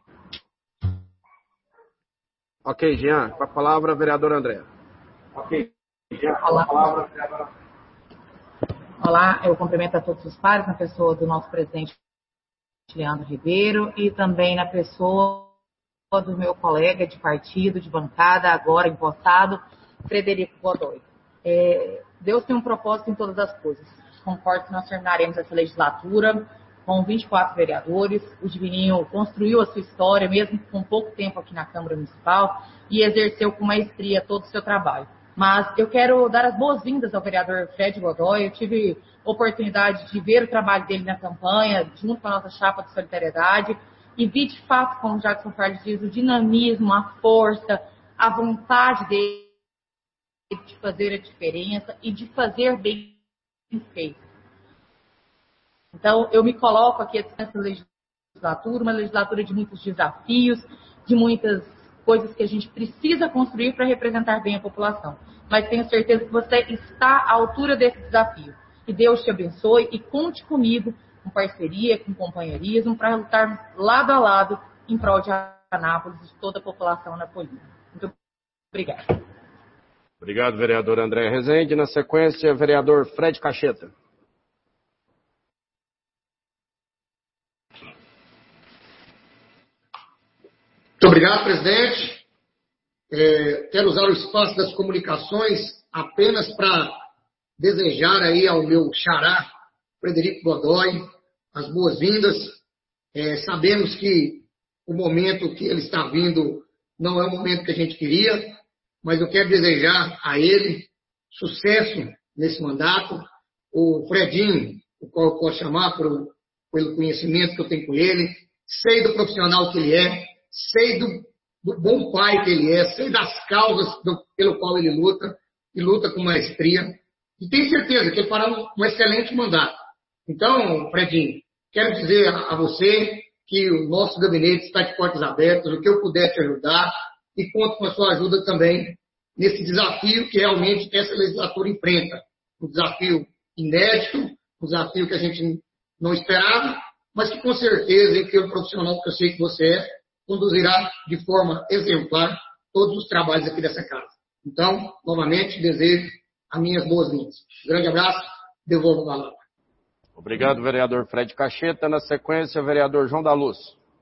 Ok, Jean. Com a palavra, a vereadora Andréa. Ok, Jean. Com a palavra, a vereadora. Olá, eu cumprimento a todos os pares, na pessoa do nosso presidente Leandro Ribeiro e também na pessoa do meu colega de partido, de bancada, agora empossado, Frederico Godoy. Deus tem um propósito em todas as coisas. Concordo que nós terminaremos essa legislatura com 24 vereadores. O Divininho construiu a sua história, mesmo com pouco tempo aqui na Câmara Municipal, e exerceu com maestria todo o seu trabalho. Mas eu quero dar as boas-vindas ao vereador Fred Godoy. Eu tive oportunidade de ver o trabalho dele na campanha, junto com a nossa chapa de solidariedade, e vi de fato, como o Jackson Charles diz, o dinamismo, a força, a vontade dele de fazer a diferença e de fazer bem feito. Então, eu me coloco aqui nessa legislatura, uma legislatura de muitos desafios, de muitas coisas que a gente precisa construir para representar bem a população. Mas tenho certeza que você está à altura desse desafio. Que Deus te abençoe e conte comigo com parceria, com companheirismo, para lutar lado a lado em prol de Anápolis e de toda a população anapolina. Muito obrigada. Obrigado, vereador André Rezende. Na sequência, vereador Fred Cacheta. Muito obrigado, presidente. Quero usar o espaço das comunicações apenas para desejar aí ao meu xará, Frederico Godoy, as boas-vindas. Sabemos que o momento que ele está vindo não é o momento que a gente queria, mas eu quero desejar a ele sucesso nesse mandato. O Fredinho, o qual eu posso chamar pelo conhecimento que eu tenho com ele, sei do profissional que ele é, sei do bom pai que ele é, sei das causas pelo qual ele luta, e luta com maestria, e tenho certeza que ele fará um excelente mandato. Então, Fredinho, quero dizer a você que o nosso gabinete está de portas abertas, o que eu puder te ajudar, e conto com a sua ajuda também nesse desafio que realmente essa legislatura enfrenta. Um desafio inédito, um desafio que a gente não esperava, mas que com certeza, e que o profissional que eu sei que você é, conduzirá de forma exemplar todos os trabalhos aqui dessa casa. Então, novamente, desejo as minhas boas-vindas. Grande abraço, devolvo a palavra. Obrigado, vereador Fred Cacheta. Na sequência, vereador João da Luz.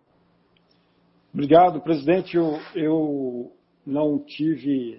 Obrigado, presidente. Eu não tive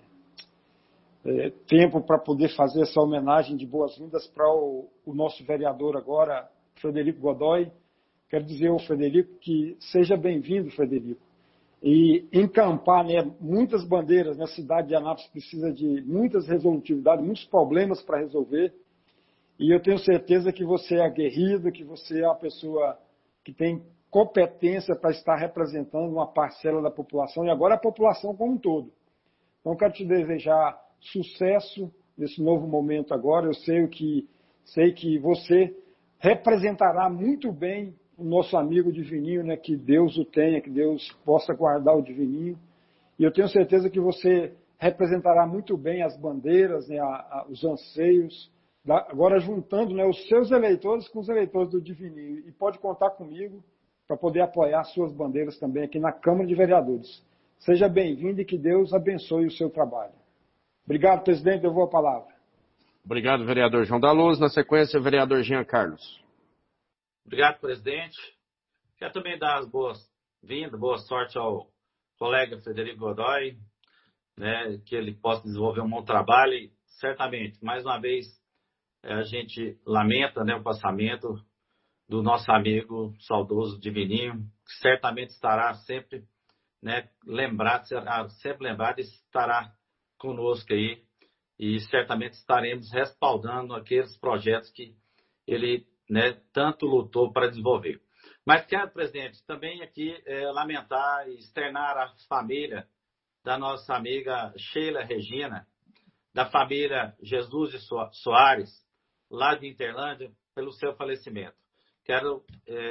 tempo para poder fazer essa homenagem de boas-vindas para o nosso vereador agora, Frederico Godoy. Quero dizer ao Frederico que seja bem-vindo, Frederico. E encampar, né, muitas bandeiras na cidade de Anápolis precisa de muitas resolutividades, muitos problemas para resolver. E eu tenho certeza que você é aguerrido, que você é uma pessoa que tem competência para estar representando uma parcela da população, e agora a população como um todo. Então, quero te desejar sucesso nesse novo momento agora. Eu sei que você representará muito bem o nosso amigo Divininho, né? Que Deus o tenha, que Deus possa guardar o Divininho. E eu tenho certeza que você representará muito bem as bandeiras, né? Os anseios, agora juntando, né, os seus eleitores com os eleitores do Divininho. E pode contar comigo para poder apoiar suas bandeiras também aqui na Câmara de Vereadores. Seja bem-vindo e que Deus abençoe o seu trabalho. Obrigado, presidente. Devolvo a palavra. Obrigado, vereador João da Luz. Na sequência, vereador Jean Carlos. Obrigado, presidente. Quero também dar as boas-vindas, boa sorte ao colega Frederico Godoy, né, que ele possa desenvolver um bom trabalho. E, certamente, mais uma vez, a gente lamenta, né, o passamento do nosso amigo saudoso Divininho, que certamente estará sempre, né, lembrado e estará conosco aí, e certamente estaremos respaldando aqueles projetos que ele, né, tanto lutou para desenvolver. Mas quero, presidente, também aqui lamentar e externar a família da nossa amiga Sheila Regina, da família Jesus de Soares, lá de Interlândia, pelo seu falecimento. Quero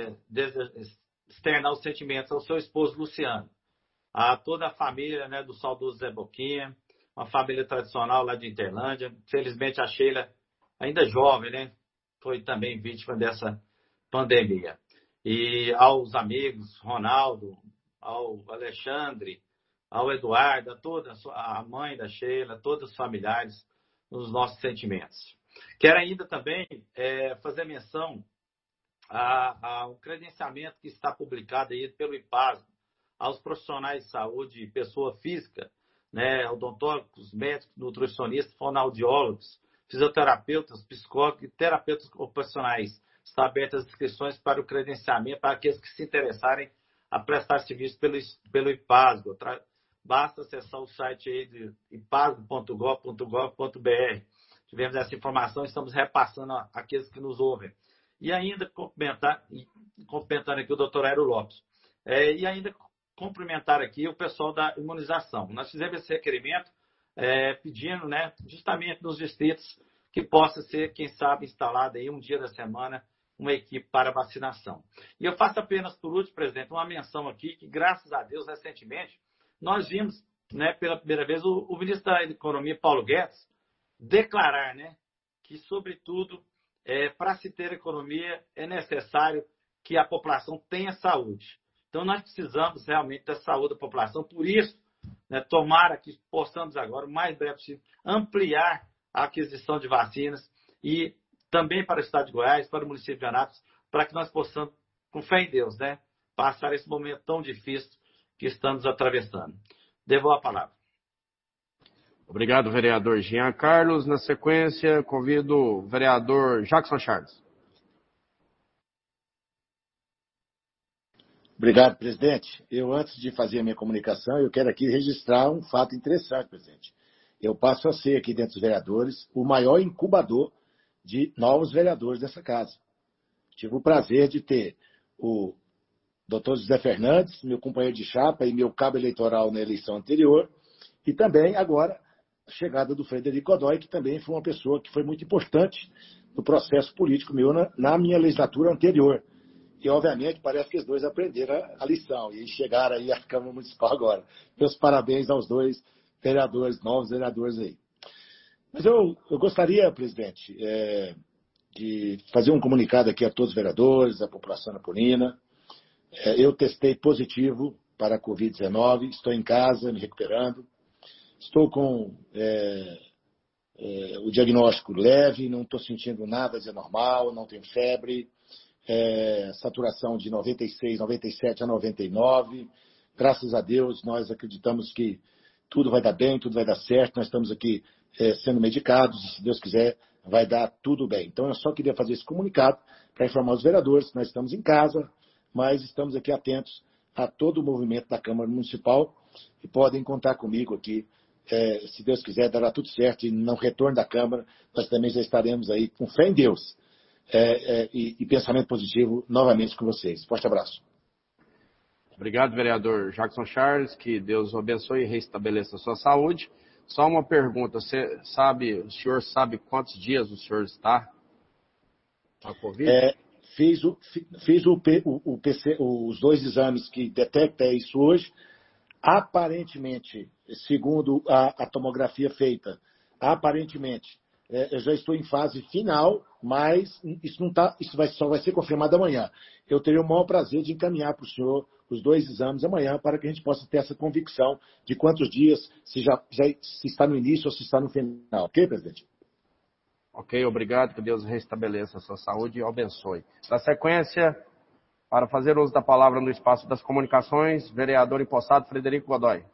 externar os sentimentos ao seu esposo Luciano, a toda a família, né, do saudoso Zé Boquinha, uma família tradicional lá de Interlândia. Felizmente a Sheila, ainda jovem, né, foi também vítima dessa pandemia. E aos amigos, Ronaldo, ao Alexandre, ao Eduardo, a toda a mãe da Sheila, todos os familiares, os nossos sentimentos. Quero ainda também fazer menção ao credenciamento que está publicado aí pelo IPASGO aos profissionais de saúde, pessoa física, né, odontólogos, médicos, nutricionistas, fonoaudiólogos, fisioterapeutas, psicólogos e terapeutas ocupacionais. Está abertas as inscrições para o credenciamento para aqueles que se interessarem a prestar serviço pelo IPASGO. Basta acessar o site aí de ipasgo.gov.br. Tivemos essa informação, estamos repassando àqueles que nos ouvem. E ainda cumprimentando aqui o doutor Aero Lopes. E ainda cumprimentar aqui o pessoal da imunização. Nós fizemos esse requerimento pedindo, né, justamente nos distritos que possa ser, quem sabe, instalada aí um dia da semana uma equipe para vacinação. E eu faço apenas, por último, presidente, uma menção aqui que, graças a Deus, recentemente, nós vimos, né, pela primeira vez, o ministro da Economia, Paulo Guedes, declarar, né, que, sobretudo, para se ter economia, é necessário que a população tenha saúde. Então, nós precisamos realmente da saúde da população. Por isso, né, tomara que possamos agora, o mais breve possível, ampliar a aquisição de vacinas e também para o estado de Goiás, para o município de Anápolis, para que nós possamos, com fé em Deus, né, passar esse momento tão difícil que estamos atravessando. Devolvo a palavra. Obrigado, vereador Jean Carlos. Na sequência, convido o vereador Jackson Charles. Obrigado, presidente. Eu, antes de fazer a minha comunicação, eu quero aqui registrar um fato interessante, presidente. Eu passo a ser aqui dentro dos vereadores o maior incubador de novos vereadores dessa casa. Tive o prazer de ter o Dr. José Fernandes, meu companheiro de chapa e meu cabo eleitoral na eleição anterior, e também agora a chegada do Frederico Godoy, que também foi uma pessoa que foi muito importante no processo político meu na minha legislatura anterior. E, obviamente, parece que os dois aprenderam a lição e chegaram aí à Câmara Municipal agora. Meus parabéns aos dois vereadores, novos vereadores aí. Mas eu gostaria, presidente, de fazer um comunicado aqui a todos os vereadores, à população napolina. Eu testei positivo para a Covid-19, estou em casa, me recuperando. Estou com o diagnóstico leve, não estou sentindo nada de anormal, não tenho febre. Saturação de 96, 97 a 99. Graças a Deus, nós acreditamos que tudo vai dar bem, tudo vai dar certo. Nós estamos aqui sendo medicados e, se Deus quiser, vai dar tudo bem. Então, eu só queria fazer esse comunicado para informar os vereadores que nós estamos em casa, mas estamos aqui atentos a todo o movimento da Câmara Municipal e podem contar comigo aqui. Se Deus quiser, dará tudo certo e no retorno da Câmara, nós também já estaremos aí com fé em Deus. E pensamento positivo novamente com vocês. Forte abraço. Obrigado, vereador Jackson Charles. Que Deus o abençoe e restabeleça a sua saúde. Só uma pergunta. O senhor sabe quantos dias o senhor está com a Covid? Fiz os 2 exames que detectam isso hoje. Aparentemente, segundo a tomografia feita, aparentemente, eu já estou em fase final, mas isso só vai ser confirmado amanhã. Eu teria o maior prazer de encaminhar para o senhor os 2 exames amanhã, para que a gente possa ter essa convicção de quantos dias, se está no início ou se está no final. Ok, presidente? Ok, obrigado. Que Deus restabeleça a sua saúde e o abençoe. Na sequência, para fazer uso da palavra no espaço das comunicações, vereador empossado Frederico Godoy.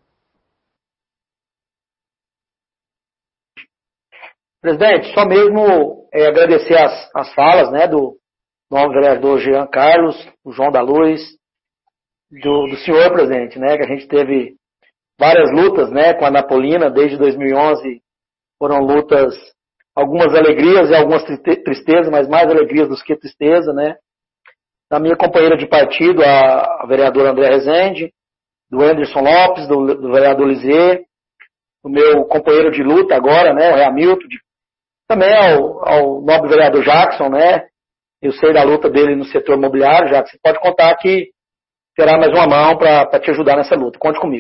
Presidente, só mesmo agradecer as falas, né, do novo vereador Jean Carlos, o João da Luz, do senhor, presidente, né, que a gente teve várias lutas, né, com a Napolina desde 2011. Foram lutas, algumas alegrias e algumas tristezas, mas mais alegrias do que tristeza, né. Da minha companheira de partido, a vereadora André Rezende, do Anderson Lopes, do vereador Lizier, do meu companheiro de luta agora, né, o Hamilton, também ao nobre vereador Jackson, né? Eu sei da luta dele no setor imobiliário, Jackson. Você pode contar que terá mais uma mão para te ajudar nessa luta. Conte comigo.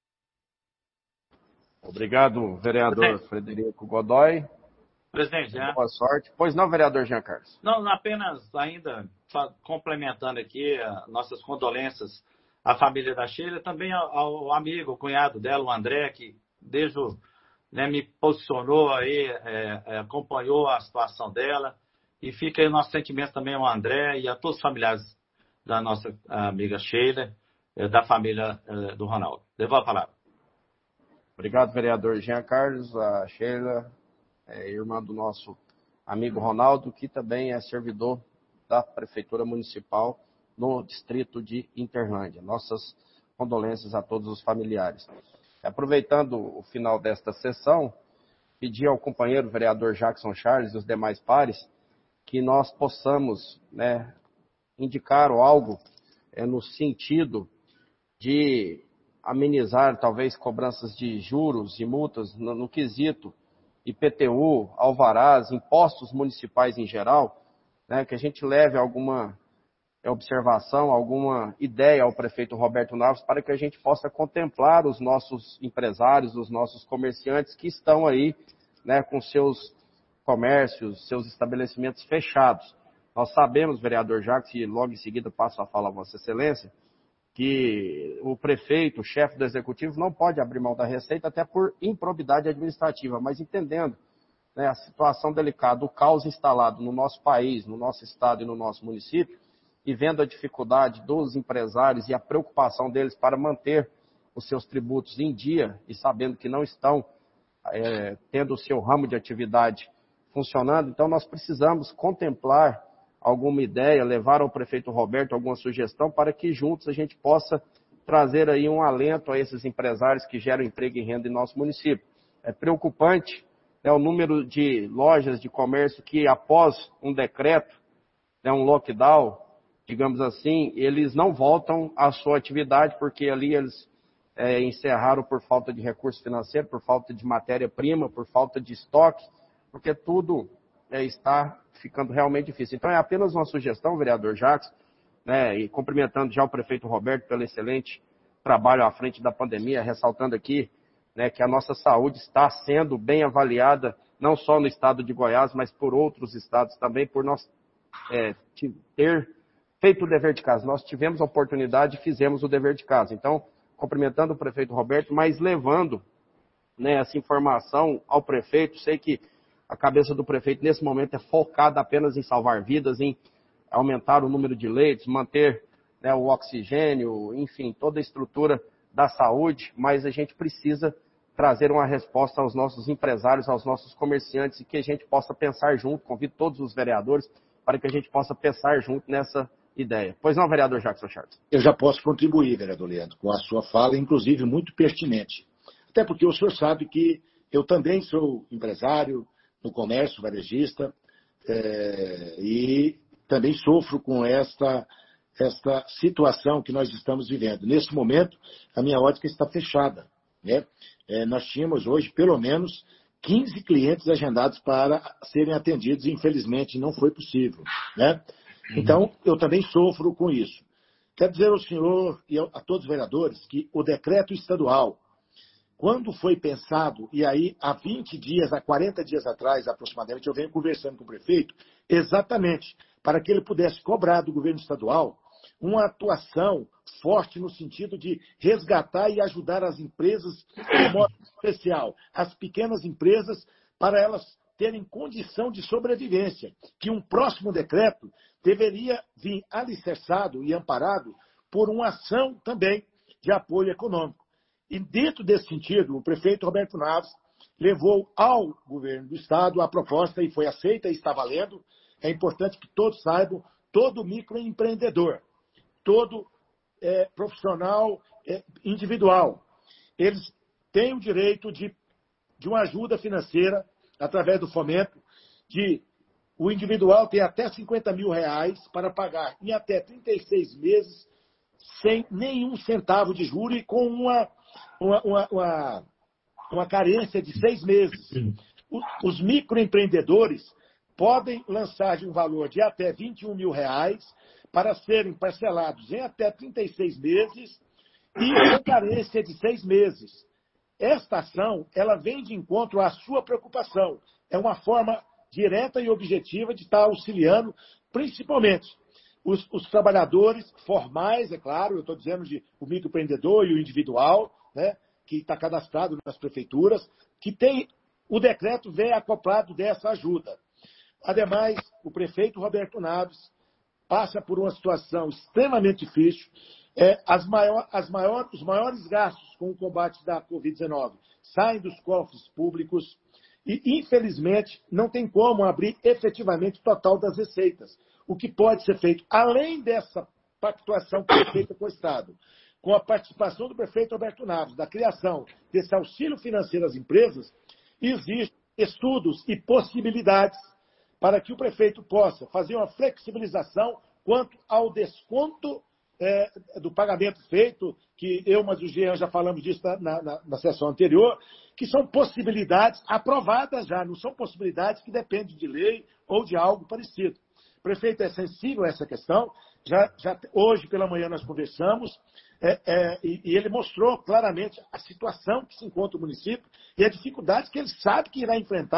Obrigado, vereador Frederico Godoy. Presidente, boa sorte. Pois não, vereador Jean Carlos? Não, apenas ainda complementando aqui nossas condolências à família da Sheila, também ao amigo, o cunhado dela, o André, que desde me posicionou aí, acompanhou a situação dela, e fica aí o nosso sentimento também ao André e a todos os familiares da nossa amiga Sheila, da família do Ronaldo. Devolvo a palavra. Obrigado, vereador Jean Carlos. A Sheila é irmã do nosso amigo Ronaldo, que também é servidor da Prefeitura Municipal no distrito de Interlândia. Nossas condolências a todos os familiares. Aproveitando o final desta sessão, pedir ao companheiro vereador Jackson Charles e os demais pares que nós possamos indicar algo no sentido de amenizar talvez cobranças de juros e multas no quesito IPTU, alvarás, impostos municipais em geral, que a gente leve alguma observação, alguma ideia ao prefeito Roberto Naves para que a gente possa contemplar os nossos empresários, os nossos comerciantes que estão aí com seus comércios, seus estabelecimentos fechados. Nós sabemos, vereador Jacques, e logo em seguida passo a fala a Vossa Excelência, que o prefeito, o chefe do executivo, não pode abrir mão da receita até por improbidade administrativa, mas entendendo, né, a situação delicada, o caos instalado no nosso país, no nosso estado e no nosso município, e vendo a dificuldade dos empresários e a preocupação deles para manter os seus tributos em dia e sabendo que não estão tendo o seu ramo de atividade funcionando, então nós precisamos contemplar alguma ideia, levar ao prefeito Roberto alguma sugestão para que juntos a gente possa trazer aí um alento a esses empresários que geram emprego e renda em nosso município. É preocupante, né, o número de lojas de comércio que após um decreto, né, um lockdown, digamos assim, eles não voltam à sua atividade porque ali eles encerraram por falta de recurso financeiro, por falta de matéria-prima, por falta de estoque, porque tudo está ficando realmente difícil. Então é apenas uma sugestão, vereador Jacques, né, e cumprimentando já o prefeito Roberto pelo excelente trabalho à frente da pandemia, ressaltando aqui, né, que a nossa saúde está sendo bem avaliada, não só no estado de Goiás, mas por outros estados também, por nós ter feito o dever de casa. Nós tivemos a oportunidade e fizemos o dever de casa. Então, cumprimentando o prefeito Roberto, mas levando, né, essa informação ao prefeito. Sei que a cabeça do prefeito nesse momento é focada apenas em salvar vidas, em aumentar o número de leitos, manter, né, o oxigênio, enfim, toda a estrutura da saúde, mas a gente precisa trazer uma resposta aos nossos empresários, aos nossos comerciantes, e que a gente possa pensar junto. Convido todos os vereadores para que a gente possa pensar junto nessa ideia. Pois não, vereador Jackson Charles? Eu já posso contribuir, vereador Leandro, com a sua fala, inclusive muito pertinente. Até porque o senhor sabe que eu também sou empresário no comércio varejista e também sofro com esta situação que nós estamos vivendo. Nesse momento, a minha ótica está fechada, né? Nós tínhamos hoje, pelo menos, 15 clientes agendados para serem atendidos e, infelizmente, não foi possível, né? Então, eu também sofro com isso. Quero dizer ao senhor e a todos os vereadores que o decreto estadual, quando foi pensado, e aí há 20 dias, há 40 dias atrás, aproximadamente, eu venho conversando com o prefeito, exatamente para que ele pudesse cobrar do governo estadual uma atuação forte no sentido de resgatar e ajudar as empresas, de modo especial, as pequenas empresas, para elas terem condição de sobrevivência, que um próximo decreto deveria vir alicerçado e amparado por uma ação também de apoio econômico. E dentro desse sentido, o prefeito Roberto Naves levou ao governo do estado a proposta e foi aceita e está valendo. É importante que todos saibam, todo microempreendedor, todo profissional individual, eles têm o direito de uma ajuda financeira através do fomento, o individual tem até R$50 mil para pagar em até 36 meses, sem nenhum centavo de juros e com uma carência de 6 meses. Os microempreendedores podem lançar de um valor de até R$21 mil para serem parcelados em até 36 meses e com carência de 6 meses. Esta ação, ela vem de encontro à sua preocupação. É uma forma direta e objetiva de estar auxiliando, principalmente, os trabalhadores formais, é claro, eu estou dizendo o microempreendedor e o individual, né, que está cadastrado nas prefeituras, que tem o decreto vem acoplado dessa ajuda. Ademais, o prefeito Roberto Naves passa por uma situação extremamente difícil. Os maiores gastos com o combate da Covid-19 saem dos cofres públicos e, infelizmente, não tem como abrir efetivamente o total das receitas. O que pode ser feito, além dessa pactuação que foi feita com o Estado, com a participação do prefeito Roberto Naves, da criação desse auxílio financeiro às empresas, existem estudos e possibilidades para que o prefeito possa fazer uma flexibilização quanto ao desconto do pagamento feito, que eu, mas o Jean já falamos disso na sessão anterior, que são possibilidades aprovadas já, não são possibilidades que dependem de lei ou de algo parecido. O prefeito é sensível a essa questão, hoje pela manhã nós conversamos, e ele mostrou claramente a situação que se encontra o município e a dificuldade que ele sabe que irá enfrentar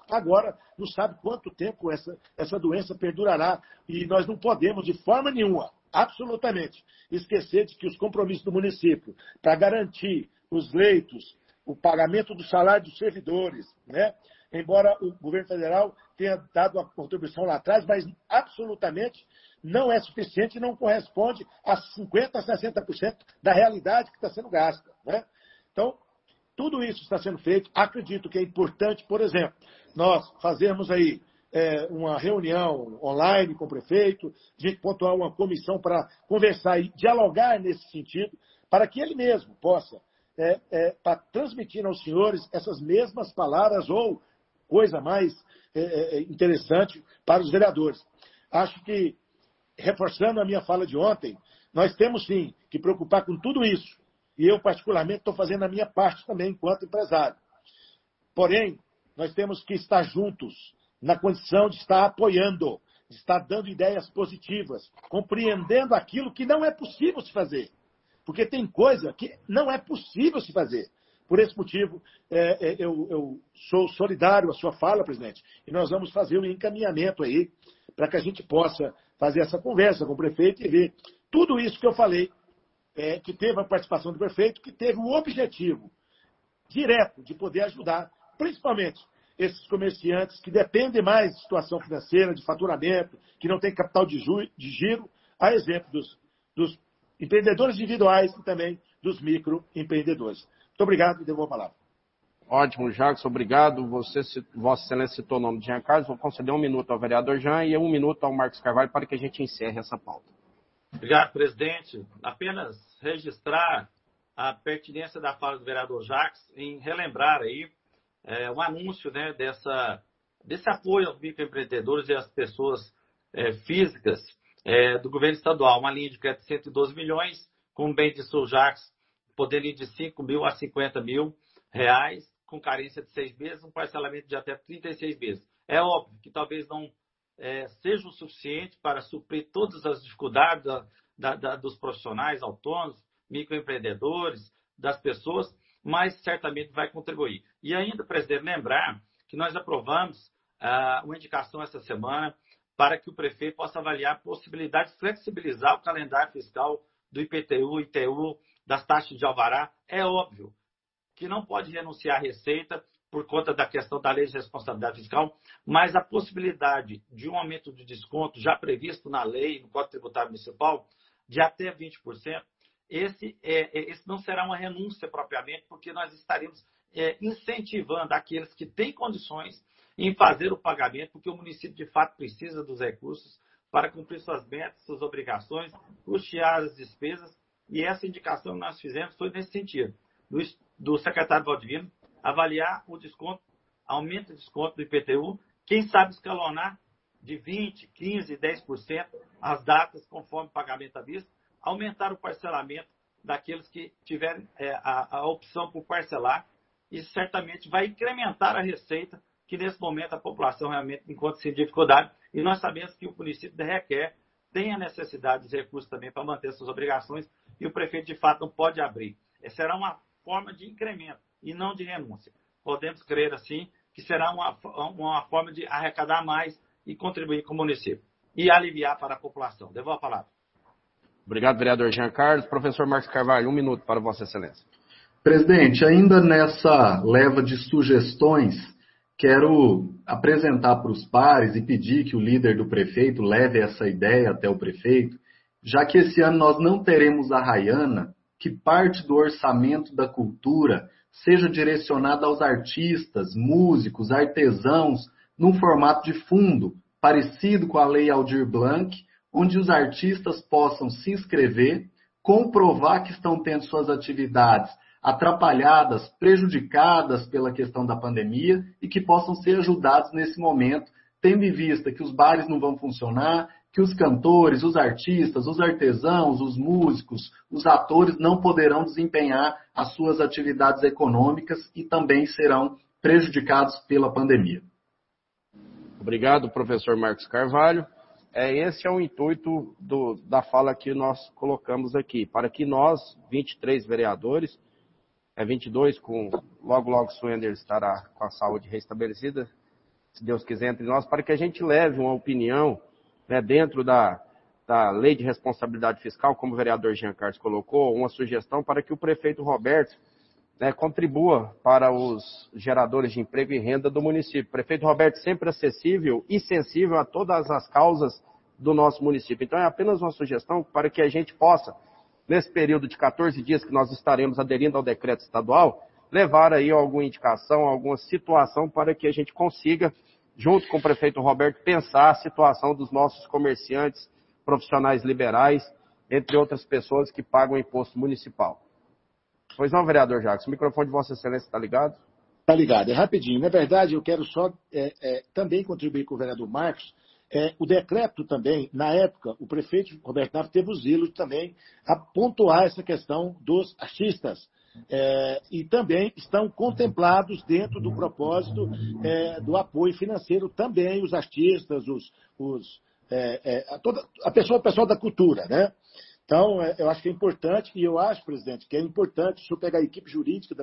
agora não sabe quanto tempo essa doença perdurará. E nós não podemos, de forma nenhuma, absolutamente, esquecer de que os compromissos do município para garantir os leitos, o pagamento do salário dos servidores, né? Embora o governo federal tenha dado a contribuição lá atrás, mas absolutamente não é suficiente e não corresponde a 50% a 60% da realidade que está sendo gasta, né? Então, tudo isso está sendo feito. Acredito que é importante, por exemplo, nós fazermos aí uma reunião online com o prefeito, a gente pontuar uma comissão para conversar e dialogar nesse sentido, para que ele mesmo possa para transmitir aos senhores essas mesmas palavras ou coisa mais interessante para os vereadores. Acho que, reforçando a minha fala de ontem, nós temos sim que preocupar com tudo isso. E eu, particularmente, estou fazendo a minha parte também enquanto empresário. Porém, nós temos que estar juntos na condição de estar apoiando, de estar dando ideias positivas, compreendendo aquilo que não é possível se fazer. Porque tem coisa que não é possível se fazer. Por esse motivo, eu sou solidário à sua fala, presidente, e nós vamos fazer um encaminhamento aí para que a gente possa fazer essa conversa com o prefeito e ver tudo isso que eu falei, que teve a participação do prefeito, que teve o objetivo direto de poder ajudar, principalmente esses comerciantes que dependem mais de situação financeira, de faturamento, que não tem capital de giro, a exemplo dos empreendedores individuais e também dos microempreendedores. Muito obrigado e devolvo a palavra. Ótimo, Jacques, obrigado. Vossa Excelência citou o nome de Jean Carlos. Vou conceder 1 minuto ao vereador Jean e 1 minuto ao Marcos Carvalho para que a gente encerre essa pauta. Obrigado, presidente. Apenas registrar a pertinência da fala do vereador Jacques em relembrar aí um anúncio, né, desse apoio aos microempreendedores e às pessoas físicas do governo estadual. Uma linha de crédito de 112 milhões, como bem disse o Jacques, podendo ir de 5 mil a 50 mil reais, com carência de 6 meses, um parcelamento de até 36 meses. É óbvio que talvez não seja o suficiente para suprir todas as dificuldades dos profissionais autônomos, microempreendedores, das pessoas, mas certamente vai contribuir. E ainda, presidente, lembrar que nós aprovamos uma indicação essa semana para que o prefeito possa avaliar a possibilidade de flexibilizar o calendário fiscal do IPTU, ITU, das taxas de alvará. É óbvio que não pode renunciar à receita por conta da questão da lei de responsabilidade fiscal, mas a possibilidade de um aumento de desconto já previsto na lei, no Código Tributário Municipal, de até 20%, esse não será uma renúncia propriamente, porque nós estaremos incentivando aqueles que têm condições em fazer o pagamento, porque o município, de fato, precisa dos recursos para cumprir suas metas, suas obrigações, custear as despesas, e essa indicação que nós fizemos foi nesse sentido, do secretário Valdivino, avaliar o desconto, aumento de desconto do IPTU, quem sabe escalonar de 20%, 15%, 10% as datas conforme o pagamento à vista, aumentar o parcelamento daqueles que tiverem a opção por parcelar. Isso certamente vai incrementar a receita, que nesse momento a população realmente encontra-se em dificuldade, e nós sabemos que o município requer, tem a necessidade dos recursos também para manter suas obrigações, e o prefeito de fato não pode abrir. Essa será uma forma de incremento e não de renúncia. Podemos crer assim que será uma forma de arrecadar mais e contribuir com o município e aliviar para a população. Devolvo a palavra. Obrigado, vereador Jean Carlos. Professor Marcos Carvalho, 1 minuto para Vossa Excelência. Presidente, ainda nessa leva de sugestões, quero apresentar para os pares e pedir que o líder do prefeito leve essa ideia até o prefeito, já que esse ano nós não teremos a Raiana, que parte do orçamento da cultura seja direcionada aos artistas, músicos, artesãos, num formato de fundo, parecido com a Lei Aldir Blanc, onde os artistas possam se inscrever, comprovar que estão tendo suas atividades atrapalhadas, prejudicadas pela questão da pandemia e que possam ser ajudados nesse momento, tendo em vista que os bares não vão funcionar, que os cantores, os artistas, os artesãos, os músicos, os atores não poderão desempenhar as suas atividades econômicas e também serão prejudicados pela pandemia. Obrigado, professor Marcos Carvalho. Esse é o intuito da fala que nós colocamos aqui, para que nós, 23 vereadores, 22, logo o Suender estará com a saúde restabelecida, se Deus quiser, entre nós, para que a gente leve uma opinião, né, dentro da lei de responsabilidade fiscal, como o vereador Jean Carlos colocou, uma sugestão para que o prefeito Roberto, né, contribua para os geradores de emprego e renda do município. O prefeito Roberto sempre acessível e sensível a todas as causas do nosso município. Então é apenas uma sugestão para que a gente possa, nesse período de 14 dias que nós estaremos aderindo ao decreto estadual, levar aí alguma indicação, alguma situação para que a gente consiga, junto com o prefeito Roberto, pensar a situação dos nossos comerciantes, profissionais liberais, entre outras pessoas que pagam imposto municipal. Pois não, vereador Jacques, o microfone de Vossa Excelência está ligado? Está ligado, é rapidinho. Na verdade, eu quero só também contribuir com o vereador Marcos. O decreto também, na época, o prefeito Roberto Naves teve o zelo também a pontuar essa questão dos artistas. E também estão contemplados dentro do propósito do apoio financeiro também os artistas, o pessoal da cultura, né? Então, eu acho que é importante, e eu acho, presidente, que é importante o senhor pegar a equipe jurídica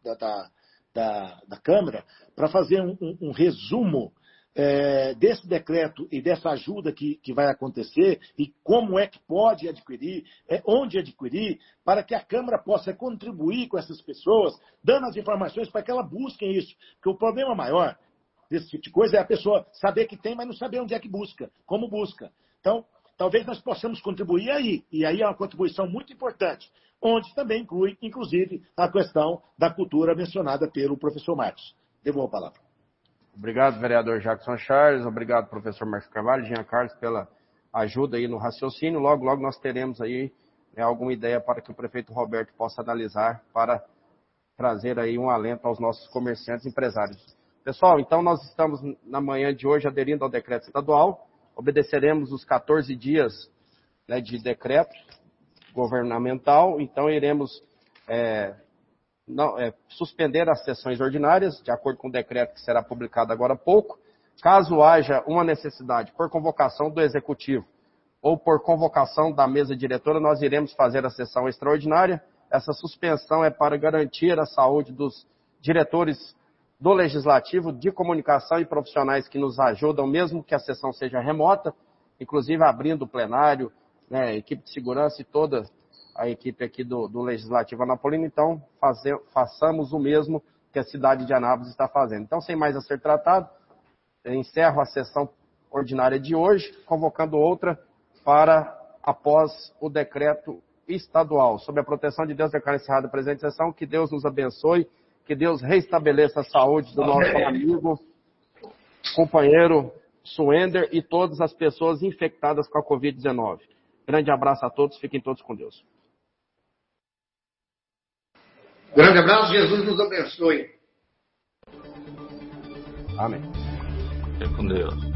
da Câmara para fazer um resumo desse decreto e dessa ajuda que vai acontecer e como é que pode adquirir, onde adquirir, para que a Câmara possa contribuir com essas pessoas, dando as informações para que elas busquem isso. Porque o problema maior desse tipo de coisa é a pessoa saber que tem, mas não saber onde é que busca, como busca. Então, talvez nós possamos contribuir aí, e aí é uma contribuição muito importante, onde também inclui, inclusive, a questão da cultura mencionada pelo professor Marcos. Devolvo a palavra. Obrigado, vereador Jackson Charles, obrigado, professor Marcos Carvalho, Jean Carlos, pela ajuda aí no raciocínio. Logo, logo nós teremos aí alguma ideia para que o prefeito Roberto possa analisar para trazer aí um alento aos nossos comerciantes e empresários. Pessoal, então nós estamos na manhã de hoje aderindo ao decreto estadual, obedeceremos os 14 dias, né, de decreto governamental, então iremos suspender as sessões ordinárias, de acordo com o decreto que será publicado agora há pouco. Caso haja uma necessidade por convocação do Executivo ou por convocação da mesa diretora, nós iremos fazer a sessão extraordinária. Essa suspensão é para garantir a saúde dos diretores do Legislativo, de comunicação e profissionais que nos ajudam, mesmo que a sessão seja remota, inclusive abrindo o plenário, né, equipe de segurança e toda a equipe aqui do Legislativo Anapolino. Então, façamos o mesmo que a cidade de Anápolis está fazendo. Então, sem mais a ser tratado, encerro a sessão ordinária de hoje, convocando outra para após o decreto estadual. Sob a proteção de Deus, declaro encerrada a presente sessão. Que Deus nos abençoe, que Deus restabeleça a saúde do nosso amigo, companheiro Suender e todas as pessoas infectadas com a Covid-19. Grande abraço a todos, fiquem todos com Deus. Grande abraço, Jesus nos abençoe. Amém. Fique com Deus.